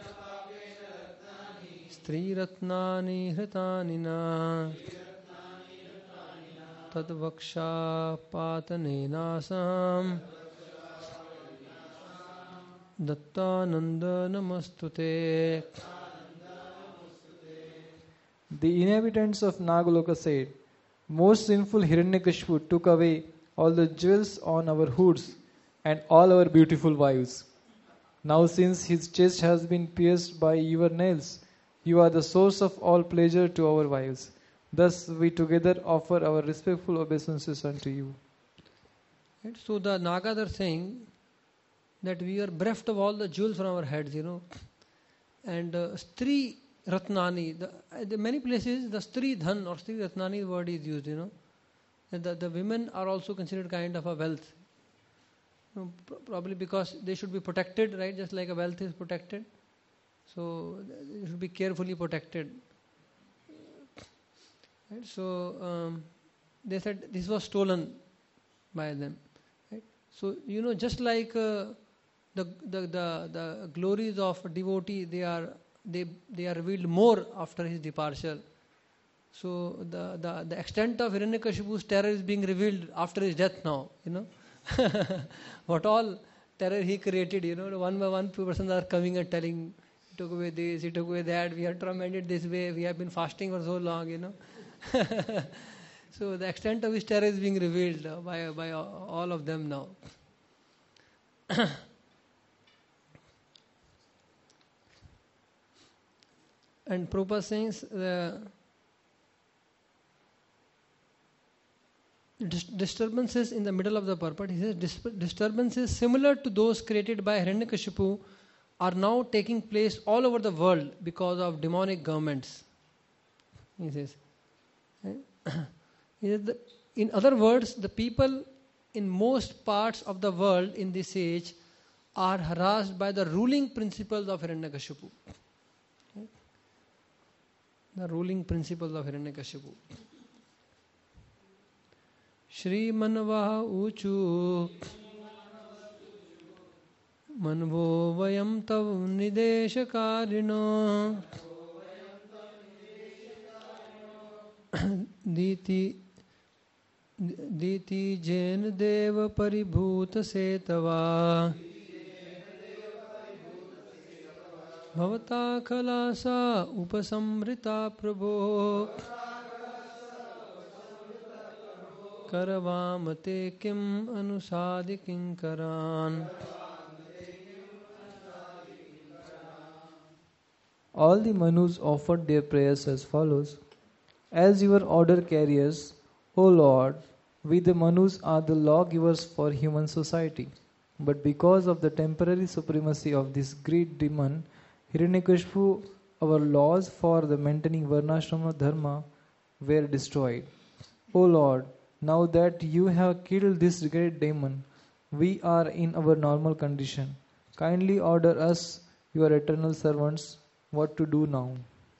Stri Ratnani Hritanina Tadvaksha Patane Nasam Dattananda Namastute.
The inhabitants of Nagaloka said, most sinful Hiranyakashipu took away all the jewels on our hoods and all our beautiful wives. Now since his chest has been pierced by your nails, you are the source of all pleasure to our wives. Thus we together offer our respectful obeisances unto you.
Right? So the Nagas are saying that we are bereft of all the jewels from our heads, and Stri Ratnani, the many places the Stri Dhan or Stri Ratnani word is used, the women are also considered kind of a wealth. Probably because they should be protected, right? Just like a wealth is protected. So they should be carefully protected. Right? So they said this was stolen by them. Right? So just like the glories of a devotee, they are revealed more after his departure. So the extent of Hiranyakashipu's terror is being revealed after his death now, What all terror he created, one by one persons are coming and telling, he took away this, he took away that, we are tormented this way, we have been fasting for so long, So the extent of his terror is being revealed by all of them now. And Prabhupada says disturbances in the middle of the purport. He says disturbances similar to those created by Hiranyakashipu are now taking place all over the world because of demonic governments. He says. In other words, the people in most parts of the world in this age are harassed by the ruling principles of Hiranyakashipu. The ruling principles of Hiranyakashipu. Shri Manvaha Uchu Manvo Vayam Tav Nideshakarino Diti Jain Deva Paribhuta Setava Bhavata Khalasa Upasamrita Prabho Karavamate Kim Anusadi Kinkaran.
All the Manus offered their prayers as follows. As your order carriers, O Lord, we the Manus are the lawgivers for human society. But because of the temporary supremacy of this great demon, Hiranyakashipu, our laws for the maintaining Varnashrama Dharma were destroyed. O Lord, now that you have killed this great demon, we are in our normal condition. Kindly order us, your eternal servants, what to do now.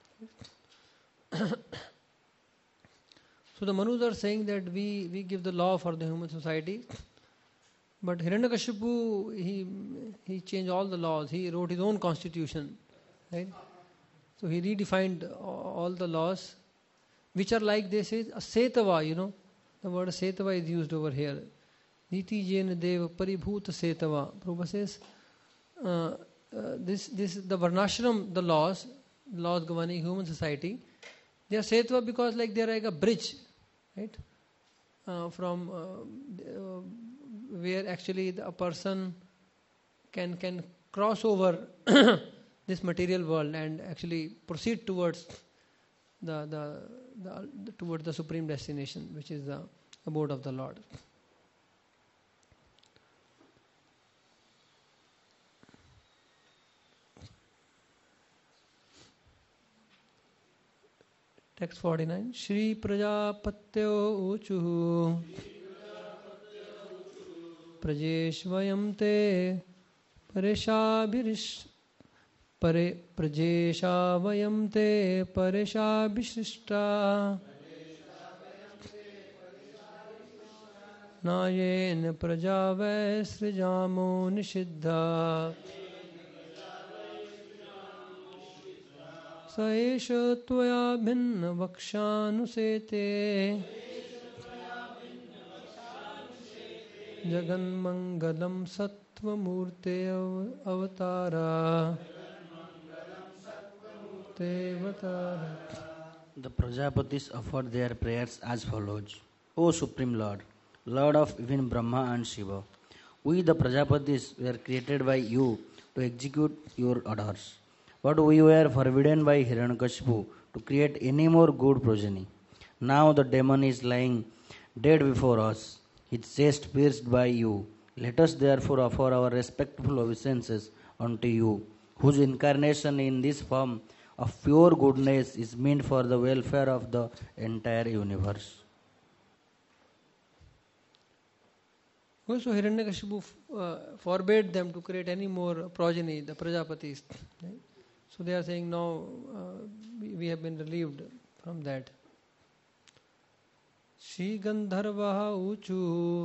So the Manus are saying that we give the law for the human society, but Hiranyakashipu, he changed all the laws. He wrote his own constitution, right? So he redefined all the laws, which are like this is a setava, The word setava is used over here. Niti Jain Deva Paribhuta Setava. Prabhupada says this the Varnashram, the laws governing human society, they are setava because like they are like a bridge, right? From where actually a person can cross over this material world and actually proceed towards towards the supreme destination, which is the abode of the Lord. Text 49. Shri Prajapatyo Uchuhu Prajeshvayam te Pareshabhirish Prajeshavayam te Pareshabhishrishta Nayen Prajavai Srijamo Nishiddha Saesha Tvaya Bhinna Vakshanusete Jagan Mangalam Sattva Murte Avatara
The Prajapatis offered their prayers as follows. O Supreme Lord, Lord of even Brahma and Shiva, we the Prajapatis were created by you to execute your orders. But we were forbidden by Hiranyakashipu to create any more good progeny. Now the demon is lying dead before us, his chest pierced by you. Let us therefore offer our respectful obeisances unto you, whose incarnation in this form of pure goodness is meant for the welfare of the entire universe.
Also, Hiranyakashipu forbade them to create any more progeny, the Prajapatis. Right? So they are saying now we have been relieved from that. Shri Gandharvaha Uchu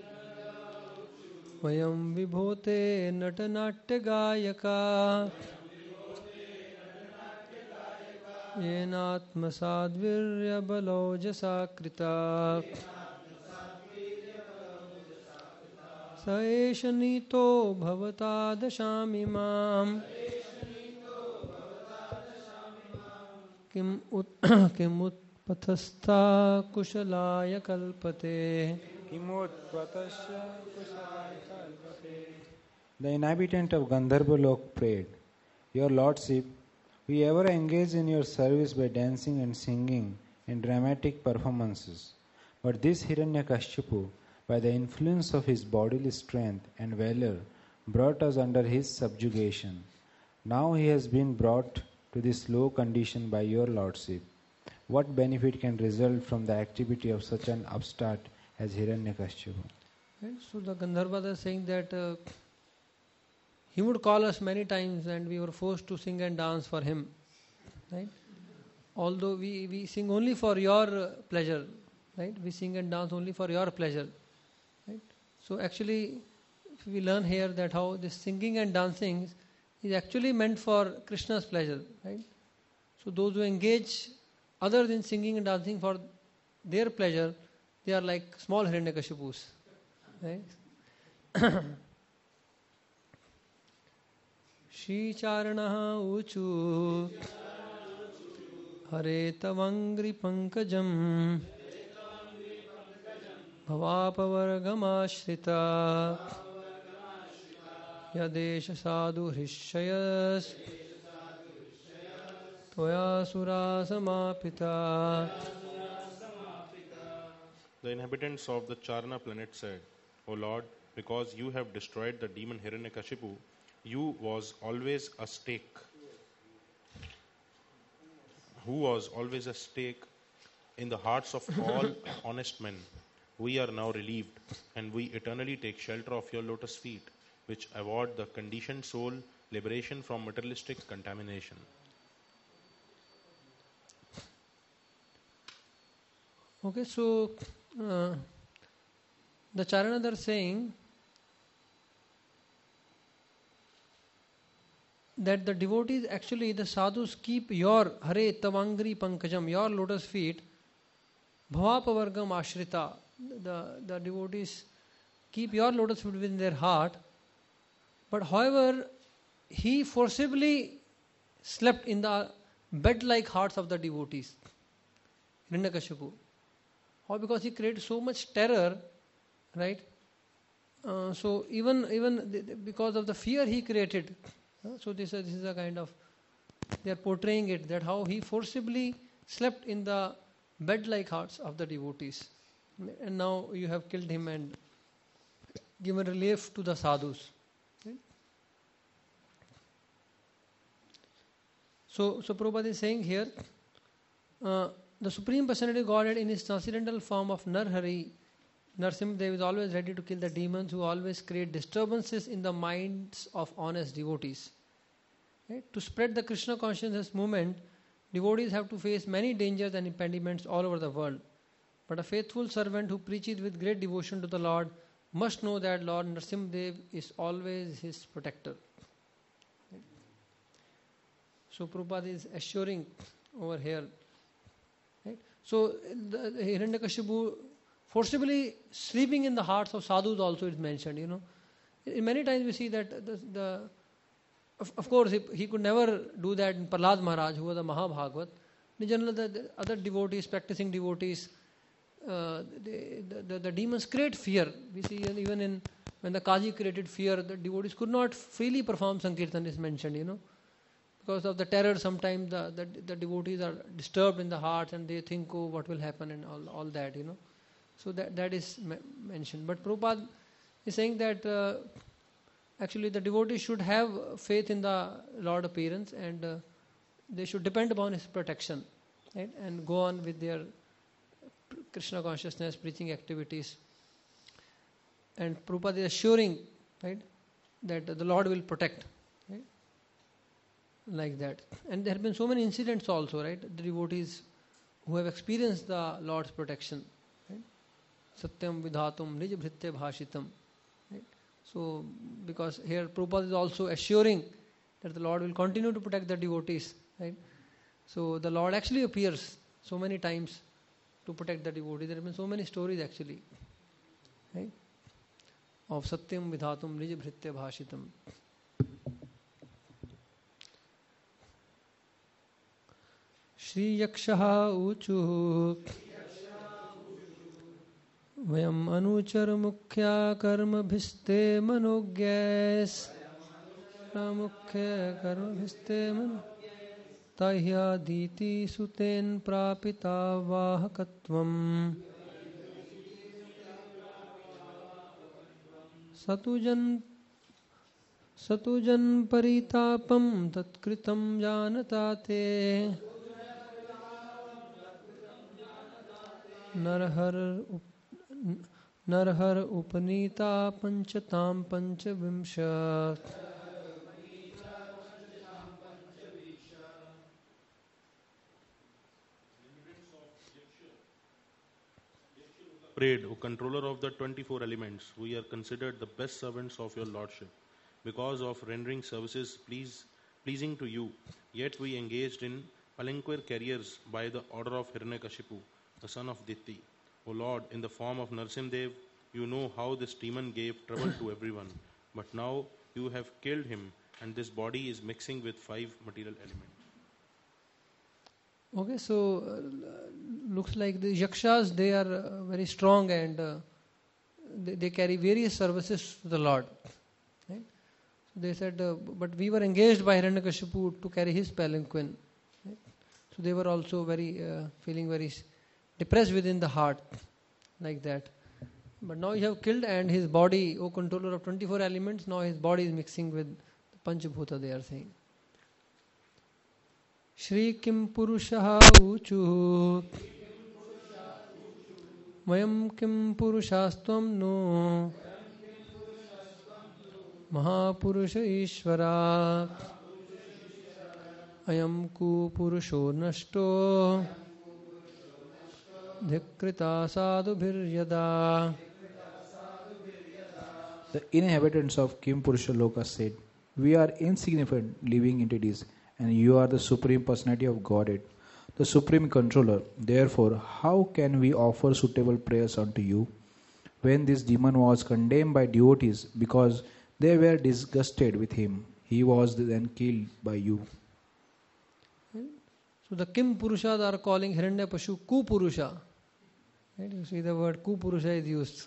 Vayam Vibhote Natanatya Gayaka येनात्मसाद्वीर्यबलौजसा कृता स एष नीतो भवता दशामि माम् किमुत्पथस्था कुशलाय कल्पते
The inhabitant of Gandharvalok prayed, Your Lordship, we ever engage in your service by dancing and singing in dramatic performances. But this Hiranyakashipu, by the influence of his bodily strength and valor, brought us under his subjugation. Now he has been brought to this low condition by your Lordship. What benefit can result from the activity of such an upstart as Hiranyakashipu?
Right? So the Gandharvas are saying that he would call us many times and we were forced to sing and dance for him. Right? Although we sing only for your pleasure. Right? We sing and dance only for your pleasure. Right? So actually we learn here that how this singing and dancing is actually meant for Krishna's pleasure. Right? So those who engage other than singing and dancing for their pleasure, they are like small Hiranyakashipus. Right? Shri Charana Uchu Hare Tavangri Pankajam Bhavapavargamashrita Yadesha Sadhu Hishayas Toya Sura Samapita.
The inhabitants of the Charana planet said, O Lord, because you have destroyed the demon Hiranyakashipu, you was always a stake. Who was always a stake in the hearts of all honest men. We are now relieved, and we eternally take shelter of your lotus feet, which award the conditioned soul liberation from materialistic contamination.
Okay, so the Charana are saying that the devotees, actually the sadhus, keep your Hare Tavangri Pankajam, your lotus feet, Bhavapavargam Ashrita. The devotees keep your lotus feet within their heart, but however, he forcibly slept in the bed-like hearts of the devotees. Hiranyakashipu. How? Because he created so much terror, right? So even because of the fear he created, so this is a kind of, they are portraying it, that how he forcibly slept in the bed-like hearts of the devotees, and now you have killed him and given relief to the sadhus. Right? So Prabhupada is saying here, the Supreme Personality of Godhead in his transcendental form of Narhari, Narsimhadev, is always ready to kill the demons who always create disturbances in the minds of honest devotees. Right? To spread the Krishna consciousness movement, devotees have to face many dangers and impediments all over the world. But a faithful servant who preaches with great devotion to the Lord must know that Lord Narsimhadev is always his protector. Right? So Prabhupada is assuring over here. Right? So the Hiranyakashipu forcibly sleeping in the hearts of sadhus also is mentioned. Many times we see that of course he could never do that in Prahlad Maharaj, who was a Mahabhagavat. In general, the other devotees, practicing devotees, the demons create fear. We see even when the Kaji created fear, the devotees could not freely perform Sankirtan, is mentioned, because of the terror. Sometimes the devotees are disturbed in the heart and they think, oh, what will happen, and all that, So that is mentioned. But Prabhupada is saying that actually the devotees should have faith in the Lord appearance, and they should depend upon his protection, right? And go on with their Krishna consciousness preaching activities. And Prabhupada is assuring, right, that the Lord will protect, right? Like that. And there have been so many incidents also, right? The devotees who have experienced the Lord's protection, right? Satyam vidhatum nij bhritya bhashitam. Right? So, because here Prabhupada is also assuring that the Lord will continue to protect the devotees, right? So the Lord actually appears so many times to protect the devotee. There have been so many stories actually, right? Of Satyam Vidhatum Nij Bhritya Bhashitam. Shri Yakshaha Uchu Vayam Anuchar Mukhya Karma Bhiste Manogyas Mukhya Karma Bhiste Manogyas Tahya Diti Suten Prapita Vahakatvam Satujan Paritapam Tatkritam Janatate Narhar Upanita Panchatam Panchavimshat.
Prayed, O controller of the 24 elements, we are considered the best servants of your lordship because of rendering services pleasing to you. Yet we engaged in palanquin carriers by the order of Hiranyakashipu, the son of Diti. O Lord, in the form of Narsimdev, you know how this demon gave trouble to everyone. But now you have killed him, and this body is mixing with 5 material elements.
Okay, so looks like the yakshas, they are very strong and they carry various services to the Lord. Right? So they said, but we were engaged by Hiranyakashipu to carry his palanquin. Right? So they were also very feeling very depressed within the heart, like that. But now you have killed, and his body, O controller of 24 elements, now his body is mixing with the Panchabhuta, they are saying. Shri Kim Purushaha Uchu Mayam Kim Purushastvam No Mahapurusha Ishvara Ayam Ku Purusho Nashto Dhikrita Sadhu Bhiryada.
The inhabitants of Kim Purusha Loka said, "We are insignificant living entities, and you are the Supreme Personality of Godhead, the Supreme Controller. Therefore, how can we offer suitable prayers unto you?" When this demon was condemned by devotees because they were disgusted with him, he was then killed by you.
So the Kim Purushas are calling Hiranyakashipu Kupurusha. Right? You see the word Kupurusha is used.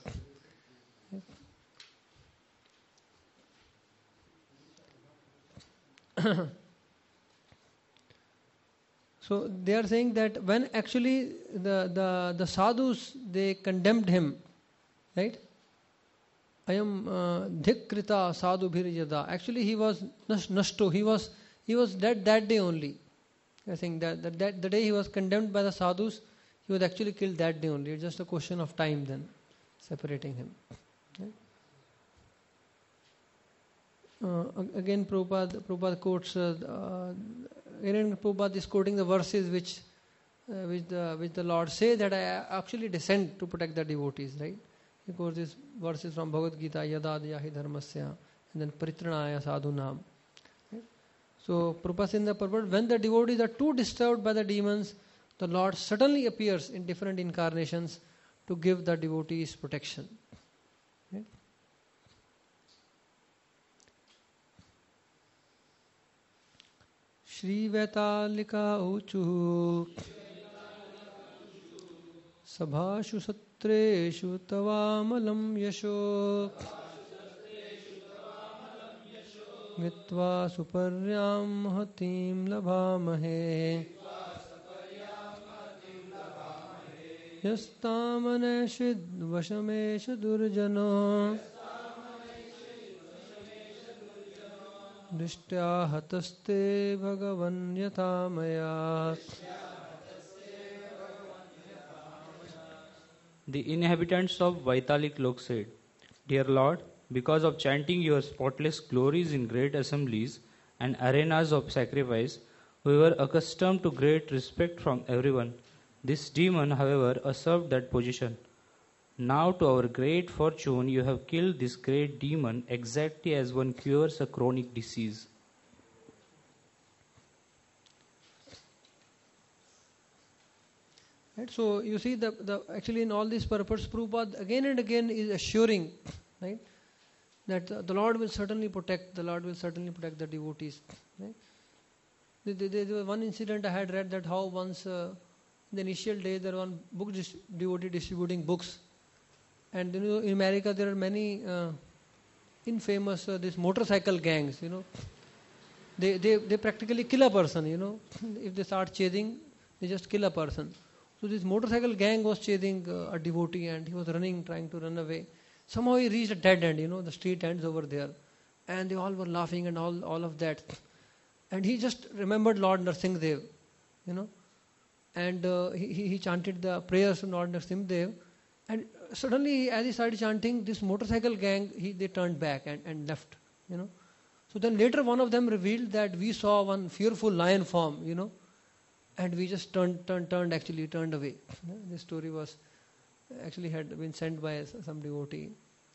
So they are saying that when actually the sadhus, they condemned him, right? Ayam dhikrita sadhu bhiryada. Actually he was nashto. He was dead that day only. I think that the day he was condemned by the sadhus, he was actually killed that day only. It's just a question of time then, separating him. Right? Again, Prabhupada quotes. Again, Prabhupada is quoting the verses which the Lord says that I actually descend to protect the devotees. Right? He quotes these verses from Bhagavad Gita, Yadadyahi dharmasya, and then Paritranaya sadhunam. So, Prabhupada says in the purport, when the devotees are too disturbed by the demons, the Lord suddenly appears in different incarnations to give the devotees protection. Right? Shri Vetalika Uchu Sabhashu Satreshu Tavamalam Yasho Mitva Suparyam Hatim Labhamahe Yastamaneshid Vashamesha Durjano Drishtya Hataste Bhagavan Yatamaya.
The inhabitants of Vaitalik Lok said, "Dear Lord, because of chanting your spotless glories in great assemblies and arenas of sacrifice, we were accustomed to great respect from everyone. This demon, however, usurped that position. Now, to our great fortune, you have killed this great demon exactly as one cures a chronic disease."
Right? So you see, actually in all these purposes, Prabhupada again and again is assuring, right, that the Lord will certainly protect. The Lord will certainly protect the devotees. Right? There was one incident I had read that how once in the initial days there was one devotee distributing books, and in America there are many infamous these motorcycle gangs. They practically kill a person. If they start chasing, they just kill a person. So this motorcycle gang was chasing a devotee, and he was running, trying to run away. Somehow he reached a dead end. The street ends over there, and they all were laughing and all of that. And he just remembered Lord Nrsimhadev, and he chanted the prayers to Lord Nrsimhadev. And suddenly, as he started chanting, this motorcycle gang, they turned back and left. So then later one of them revealed that we saw one fearful lion form, and we just turned away. This story was actually had been sent by some devotee.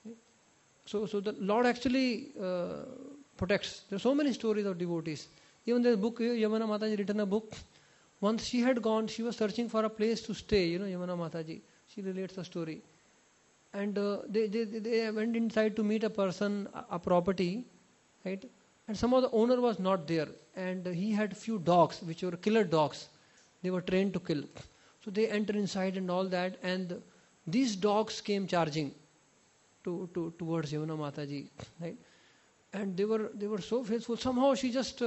So the Lord actually protects. There are so many stories of devotees. Even there's a book, Yamuna Mataji written a book. Once she had gone, she was searching for a place to stay, Yamuna Mataji. She relates the story. And they went inside to meet a person, a property, right? And somehow the owner was not there. And he had few dogs, which were killer dogs. They were trained to kill. So they entered inside and all that. And these dogs came charging towards Yamuna Mataji, right? And they were so faithful. Somehow she just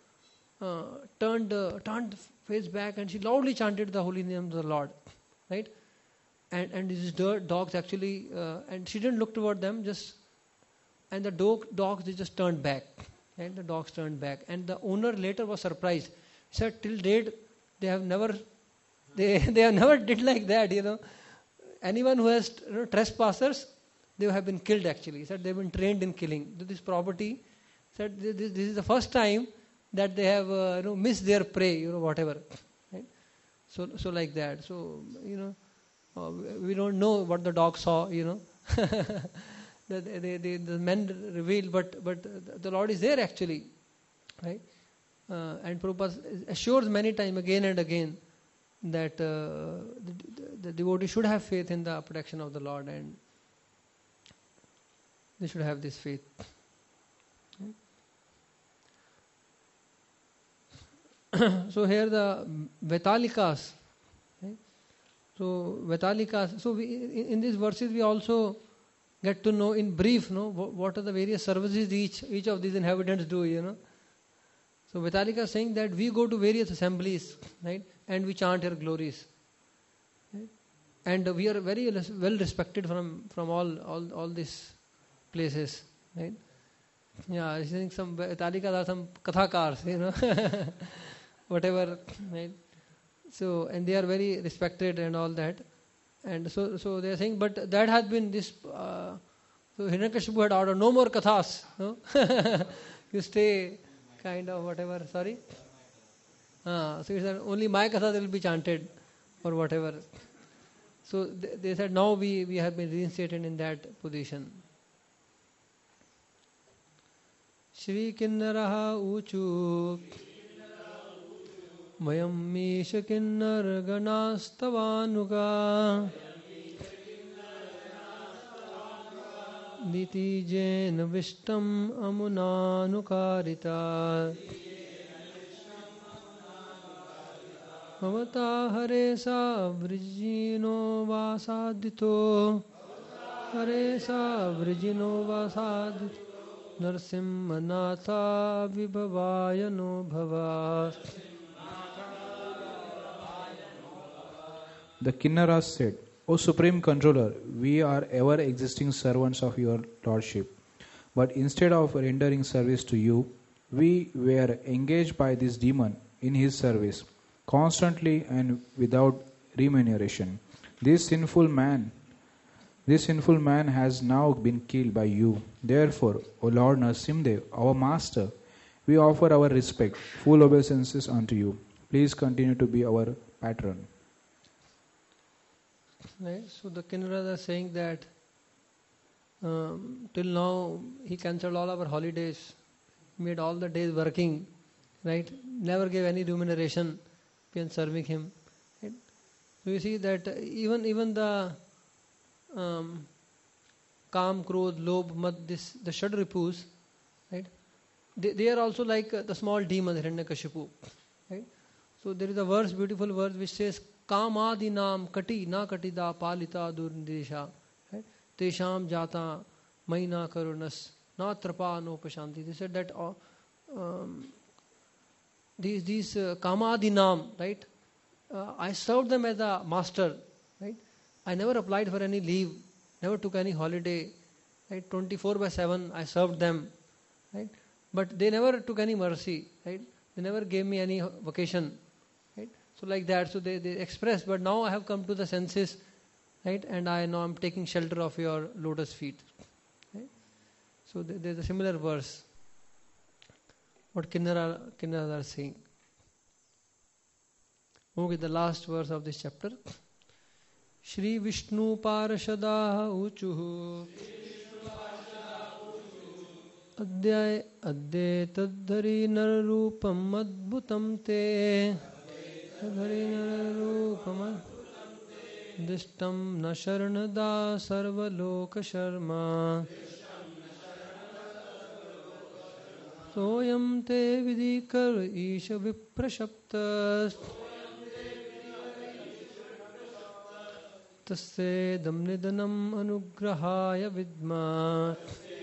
turned face back, and she loudly chanted the holy name of the Lord, right? And these dogs actually, and she didn't look toward them, and the dogs, they just turned back, and the dogs turned back, and the owner later was surprised. He said, till date they have never did like that. Anyone who has trespassers, they have been killed actually. He said they've been trained in killing. This property, said this is the first time that they have missed their prey, whatever, right? So like that. So we don't know what the dog saw, that the men revealed, but the Lord is there actually, right? And Prabhupada assures many times again and again that the devotee should have faith in the protection of the Lord, and they should have this faith. So here the Vetalikas. Right? So Vetalikas. So in these verses we also get to know in brief, what are the various services each of these inhabitants do. So Vetalika is saying that we go to various assemblies, right, and we chant her glories, right? And we are very well respected from all these places, right? Yeah, I think some Vetalikas are some kathakars, whatever, right? So, and they are very respected and all that. And so they are saying, but that has been this, so Hiranyakashipu had ordered, no more kathas, no? You stay kind of whatever, sorry? So he said, only my kathas will be chanted, or whatever. So they said, now we have been reinstated in that position. Shri Kinnaraha Uchu Mayam Misha Kinnar Ganastavanuga Diti Jain Vishtam Amunanukarita Mavata Haresa Vrijino Vasadito Haresa Vrijino Vasadito Narsimhanatha Vibhavaya no Bhava.
The Kinnaras said, O Supreme Controller, we are ever existing servants of your Lordship. But instead of rendering service to you, we were engaged by this demon in his service, constantly and without remuneration. This sinful man has now been killed by you. Therefore, O Lord Nrsimhadev, our master, we offer our respect, full obeisances unto you. Please continue to be our patron.
Right. So the Kinnaras are saying that till now he cancelled all our holidays, made all the days working, right? Never gave any remuneration in serving him. Right? So you see that even the Kam, Krodh, Lobh, Mad, the Shadripus, right? They are also like the small demon Hiranyakashipu, right? So there is a verse, beautiful verse, which says, Kamadinam kati na katida palita durndesha, right? Tesham jata maina karunas na trapa no pashanti. They said that these Kamadinam, right? I served them as a master, right? I never applied for any leave, never took any holiday, right? 24/7 I served them, right? But they never took any mercy, right? They never gave me any vacation, right? So like that, so they expressed, but now I have come to the senses, right? And I know I'm taking shelter of your lotus feet, right? So there's a similar verse, what Kinnaras are saying. Okay, the last verse of this chapter. Shri Vishnu Parashadaha Uchuhu Adya Tadhari Nararupam Adbhutam Te Tadhari Nararupam Dishtam Nasharanada Sarvaloka Sharma Soyam Te Vidikar Isha Viprashaptas Tasye Damnidanam Anugrahaya Vidma.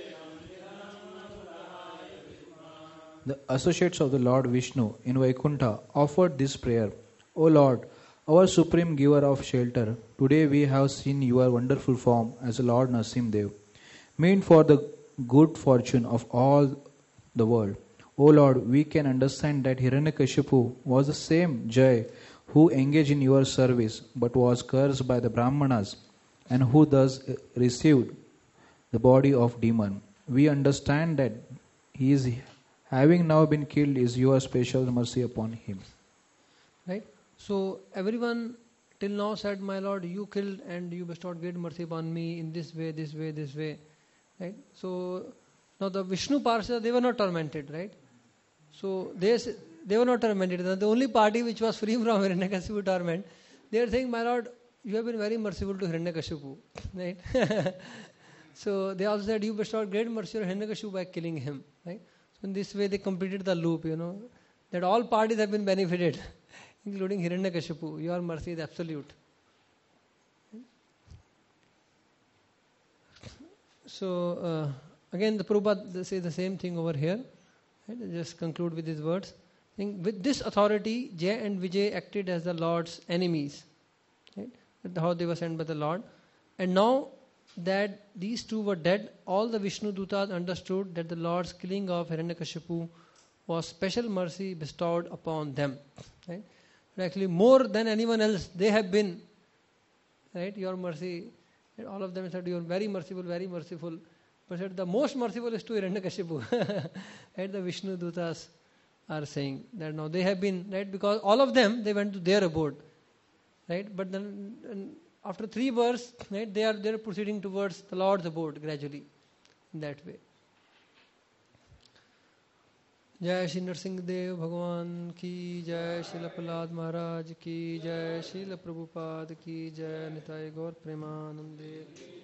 The associates of the Lord Vishnu in Vaikuntha offered this prayer: O Lord, our supreme giver of shelter, today we have seen your wonderful form as Lord Narasimhadev, meant for the good fortune of all the world. O Lord, we can understand that Hiranyakashipu was the same Jai who engaged in your service but was cursed by the Brahmanas and who thus received the body of demon. We understand that he is having now been killed is your special mercy upon him.
Right? So everyone till now said, my Lord, you killed and you bestowed great mercy upon me in this way, this way, this way. Right? So now the Vishnu Parshad, they were not tormented, right? So they were not tormented. The only party which was free from Hiranyakashipu torment, they are saying, my Lord, you have been very merciful to Hiranyakashipu. Right? So they also said, you bestowed great mercy on Hiranyakashipu by killing him. Right? So in this way they completed the loop, that all parties have been benefited, including Hiranyakashipu. Your mercy is absolute. So again the Prabhupada says the same thing over here. Right? I just conclude with these words. With this authority, Jay and Vijay acted as the Lord's enemies. Right? That's how they were sent by the Lord. And now that these two were dead, all the Vishnu Dutas understood that the Lord's killing of Hiranyakashipu was special mercy bestowed upon them. Right? But actually, more than anyone else, they have been, right? Your mercy. And all of them said, you are very merciful, very merciful. But said, the most merciful is to Hiranyakashipu. Right? The Vishnu Dutas are saying that now they have been, right? Because all of them, they went to their abode. Right? But then after 3 verses, right, they are proceeding towards the Lord's abode gradually, in that way. Jai Shri Narsingh Dev Bhagwan ki Jai, Srila Prahlad Maharaj ki Jai, Srila Prabhupada ki Jai, Nitai Gaur Premanande.